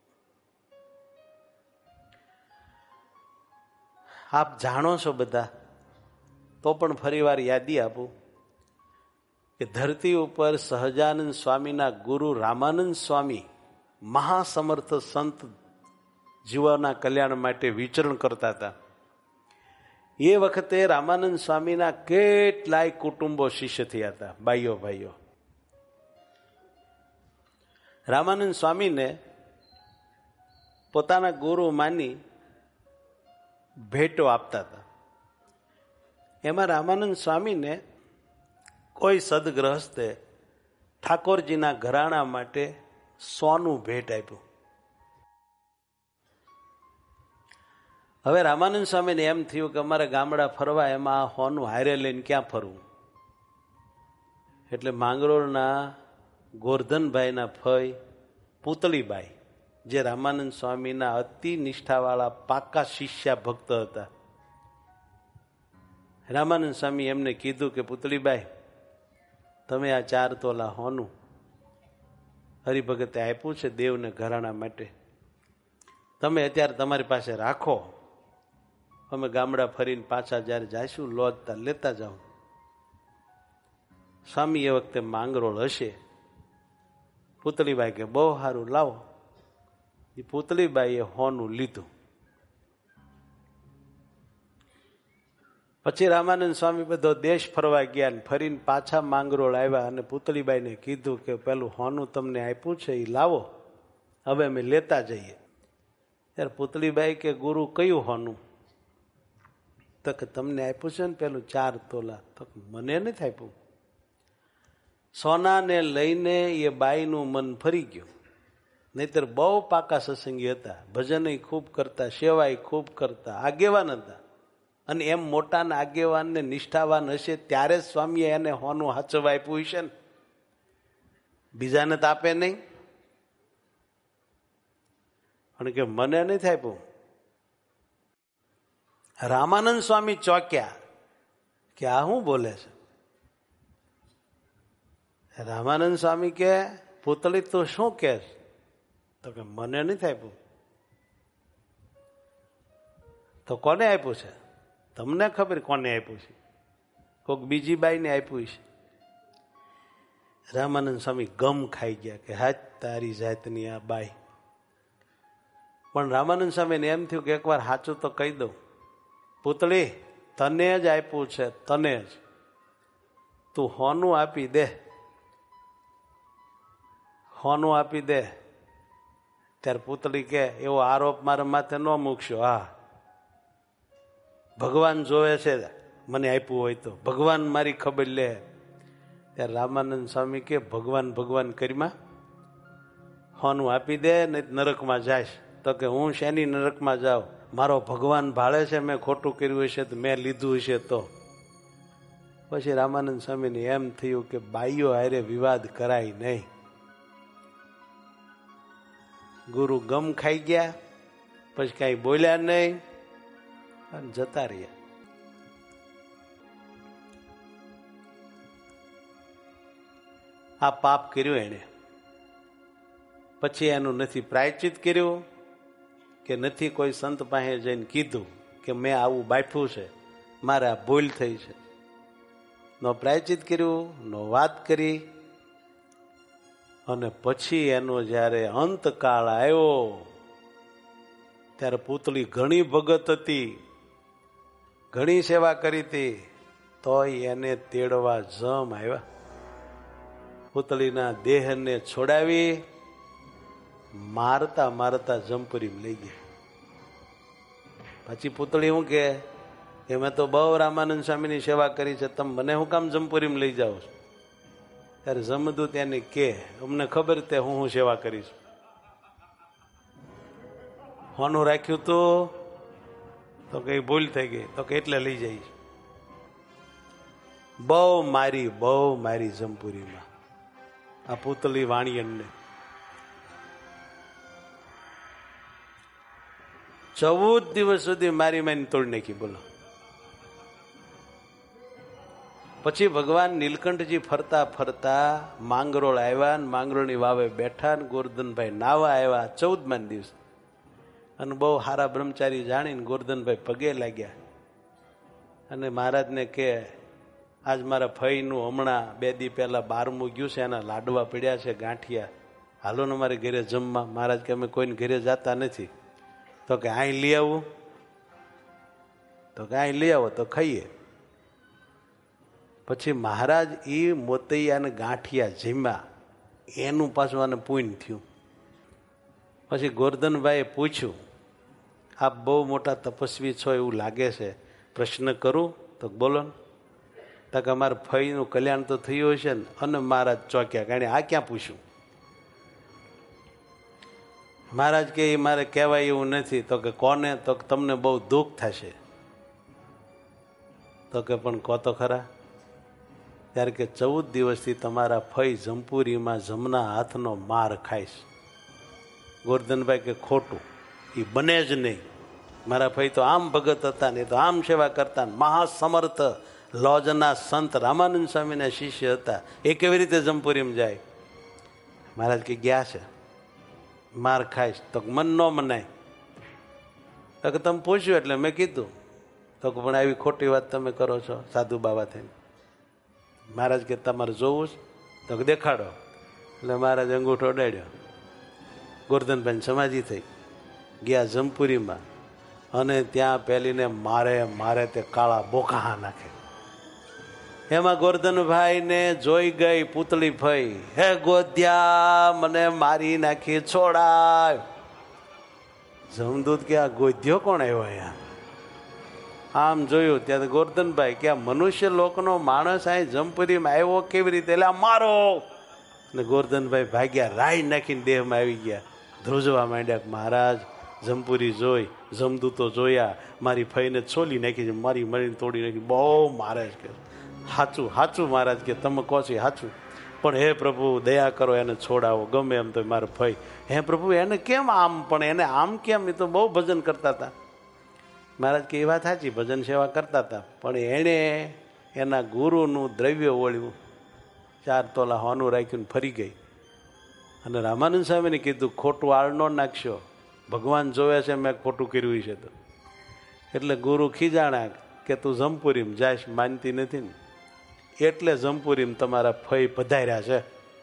આપ જાણો છો બધા, તો પણ ફરી વાર યાદી આપું કે ધરતી ઉપર સહજાનંદ સ્વામીના ગુરુ રામાનંદ સ્વામી મહાસમર્થ સંત જીવોના કલ્યાણ માટે વિચરણ કરતા હતા. એ વખતે રામાનંદ સ્વામીના કેટલાય કુટુંબો શિષ્ય થયા હતા, ભાઈઓ. રામાનંદ સ્વામીને પોતાના ગુરુ માની ભેટો આપતા હતા. એમાં રામાનંદ સ્વામીને કોઈ સદગ્રહસ્થે ઠાકોરજીના ઘરાણા માટે સોનું ભેટ આપ્યું. હવે રામાનંદ સ્વામીને એમ થયું કે અમારે ગામડા ફરવા એમાં આ સોનું હારે લઈને ક્યાં ફરવું? એટલે માંગરોળના ગોરધનભાઈના ફઈ પૂતળીબાઈ, જે રામાનંદ સ્વામીના અતિ નિષ્ઠાવાળા પાકા શિષ્યા ભક્ત હતા, રામાનંદ સ્વામી એમને કીધું કે પૂતળીબાઈ, તમે આ 4 તોલા હોનું હરિભગતે આપ્યું છે દેવને ઘરાણા માટે, તમે અત્યારે તમારી પાસે રાખો, અમે ગામડા ફરીને પાછા જ્યારે જઈશું લોજતા લેતા જાઓ. સ્વામી એ વખતે માંગરોળ હશે. પૂતળીબાઈ કે બહુ સારું, લાવો. એ પૂતળીબાઈએ હોનું લીધું. પછી રામાનંદ સ્વામી બધો દેશ ફરવા ગયા ને ફરીને પાછા માંગરોળ આવ્યા અને પૂતળીબાઈને કીધું કે પેલું હોનું તમને આપ્યું છે એ લાવો, હવે અમે લેતા જઈએ. ત્યારે પૂતળીબાઈ કે ગુરુ કયું હોનું? તો કે તમને આપ્યું છે ને પેલું 4 તોલા. તો મને નથી આપ્યું. સોનાને લઈને એ બાઈનું મન ફરી ગયું. નહીતર બહુ પાકા સત્સંગી હતા, ભજન ખૂબ કરતા, સેવાય ખૂબ કરતા, આગેવાન હતા. અને એમ મોટાના આગેવાનને નિષ્ઠાવાન હશે ત્યારે જ સ્વામીએ એને હોનું હાચવા આપ્યું હશે ને, બીજાને તો આપે નહીં. પણ કે મને નથી આપ્યું. રામાનંદ સ્વામી ચોક્યા કે આ શું બોલે છે. રામાનંદ સ્વામી કે પૂતળી તું શું કે? તો કે મને નથી આપ્યું. તો કોને આપ્યું છે? તમને ખબર કોને આપ્યું છે? કોઈક બીજી બાઈને આપ્યું છે. રામાનંદ સ્વામી ગમ ખાઈ ગયા કે હાથ તારી જાતની આ બાઈ. પણ રામાનંદ સ્વામીને એમ થયું કે એકવાર સાચું તો કહી દઉં, પૂતળી તને જ આપ્યું છે, તને જ. તું હોનું આપી દે, હોનું આપી દે. ત્યારે પૂતળી કે એવો આરોપ મારા માથે ન મૂકશો. હા, ભગવાન જોવે છે, મને આપ્યું હોય તો ભગવાન મારી ખબર લે. ત્યારે રામાનંદ સ્વામી કે ભગવાન ભગવાન કરીમાં હોનું આપી દે ને નરકમાં જાય. તો કે હું શેની નરકમાં જાઉં? મારો ભગવાન ભાળે છે, મેં ખોટું કર્યું હશે તો, મેં લીધું હશે તો. પછી રામાનંદ સ્વામીને એમ થયું કે બાઈઓ હારે વિવાદ કરાય નહીં. ગુરુ ગમ ખાઈ ગયા, પછી કઈ બોલ્યા નહીં અને જતા રહ્યા. આ પાપ કર્યું એને. પછી એનું નથી પ્રાયચિત કર્યું કે નથી કોઈ સંત પાસે જઈને કીધું કે મેં આવું બાફ્યું છે, મારે આ ભૂલ થઈ છે. નો પ્રાયચિત કર્યું, નો વાત કરી. અને પછી એનો જ્યારે અંતકાળ આવ્યો ત્યારે પૂતળી ઘણી ભગત હતી, ઘણી સેવા કરી હતી, તોય એને તેડવા જમ આવ્યા. પૂતળીના દેહને છોડાવી મારતા મારતા જમપુરી લઈ ગયા. પછી પૂતળી શું કે મેં તો બહુ રામાનંદ સ્વામીની સેવા કરી છે, તમે મને શું કામ જમપુરી લઈ જાઓ છો? ત્યારે જમદૂત એને કે અમને ખબર તે હું સેવા કરીશ. હોનું રાખ્યું તો કઈ ભૂલ થઈ ગઈ. તો કે એટલે લઈ જઈશ. બહુ મારી જમપુરીમાં આ પૂતળી વાણિયનને. 14 દિવસ સુધી મારી તોડી નાખી. બોલો. પછી ભગવાન નીલકંઠજી ફરતા ફરતા માંગરોળ આવ્યા ને માંગરોળની વાવે બેઠા ને ગોરધનભાઈ નાવા આવ્યા 14મા દિવસ. અને બહુ સારા બ્રહ્મચારી જાણીને ગોરધનભાઈ પગે લાગ્યા અને મહારાજને કે આજ મારા ફઈનું હમણાં 2 દી પહેલા 12મું ગયું છે, એના લાડવા પડ્યા છે ગાંઠિયા, હાલો ને મારે ઘરે જમવા. મહારાજ કે અમે કોઈને ઘરે જતા નથી. તો કે અહીં લઈ આવું? તો કે અહીં લઈ આવો તો ખાઈએ. પછી મહારાજ એ મોતૈયાને ગાંઠિયા જમ્યા, એનું પાછું આને પૂન થયું. પછી ગોરધનભાઈએ પૂછ્યું, આપ બહુ મોટા તપસ્વી છો એવું લાગે છે, પ્રશ્ન કરું? તો બોલો ને. તો કે અમારા ફઈનું કલ્યાણ તો થયું હશે ને? અને મહારાજ ચોક્યા, કારણ આ ક્યાં પૂછ્યું? મહારાજ કે એ મારે કહેવાય એવું નથી. તો કે કોને? તો તમને બહુ દુઃખ થશે. તો કે પણ કહો તો ખરા. ત્યારે કે 14 દિવસથી તમારા ફઈ જમપુરીમાં જમના હાથનો માર ખાઈશ. ગોરધનભાઈ કે ખોટું, એ બને જ નહીં. મારા ફઈ તો આમ ભગત હતા ને, તો આમ સેવા કરતા, મહાસમર્થ લોજના સંત રામાનંદ સ્વામીના શિષ્ય હતા. એ કેવી રીતે જમપુરીમાં જાય? મહારાજ કે ગયા છે, માર ખાઈશ. તો મન ન મનાય. તો કે તમે પૂછ્યું એટલે મેં કીધું. તો પણ આવી ખોટી વાત તમે કરો છો સાધુ બાબા થઈને. મહારાજ કે તમારે જોવું છે? તો દેખાડો. એટલે મહારાજ અંગૂઠો અડાડ્યો. ગોરધનભાઈ સમાધિ થઈ ગયા જમપુરીમાં, અને ત્યાં પેલીને મારે તે કાળા બોકા નાખે. એમાં ગોરધનભાઈ ને જોઈ ગઈ પૂતળી ફઈ, હે ગોધ્યા મને મારી નાખી, છોડાવ. જમદૂત કે આ ગોધ્યો કોણ આવ્યો અહીંયા? આમ જોયું ત્યાં ગોરધનભાઈ કે આ મનુષ્ય લોકનો માણસ અહીં જમપુરીમાં આવ્યો કેવી રીતે? એટલે મારો. અને ગોરધનભાઈ ભાગ્યા, રાઈ નાખીને દેહમાં આવી ગયા. ધ્રુજવા માંડ્યા, મહારાજ જમપુરી જોઈ, જમદૂતો જોયા, મારી ફઈને છોલી નાખી છે, મારી મરીને તોડી નાખી, બહુ મારે છે. કે સાચું સાચું મહારાજ કે તમે કહો છો સાચું, પણ હે પ્રભુ દયા કરો, એને છોડાવો, ગમે એમ તો મારો ફઈ. હે પ્રભુ એને કેમ આમ? પણ એને આમ કેમ? એ તો બહુ ભજન કરતા હતા. મહારાજ કે એ વાત સાચી, ભજન સેવા કરતા હતા, પણ એણે એના ગુરુનું દ્રવ્ય ઓળ્યું, 4 તોલા હોનું રાખ્યું, ફરી ગઈ. અને રામાનંદ સ્વામીને કીધું ખોટું આળ ન નાખશો, ભગવાન જોવે છે મેં ખોટું કર્યું છે. તો એટલે ગુરુ ખીજાણા કે તું જમપુરીમાં જાશ, માનતી નથી ને, એટલે જમપુરીમાં તમારા ફઈ પધાર્યા છે.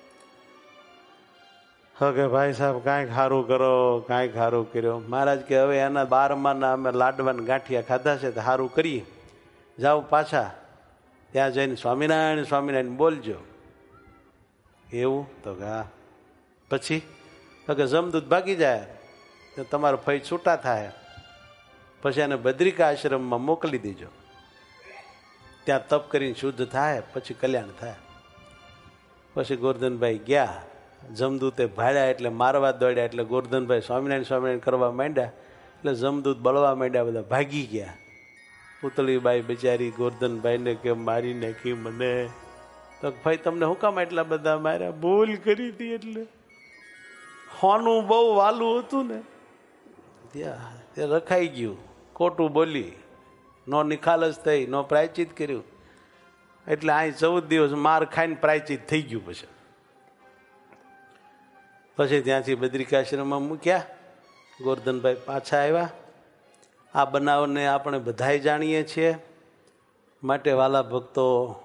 હવે ભાઈ સાહેબ કાંઈક સારું કરો, કાંઈક સારું કર્યો. મહારાજ કે હવે એના 12માના અમે લાડવાના ગાંઠિયા ખાધા છે, તો સારું કરીએ, જાઓ પાછા ત્યાં જઈને સ્વામિનારાયણ સ્વામિનારાયણ બોલજો. એવું? તો કે હા. પછી તો કે જમદૂત ભાગી જાય તો તમારો ફઈ છૂટા થાય, પછી એને બદ્રિકા આશ્રમમાં મોકલી દેજો, ત્યાં તપ કરીને શુદ્ધ થાય, પછી કલ્યાણ થાય. પછી ગોરધનભાઈ ગયા, જમદૂતે ભાડ્યા એટલે મારવા દોડ્યા, એટલે ગોરધનભાઈ સ્વામિનારાયણ સ્વામિનારાયણ કરવા માંડ્યા, એટલે જમદૂત બળવા માંડ્યા, બધા ભાગી ગયા. પુતળીબાઈ બિચારી ગોરધનભાઈને કે મારી નાખી મને. તો ભાઈ તમને હું કામ એટલા બધા માર્યા? ભૂલ કરી હતી એટલે. હોનું બહુ વાલું હતું ને, તે રખાઈ ગયું, ખોટું બોલી, નો નિખાલસ થઈ, નો પ્રાયચિત કર્યું, એટલે અહીં 14 દિવસ માર ખાઈને પ્રાયચિત થઈ ગયું. પછી ત્યાંથી બદ્રિકાશ્રમમાં મૂક્યા. ગોરધનભાઈ પાછા આવ્યા. આ બનાવને આપણે બધાય જાણીએ છીએ, માટે વાલા ભક્તો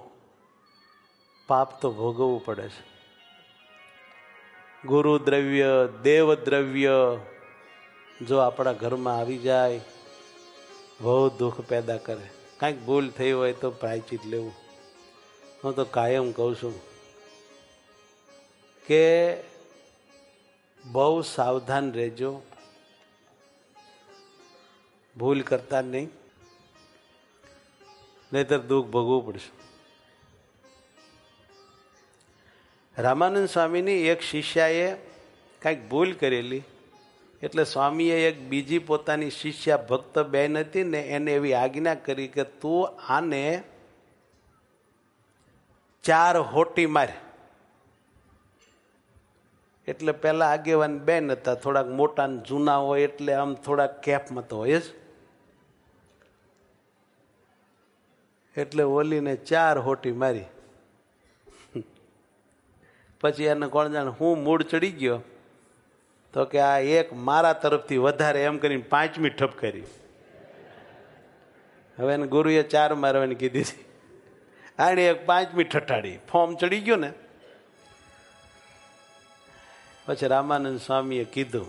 પાપ તો ભોગવવું પડે છે. ગુરુ દ્રવ્ય, દેવ દ્રવ્ય જો આપણા ઘરમાં આવી જાય, બહુ દુઃખ પેદા કરે. કાંઈક ભૂલ થઈ હોય તો પ્રાયચિત લેવું. હું તો કાયમ કહું છું કે બહુ સાવધાન રહેજો, ભૂલ કરતા નહીં, નહીતર દુઃખ ભોગવવું પડશે. રામાનંદ સ્વામીની એક શિષ્યાએ કાંઈક ભૂલ કરેલી, એટલે સ્વામીએ એક બીજી પોતાની શિષ્યા ભક્ત બેન હતી ને, એને એવી આજ્ઞા કરી કે તું આને 4 હોટી માર. એટલે પેલા આગેવાન બેન હતા, થોડાક મોટા જૂના હોય એટલે આમ થોડાક કેફમાં તો હોય જ, એટલે ઓલીને 4 હોટી મારી. પછી એને કોણ જાણે હું મૂળ ચડી ગયો, તો કે આ એક મારા તરફથી વધારે એમ કરીને 5મી ઠપ કરી. હવે એને ગુરુએ 4 મારવાની કીધી હતી, આને એક 5મી ઠઠાડી, ફોર્મ ચડી ગયો ને. પછી રામાનંદ સ્વામીએ કીધું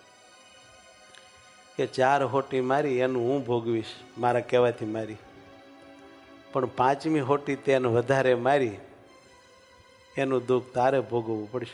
કે 4 હોટી મારી એનું હું ભોગવીશ, મારા કહેવાથી મારી, પણ 5મી હોટી તેને વધારે મારી, એનું દુઃખ તારે ભોગવવું પડશે.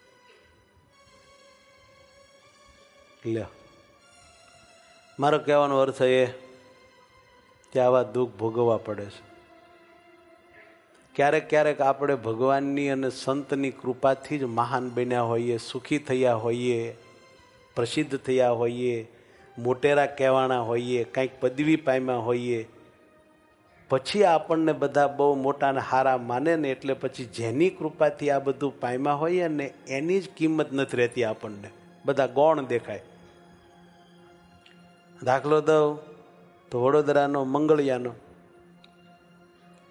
લ્યો, મારો કહેવાનો અર્થ એ કે આવા દુઃખ ભોગવવા પડે છે. ક્યારેક ક્યારેક આપણે ભગવાનની અને સંતની કૃપાથી જ મહાન બન્યા હોઈએ, સુખી થયા હોઈએ, પ્રસિદ્ધ થયા હોઈએ, મોટેરા કહેવાના હોઈએ, કંઈક પદવી પામ્યા હોઈએ, પછી આપણને બધા બહુ મોટા ને હારા માને ને, એટલે પછી જેની કૃપાથી આ બધું પામ્યા હોઈએ ને એની જ કિંમત નથી રહેતી. આપણને બધા ગૌણ દેખાય. દાખલો દઉં તો વડોદરાનો મંગળિયાનો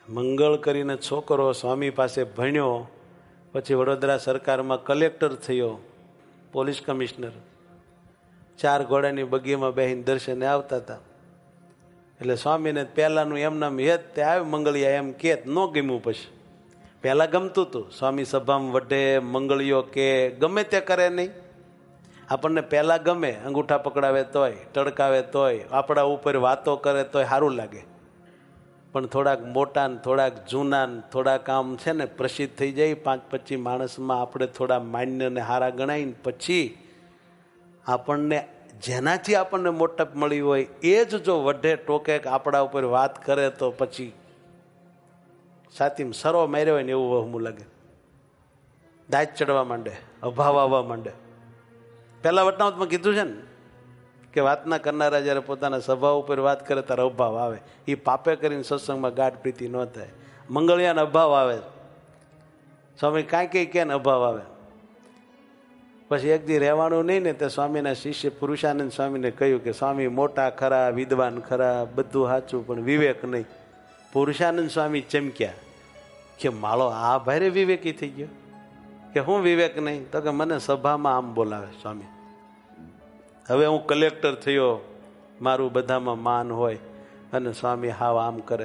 મંગળ કરીને છોકરો સ્વામી પાસે ભણ્યો, પછી વડોદરા સરકારમાં કલેક્ટર થયો, પોલીસ કમિશનર. 4 ઘોડાની બગીમાં બેહીને દર્શને આવતા હતા. એટલે સ્વામીને પહેલાનું એમનામ હેત તે આવે મંગળિયા એમ કે ન ગમ્યું. પછી પહેલાં ગમતું હતું. સ્વામી સભામાં વઢે, મંગળીઓ કે ગમે તે કરે નહીં, આપણને પહેલાં ગમે. અંગૂઠા પકડાવે તોય, ટડકાવે તોય, આપણા ઉપર વાતો કરે તોય સારું લાગે. પણ થોડાક મોટા ને થોડાક જૂના ને થોડાક આમ છે ને પ્રસિદ્ધ થઈ જાય, 5-25 માણસમાં આપણે થોડા માન્ય ને હારા ગણાય, પછી આપણને જેનાથી આપણને મોટપ મળી હોય એ જ જો વઢે ટોકે આપણા ઉપર વાત કરે તો પછી છાતીમાં સરો માર્યો હોય ને એવું વહમું લાગે. દાંત ચડવા માંડે, અભાવ આવવા માંડે. પહેલા વટનાવતમાં કીધું છે ને કે વાતના કરનારા જ્યારે પોતાના સ્વભાવ ઉપર વાત કરે ત્યારે અભાવ આવે. એ પાપે કરીને સત્સંગમાં ગાઢ પ્રીતિ ન થાય. મંગળિયાને અભાવ આવે. સ્વામી કાંઈ કંઈ કે ને અભાવ આવે. પછી એક દી રહેવાનું નહીં ને તે સ્વામીના શિષ્ય પુરુષાનંદ સ્વામીને કહ્યું કે સ્વામી મોટા ખરા, વિદ્વાન ખરા, બધું સાચું, પણ વિવેક નહીં. પુરુષાનંદ સ્વામી ચમક્યા કે માળો આ ભારે વિવેકી થઈ ગયો કે હું વિવેક નહીં? તો કે મને સભામાં આમ બોલાવે સ્વામી. હવે હું કલેક્ટર થયો, મારું બધામાં માન હોય, અને સ્વામી હાવ આમ કરે.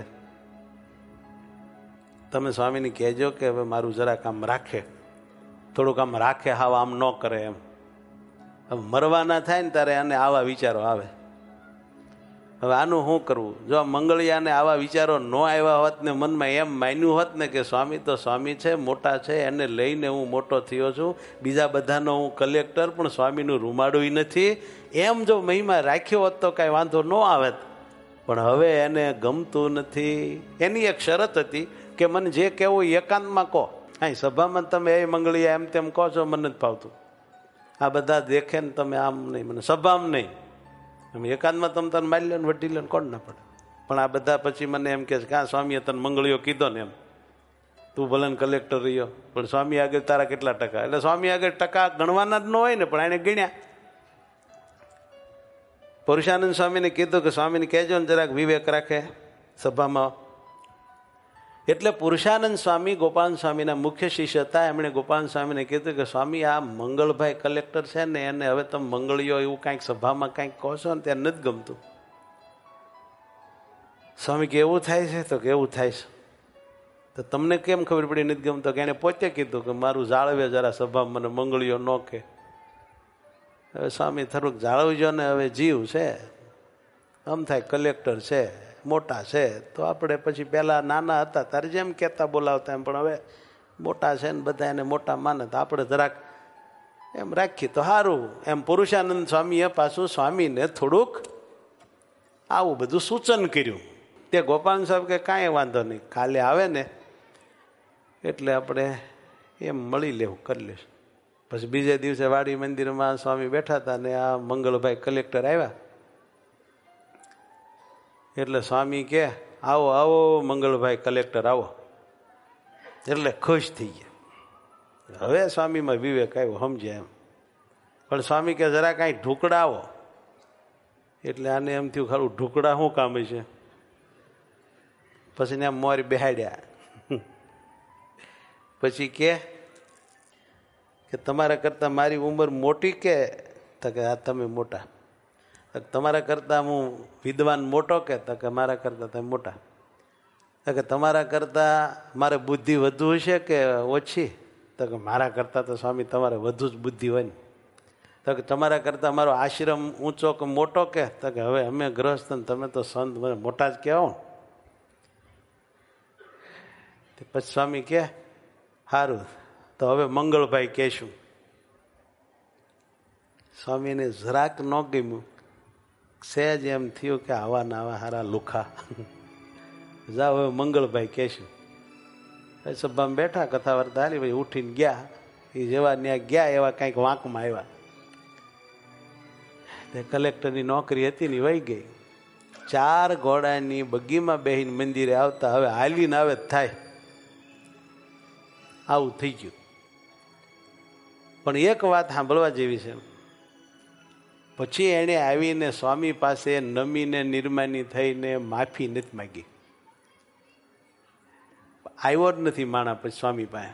તમે સ્વામીને કહેજો કે હવે મારું જરાક આમ રાખે, થોડુંક આમ રાખે, હાવ આમ ન કરે એમ. હવે મરવાના થાય ને ત્યારે આને આવા વિચારો આવે. હવે આનું શું કરવું? જો આ મંગળિયાને આવા વિચારો ન આવ્યા હોત ને મનમાં એમ માન્યું હોત ને કે સ્વામી તો સ્વામી છે, મોટા છે, એને લઈને હું મોટો થયો છું, બીજા બધાનો હું કલેક્ટર, પણ સ્વામીનું રૂમાડું નથી, એમ જો મહિમા રાખ્યો હોત તો કાંઈ વાંધો ન આવે. પણ હવે એને ગમતું નથી. એની એક શરત હતી કે મને જે કહેવું એકાંતમાં કહો. અહીં સભામાં તમે એ મંગળિયા એમ તેમ કહો છો, મને નથી ફાવતું. આ બધા દેખે ને તમે આમ નહીં, મને સભામાં નહીં. એકાંતમાં તમે તને મારી લો ને વટી લો ને કોણ ના પડે. પણ આ બધા પછી મને એમ કે છે કે સ્વામીએ તને મંગળીઓ કીધો ને એમ, તું ભલે ને કલેક્ટર રહ્યો, પણ સ્વામી આગળ તારા કેટલા ટકા? એટલે સ્વામી આગળ ટકા ગણવાના જ ન હોય ને, પણ એને ગણ્યા. પુરુષાનંદ સ્વામીને કીધું કે સ્વામીને કહેજો ને જરાક વિવેક રાખે સભામાં. એટલે પુરુષાનંદ સ્વામી ગોપાલ સ્વામીના મુખ્ય શિષ્ય હતા. એમણે ગોપાલ સ્વામીને કીધું કે સ્વામી આ મંગળભાઈ કલેક્ટર છે ને, એને હવે તમે મંગળીઓ એવું કાંઈક સભામાં કાંઈક કહો છો ને ત્યાં નથી ગમતું. સ્વામી કે એવું થાય છે? તો કે એવું થાય છે. તો તમને કેમ ખબર પડી નથી ગમતો? કે એને પોતે કીધું કે મારું જાળવે જરા સભા, મને મંગળીઓ ન કે. હવે સ્વામી થોડુંક જાળવજો ને, હવે જીવ છે, આમ થાય કલેક્ટર છે, મોટા છે, તો આપણે પછી પહેલા નાના હતા ત્યારે જેમ કહેતા બોલાવતા એમ, પણ હવે મોટા છે ને બધા એને મોટા માને તો આપણે જરાક એમ રાખીએ તો સારું. એમ પુરુષાનંદ સ્વામીએ પાછું સ્વામીને થોડુંક આવું બધું સૂચન કર્યું. તે ગોપાલ સાહેબ કે કાંઈ વાંધો નહીં, કાલે આવે ને એટલે આપણે એમ મળી લેવું, કરી લેશું. પછી બીજે દિવસે વાડી મંદિરમાં સ્વામી બેઠા હતા ને આ મંગળભાઈ કલેક્ટર આવ્યા. એટલે સ્વામી કે આવો આવો મંગળભાઈ કલેક્ટર આવો. એટલે ખુશ થઈ ગયા. હવે સ્વામીમાં વિવેક આવ્યો, સમજ્યા એમ. પણ સ્વામી કે જરા કાંઈ ઢુકડા આવો. એટલે આને એમ થયું ખરું ઢુકડા શું કામ છે? પછી ને આમ મોરી બેહાડ્યા. પછી કે તમારા કરતાં મારી ઉંમર મોટી કે? તો કે આ તમે મોટા. તમારા કરતાં હું વિદ્વાન મોટો કે? તો કે મારા કરતાં તમે મોટા. તો કે તમારા કરતાં મારે બુદ્ધિ વધુ હશે કે ઓછી? તો કે મારા કરતાં તો સ્વામી તમારે વધુ જ બુદ્ધિ હોય ને. તો કે તમારા કરતાં મારો આશ્રમ ઊંચો કે મોટો કે? તો કે હવે અમે ગ્રહસ્થ ને તમે તો સંત, મને મોટા જ કહેવો. પછી સ્વામી કે સારું, તો હવે મંગળભાઈ કહેશું. સ્વામીને જરાક ન ગમ્યું. સહેજ એમ થયું કે આવા ના આવા હારા લુખા, જાઓ હવે મંગળભાઈ કહેશું. સભામાં બેઠા, કથા વાર્તા હાલી, ભાઈ ઉઠીને ગયા. એ જેવા ત્યાં ગયા એવા કંઈક વાંકમાં આવ્યા. તે કલેક્ટરની નોકરી હતી ને વહી ગઈ. 4 ઘોડાની બગીમાં બેહીને મંદિરે આવતા હવે હાલીને આવે થાય આવું થઈ ગયું. પણ એક વાત સાંભળવા જેવી છે. પછી એણે આવીને સ્વામી પાસે નમીને નિર્માની થઈને માફી નથી માગી. આવ્યો જ નથી માણા પછી સ્વામી પાસે.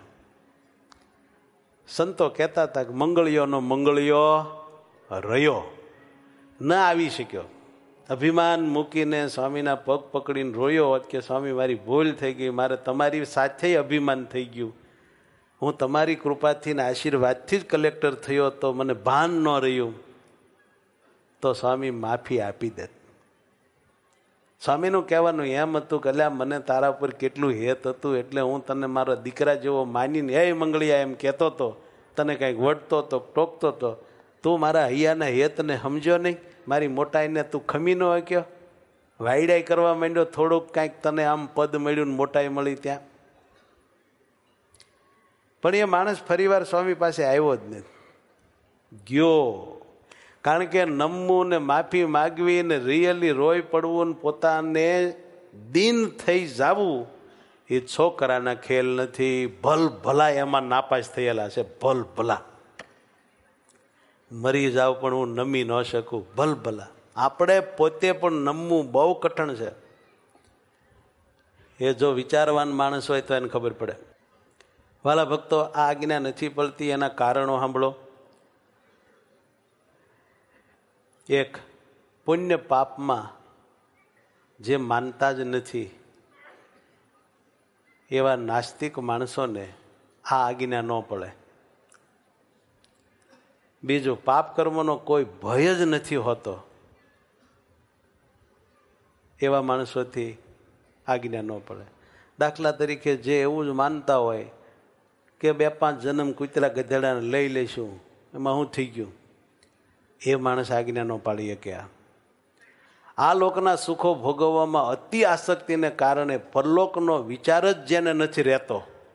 સંતો કહેતા હતા કે મંગળિયોનો મંગળિયો રહ્યો, ન આવી શક્યો. અભિમાન મૂકીને સ્વામીના પગ પકડીને રોયો હોત કે સ્વામી મારી ભૂલ થઈ ગઈ, મારે તમારી સાથે અભિમાન થઈ ગયું, હું તમારી કૃપાથી ને આશીર્વાદથી જ કલેક્ટર થયો તો મને ભાન ન રહ્યું, તો સ્વામી માફી આપી દે. સ્વામીનું કહેવાનું એમ હતું કે અલ્યા મને તારા પર કેટલું હેત હતું એટલે હું તને મારા દીકરા જેવો માનીને એ મંગળિયા એમ કહેતો હતો, તને કંઈક વળતો હતો, ટોકતો હતો, તું મારા હૈયાના હેતને સમજ્યો નહીં, મારી મોટાઈને તું ખમી ન શક્યો, વાયડાઈ કરવા માંડ્યો, થોડુંક કાંઈક તને આમ પદ મળ્યું ને મોટાઈ મળી ત્યાં. પણ એ માણસ ફરીવાર સ્વામી પાસે આવ્યો જ નથી, ગયો. કારણ કે નમવું ને માફી માગવી ને રિયલી રોય પડવું ને પોતાને દીન થઈ જવું એ છોકરાના ખેલ નથી. ભલ ભલા એમાં નાપાસ થયેલા છે, ભલ ભલા. મરી જાવ પણ હું નમી ન શકું, ભલ ભલા. આપણે પોતે પણ નમવું બહુ કઠણ છે. એ જો વિચારવાન માણસ હોય તો એને ખબર પડે. વાલા ભક્તો, આ આજ્ઞા નથી પડતી એના કારણો સાંભળો. એક, પુણ્ય પાપમાં જે માનતા જ નથી એવા નાસ્તિક માણસોને આ આજ્ઞા ન પડે. બીજું, પાપ કર્મનો કોઈ ભય જ નથી હોતો એવા માણસોથી આજ્ઞા ન પડે. દાખલા તરીકે જે એવું જ માનતા હોય કે 2-5 જન્મ કૂતરા ગધેડાને લઈ લઈશું, એમાં શું થઈ ગયું, એ માણસ આજ્ઞા ન પાડી શકે. આ લોકના સુખો ભોગવવામાં અતિ આસક્તિને કારણે પરલોકનો વિચાર જ જેને નથી રહેતો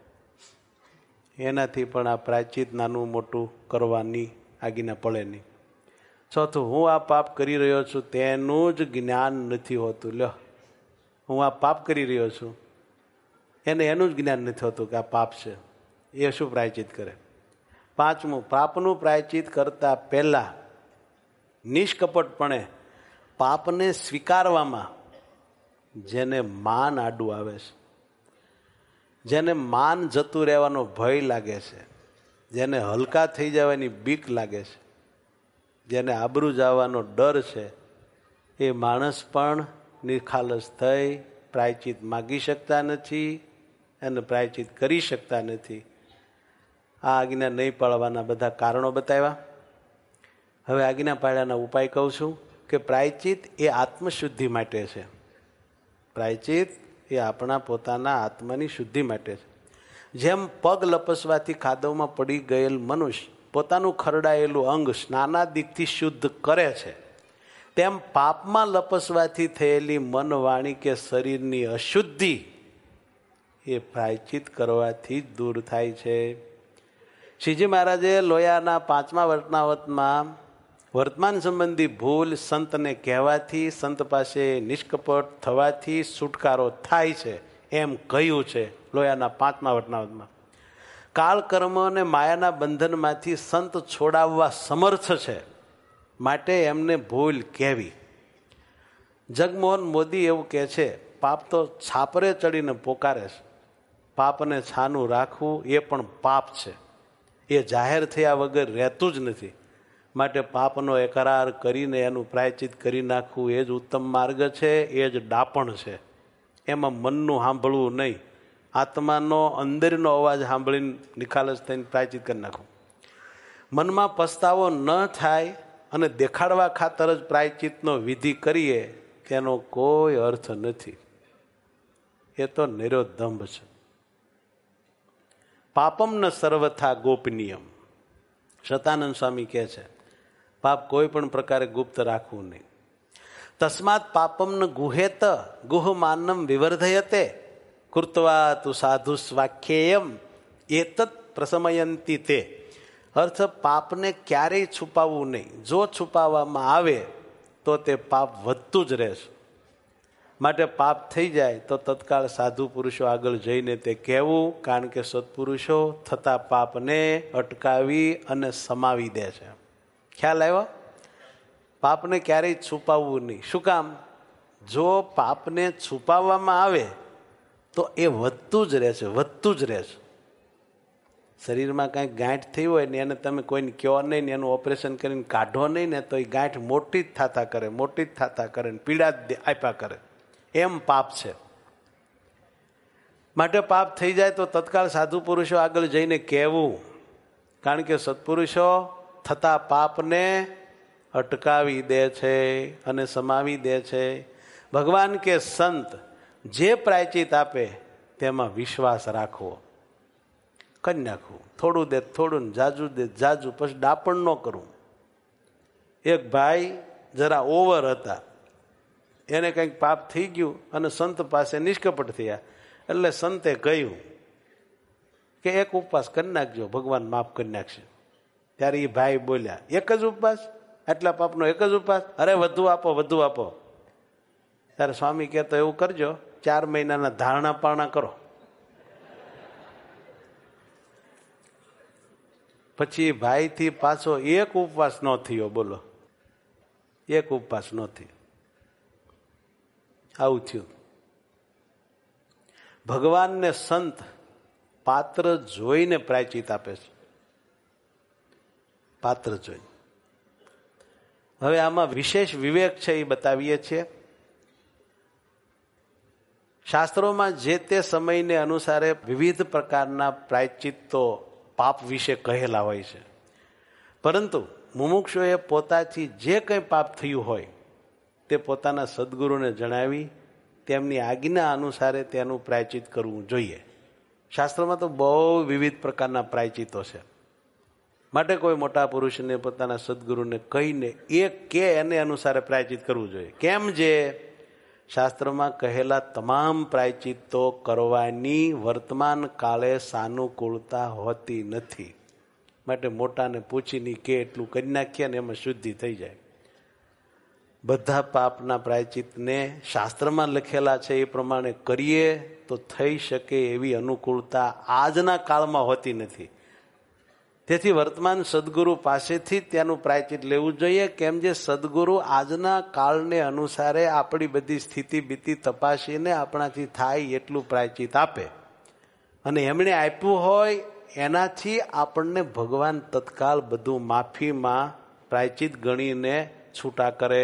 એનાથી પણ આ પ્રાયશ્ચિત નાનું મોટું કરવાની આજ્ઞા પડે નહીં. ચોથું, હું આ પાપ કરી રહ્યો છું તેનું જ જ્ઞાન નથી હોતું. લ્યો, હું આ પાપ કરી રહ્યો છું એને એનું જ જ્ઞાન નથી હોતું કે આ પાપ છે, એ શું પ્રાયશ્ચિત કરે. પાંચમું, પાપનું પ્રાયશ્ચિત કરતા પહેલા નિષ્કપટપણે પાપને સ્વીકારવામાં જેને માન આડું આવે છે, જેને માન જતું રહેવાનો ભય લાગે છે, જેને હલકા થઈ જવાની બીક લાગે છે, જેને આબરૂ જવાનો ડર છે, એ માણસ પણ નિખાલસ થઈ પ્રાયશ્ચિત માગી શકતા નથી અને પ્રાયશ્ચિત કરી શકતા નથી. આ આજ્ઞા નહીં પાળવાના બધા કારણો બતાવ્યા. હવે આજ્ઞા પાળ્યાના ઉપાય કહું છું કે પ્રાયશ્ચિત એ આત્મશુદ્ધિ માટે છે. પ્રાયશ્ચિત એ આપણા પોતાના આત્માની શુદ્ધિ માટે છે. જેમ પગ લપસવાથી ખાદવમાં પડી ગયેલ મનુષ્ય પોતાનું ખરડાયેલું અંગ સ્નાનાદિકથી શુદ્ધ કરે છે, તેમ પાપમાં લપસવાથી થયેલી મન, વાણી કે શરીરની અશુદ્ધિ એ પ્રાયશ્ચિત કરવાથી જ દૂર થાય છે. શ્રીજી મહારાજે લોયાના 5મા વર્તનાવતમાં વર્તમાન સંબંધી ભૂલ સંતને કહેવાથી, સંત પાસે નિષ્કપટ થવાથી છુટકારો થાય છે એમ કહ્યું છે. લોયાના 5મા વર્તનાવતમાં કાળ, કર્મ અને માયાના બંધનમાંથી સંત છોડાવવા સમર્થ છે, માટે એમને ભૂલ કહેવી. જગમોહન મોદી એવું કહે છે, પાપ તો છાપરે ચડીને પોકારે છે, પાપને છાનું રાખવું એ પણ પાપ છે, એ જાહેર થયા વગર રહેતું જ નથી. માટે પાપનો એકરાર કરીને એનું પ્રાયશ્ચિત કરી નાખવું એ જ ઉત્તમ માર્ગ છે, એ જ ડાપણ છે. એમાં મનનું સાંભળવું નહીં, આત્માનો અંદરનો અવાજ સાંભળીને નિખાલસ થઈને પ્રાયશ્ચિત કરી નાખવું. મનમાં પસ્તાવો ન થાય અને દેખાડવા ખાતર જ પ્રાયશ્ચિતનો વિધિ કરીએ તેનો કોઈ અર્થ નથી. એ તો નિરોધંભ છે. પાપમ ન સર્વથા ગોપનીયમ. શતાનંદ સ્વામી કહે છે, પાપ કોઈ પણ પ્રકારે ગુપ્ત રાખવું નહીં. તસ્માત પાપમ ન ગુહેત ગુહમાનમ વિવર્ધયતે કૃત્વા તુ સાધુ સ્વાખ્યેયમ એતત પ્રસમયંતી તે. અર્થ, પાપને ક્યારેય છુપાવવું નહીં. જો છુપાવવામાં આવે તો તે પાપ વધતું જ રહેશે. માટે પાપ થઈ જાય તો તત્કાળ સાધુ પુરુષો આગળ જઈને તે કહેવું, કારણ કે સત્પુરુષો થતા પાપને અટકાવી અને સમાવી દે છે. ખ્યાલ આવ્યો? પાપને ક્યારેય છુપાવવું નહીં. શું કામ? જો પાપને છુપાવવામાં આવે તો એ વધતું જ રહેશે, વધતું જ રહેશે. શરીરમાં કાંઈક ગાંઠ થઈ હોય ને એને તમે કોઈને કહો નહીં ને એનું ઓપરેશન કરીને કાઢો નહીં ને તો એ ગાંઠ મોટી જ થતા કરે, મોટી જ થતા કરે ને પીડા જ આપ્યા કરે. એમ પાપ છે. માટે પાપ થઈ જાય તો તત્કાળ સાધુ પુરુષો આગળ જઈને કહેવું, કારણ કે સત્પુરુષો થતા પાપને અટકાવી દે છે અને સમાવી દે છે. ભગવાન કે સંત જે પ્રાયચિત આપે તેમાં વિશ્વાસ રાખવો, કરી નાખવું. થોડું દે થોડું, જાજુ દે જાજુ, પછી ડાપણ ન કરવું. એક ભાઈ જરા ઓવર હતા, એને કંઈક પાપ થઈ ગયું અને સંત પાસે નિષ્કપટ થયા. એટલે સંતે કહ્યું કે એક ઉપવાસ કરી નાખજો, ભગવાન માફ કરી નાખશે. ત્યારે એ ભાઈ બોલ્યા, એક જ ઉપવાસ? આટલા પાપનો એક જ ઉપવાસ? અરે વધુ આપો, વધુ આપો. ત્યારે સ્વામી કહેતો એવું કરજો, 4 મહિનાના ધારણા પારણા કરો. પછી ભાઈથી પાછો એક ઉપવાસ ન થયો. બોલો, એક ઉપવાસ ન થયો. આવું થયું. ભગવાનને સંત પાત્ર જોઈને પ્રાયચિત આપે છે, પાત્ર જોઈને. હવે આમાં વિશેષ વિવેક છે એ બતાવીએ છીએ. શાસ્ત્રોમાં જે તે સમયને અનુસારે વિવિધ પ્રકારના પ્રાયચિત્તો પાપ વિશે કહેલા હોય છે, પરંતુ મુમુક્ષુએ પોતાથી જે કંઈ પાપ થયું હોય તે પોતાના સદગુરુને જણાવી તેમની આજ્ઞા અનુસારે તેનું પ્રાયચિત કરવું જોઈએ. શાસ્ત્રોમાં તો બહુ વિવિધ પ્રકારના પ્રાયચિતો છે. માટે કોઈ મોટા પુરુષને પોતાના સદગુરુને કહીને એને અનુસારે પ્રાયચિત કરવું જોઈએ. કેમ? જે શાસ્ત્રમાં કહેલા તમામ પ્રાયચિતો કરવાની વર્તમાન કાળે સાનુકૂળતા હોતી નથી. માટે મોટાને પૂછીને કે એટલું કરી નાખીએ ને એમાં શુદ્ધિ થઈ જાય. બધા પાપના પ્રાયચિતને શાસ્ત્રમાં લખેલા છે એ પ્રમાણે કરીએ તો થઈ શકે એવી અનુકૂળતા આજના કાળમાં હોતી નથી. તેથી વર્તમાન સદગુરુ પાસેથી તેનું પ્રાયચિત લેવું જોઈએ. કેમ? જે સદગુરુ આજના કાળને અનુસારે આપણી બધી સ્થિતિ બીતિ તપાસીને આપણાથી થાય એટલું પ્રાયચિત આપે, અને એમણે આપ્યું હોય એનાથી આપણને ભગવાન તત્કાલ બધું માફીમાં પ્રાયચિત ગણીને છૂટા કરે.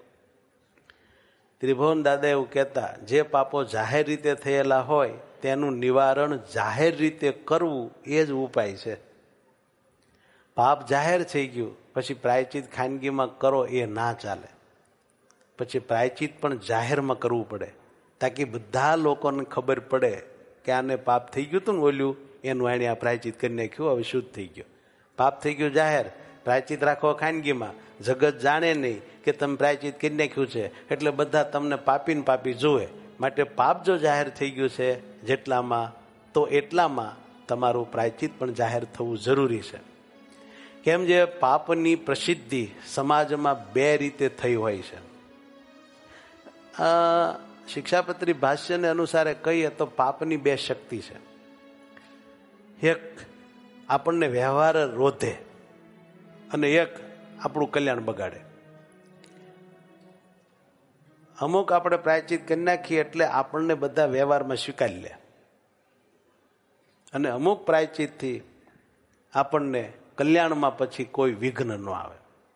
ત્રિભુવન દાદા એવું કહેતા, જે પાપો જાહેર રીતે થયેલા હોય તેનું નિવારણ જાહેર રીતે કરવું એ જ ઉપાય છે. પાપ જાહેર થઈ ગયું પછી પ્રાયચિત ખાનગીમાં કરો એ ના ચાલે. પછી પ્રાયચિત પણ જાહેરમાં કરવું પડે, તાકી બધા લોકોને ખબર પડે કે આને પાપ થઈ ગયું હતું ને ઓલ્યું, એનું આણે આ પ્રાયચિત કરી નાખ્યું, હવે શુદ્ધ થઈ ગયો. પાપ થઈ ગયું જાહેર, પ્રાયચિત રાખો ખાનગીમાં, જગત જાણે નહીં કે તમે પ્રાયચિત કરી નાખ્યું છે, એટલે બધા તમને પાપીને પાપી જુએ. માટે પાપ જો જાહેર થઈ ગયું છે જેટલામાં, તો એટલામાં તમારું પ્રાયચિત પણ જાહેર થવું જરૂરી છે. કેમ? જે પાપની પ્રસિદ્ધિ સમાજમાં 2 રીતે થઈ હોય છે. શિક્ષાપત્રી ભાષ્યને અનુસારે કહીએ તો પાપની 2 શક્તિ છે. એક આપણને વ્યવહાર રોધે અને એક આપણું કલ્યાણ બગાડે. અમુક આપણે પ્રાયચિત કરી નાખીએ એટલે આપણને બધા વ્યવહારમાં સ્વીકારી લે, અને અમુક પ્રાયચિતથી આપણને કલ્યાણમાં પછી કોઈ વિઘ્ન ન આવે.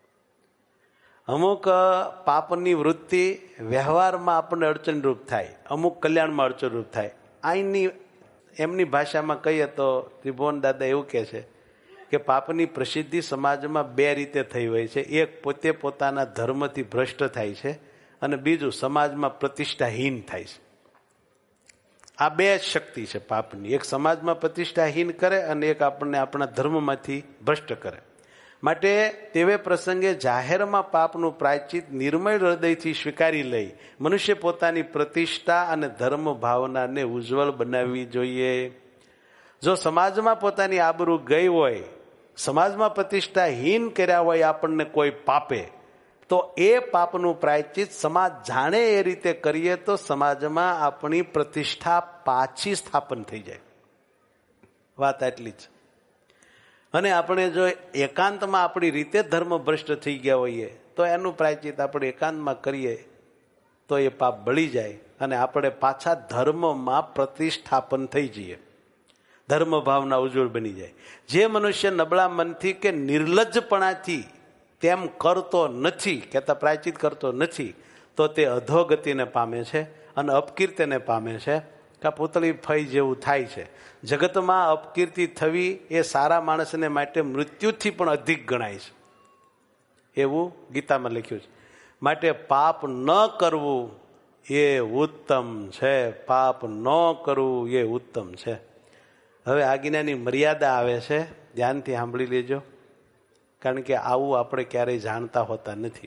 અમુક પાપની વૃત્તિ વ્યવહારમાં આપણને અડચણરૂપ થાય, અમુક કલ્યાણમાં અડચણરૂપ થાય. અહીંની એમની ભાષામાં કહીએ તો ત્રિભુવન દાદા એવું કહે છે કે પાપની પ્રસિદ્ધિ સમાજમાં 2 રીતે થઈ હોય છે. એક પોતે પોતાના ધર્મથી ભ્રષ્ટ થાય છે, અને બીજું સમાજમાં પ્રતિષ્ઠાહીન થાય છે. આ 2 શક્તિ છે પાપની. એક સમાજમાં પ્રતિષ્ઠાહીન કરે અને એક આપણને આપણા ધર્મમાંથી ભ્રષ્ટ કરે. માટે તેવે પ્રસંગે જાહેરમાં પાપનું પ્રાયચિત નિર્મળ હૃદયથી સ્વીકારી લઈ મનુષ્ય પોતાની પ્રતિષ્ઠા અને ધર્મ ભાવનાને ઉજ્જવળ બનાવવી જોઈએ. જો સમાજમાં પોતાની આબરૂ ગઈ હોય, સમાજમાં પ્રતિષ્ઠાહીન કર્યા હોય આપણને કોઈ પાપે, તો એ પાપનું પ્રાયચિત સમાજ જાણે એ રીતે કરીએ તો સમાજમાં આપણી પ્રતિષ્ઠા પાછી સ્થાપન થઈ જાય. વાત આટલી જ. અને આપણે જો એકાંતમાં આપણી રીતે ધર્મ ભ્રષ્ટ થઈ ગયા હોઈએ તો એનું પ્રાયચિત આપણે એકાંતમાં કરીએ તો એ પાપ બળી જાય અને આપણે પાછા ધર્મમાં પ્રતિષ્ઠાપન થઈ જઈએ, ધર્મ ભાવના ઉજ્જવળ બની જાય. જે મનુષ્ય નબળા મનથી કે નિર્લજ્જપણાથી તેમ કરતો નથી, કહેતા પ્રાયચિત કરતો નથી, તો તે અધોગતિને પામે છે અને અપકીર્તિને પામે છે. કા પૂતળી ફઈ જેવું થાય છે. જગતમાં અપકીર્તિ થવી એ સારા માણસને માટે મૃત્યુથી પણ અધિક ગણાય છે, એવું ગીતામાં લખ્યું છે. માટે પાપ ન કરવું એ ઉત્તમ છે, પાપ ન કરવું એ ઉત્તમ છે. હવે આજ્ઞાની મર્યાદા આવે છે, ધ્યાનથી સાંભળી લેજો, કારણ કે આવું આપણે ક્યારેય જાણતા હોતા નથી.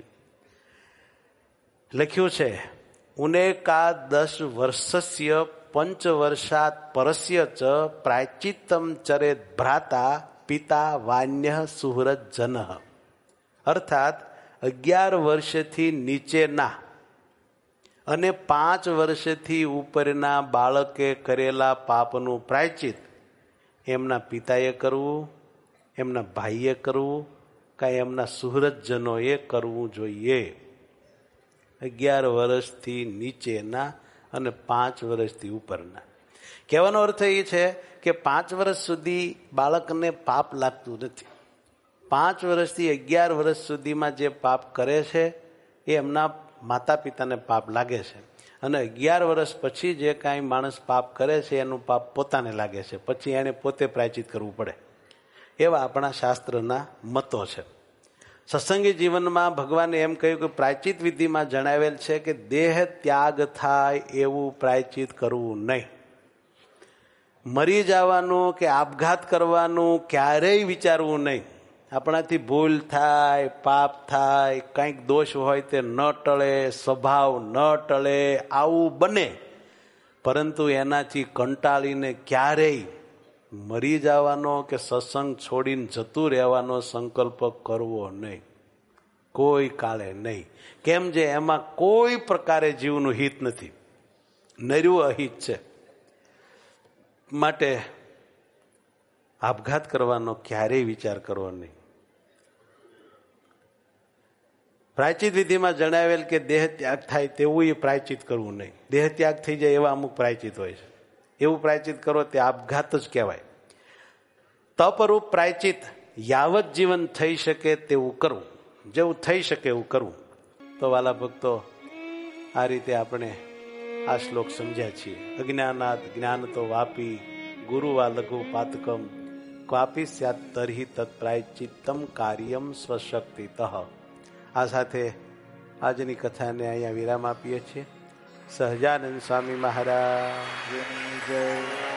લખ્યું છે, ઉનેકા 10 વર્ષસ્ય પંચવર્ષાત પરસ્ય ચ પ્રાયચિત્તમ ચરેત ભ્રાતા પિતા વાન્ય સુહૃદ જન. અર્થાત 11 વર્ષથી નીચેના અને 5 વર્ષથી ઉપરના બાળકે કરેલા પાપનું પ્રાયચિત એમના પિતાએ કરવું, એમના ભાઈએ કરવું, કાંઈ એમના સુહૃદજનોએ કરવું જોઈએ. 11 વર્ષથી નીચેના અને 5 વર્ષથી ઉપરના. કહેવાનો અર્થ એ છે કે 5 વર્ષ સુધી બાળકને પાપ લાગતું નથી. 5 વર્ષથી 11 વર્ષ સુધીમાં જે પાપ કરે છે એ એમના માતા પિતાને પાપ લાગે છે, અને 11 વર્ષ પછી જે કાંઈ માણસ પાપ કરે છે એનું પાપ પોતાને લાગે છે, પછી એને પોતે પ્રાયચિત કરવું પડે. એવા આપણા શાસ્ત્રના મતો છે. સત્સંગી જીવનમાં ભગવાને એમ કહ્યું કે પ્રાયચિત વિધિમાં જણાવેલ છે કે દેહ ત્યાગ થાય એવું પ્રાયચિત કરવું નહીં. મરી જવાનું કે આપઘાત કરવાનું ક્યારેય વિચારવું નહીં. આપણાથી ભૂલ થાય, પાપ થાય, કંઈક દોષ હોય તે ન ટળે, સ્વભાવ ન ટળે, આવું બને, પરંતુ એનાથી કંટાળીને ક્યારેય મરી જવાનો કે સત્સંગ છોડીને જતું રહેવાનો સંકલ્પ કરવો નહીં, કોઈ કાળે નહીં. કેમ જે એમાં કોઈ પ્રકારે જીવનું હિત નથી, નર્યું અહિત છે. માટે આપઘાત કરવાનો ક્યારેય વિચાર કરવો નહીં. પ્રાયચિત વિધિમાં જણાવેલ કે દેહ ત્યાગ થાય તેવું એ પ્રાયચિત કરવું નહીં. દેહ ત્યાગ થઈ જાય એવા અમુક પ્રાયચિત હોય છે, એવું પ્રાયચિત કરો તે આપઘાત જ કહેવાય. તપરૂપ પ્રાયચિત યાવત જીવન થઈ શકે તેવું કરવું, જેવું થઈ શકે એવું કરવું. તો વાલા ભક્તો, આ રીતે આપણે આ શ્લોક સમજ્યા છીએ. અજ્ઞાનાદ જ્ઞાન તો વાપી ગુરુવા લઘુ પાતકમ ક્વાપી સ્યાત તર્હિ તત્પ્રાયચિત્તમ કાર્યમ સ્વશક્તિતઃ. આ સાથે આજની કથાને અહીંયા વિરામ આપીએ છીએ. સહજાનંદ સ્વામી મહારાજની જય.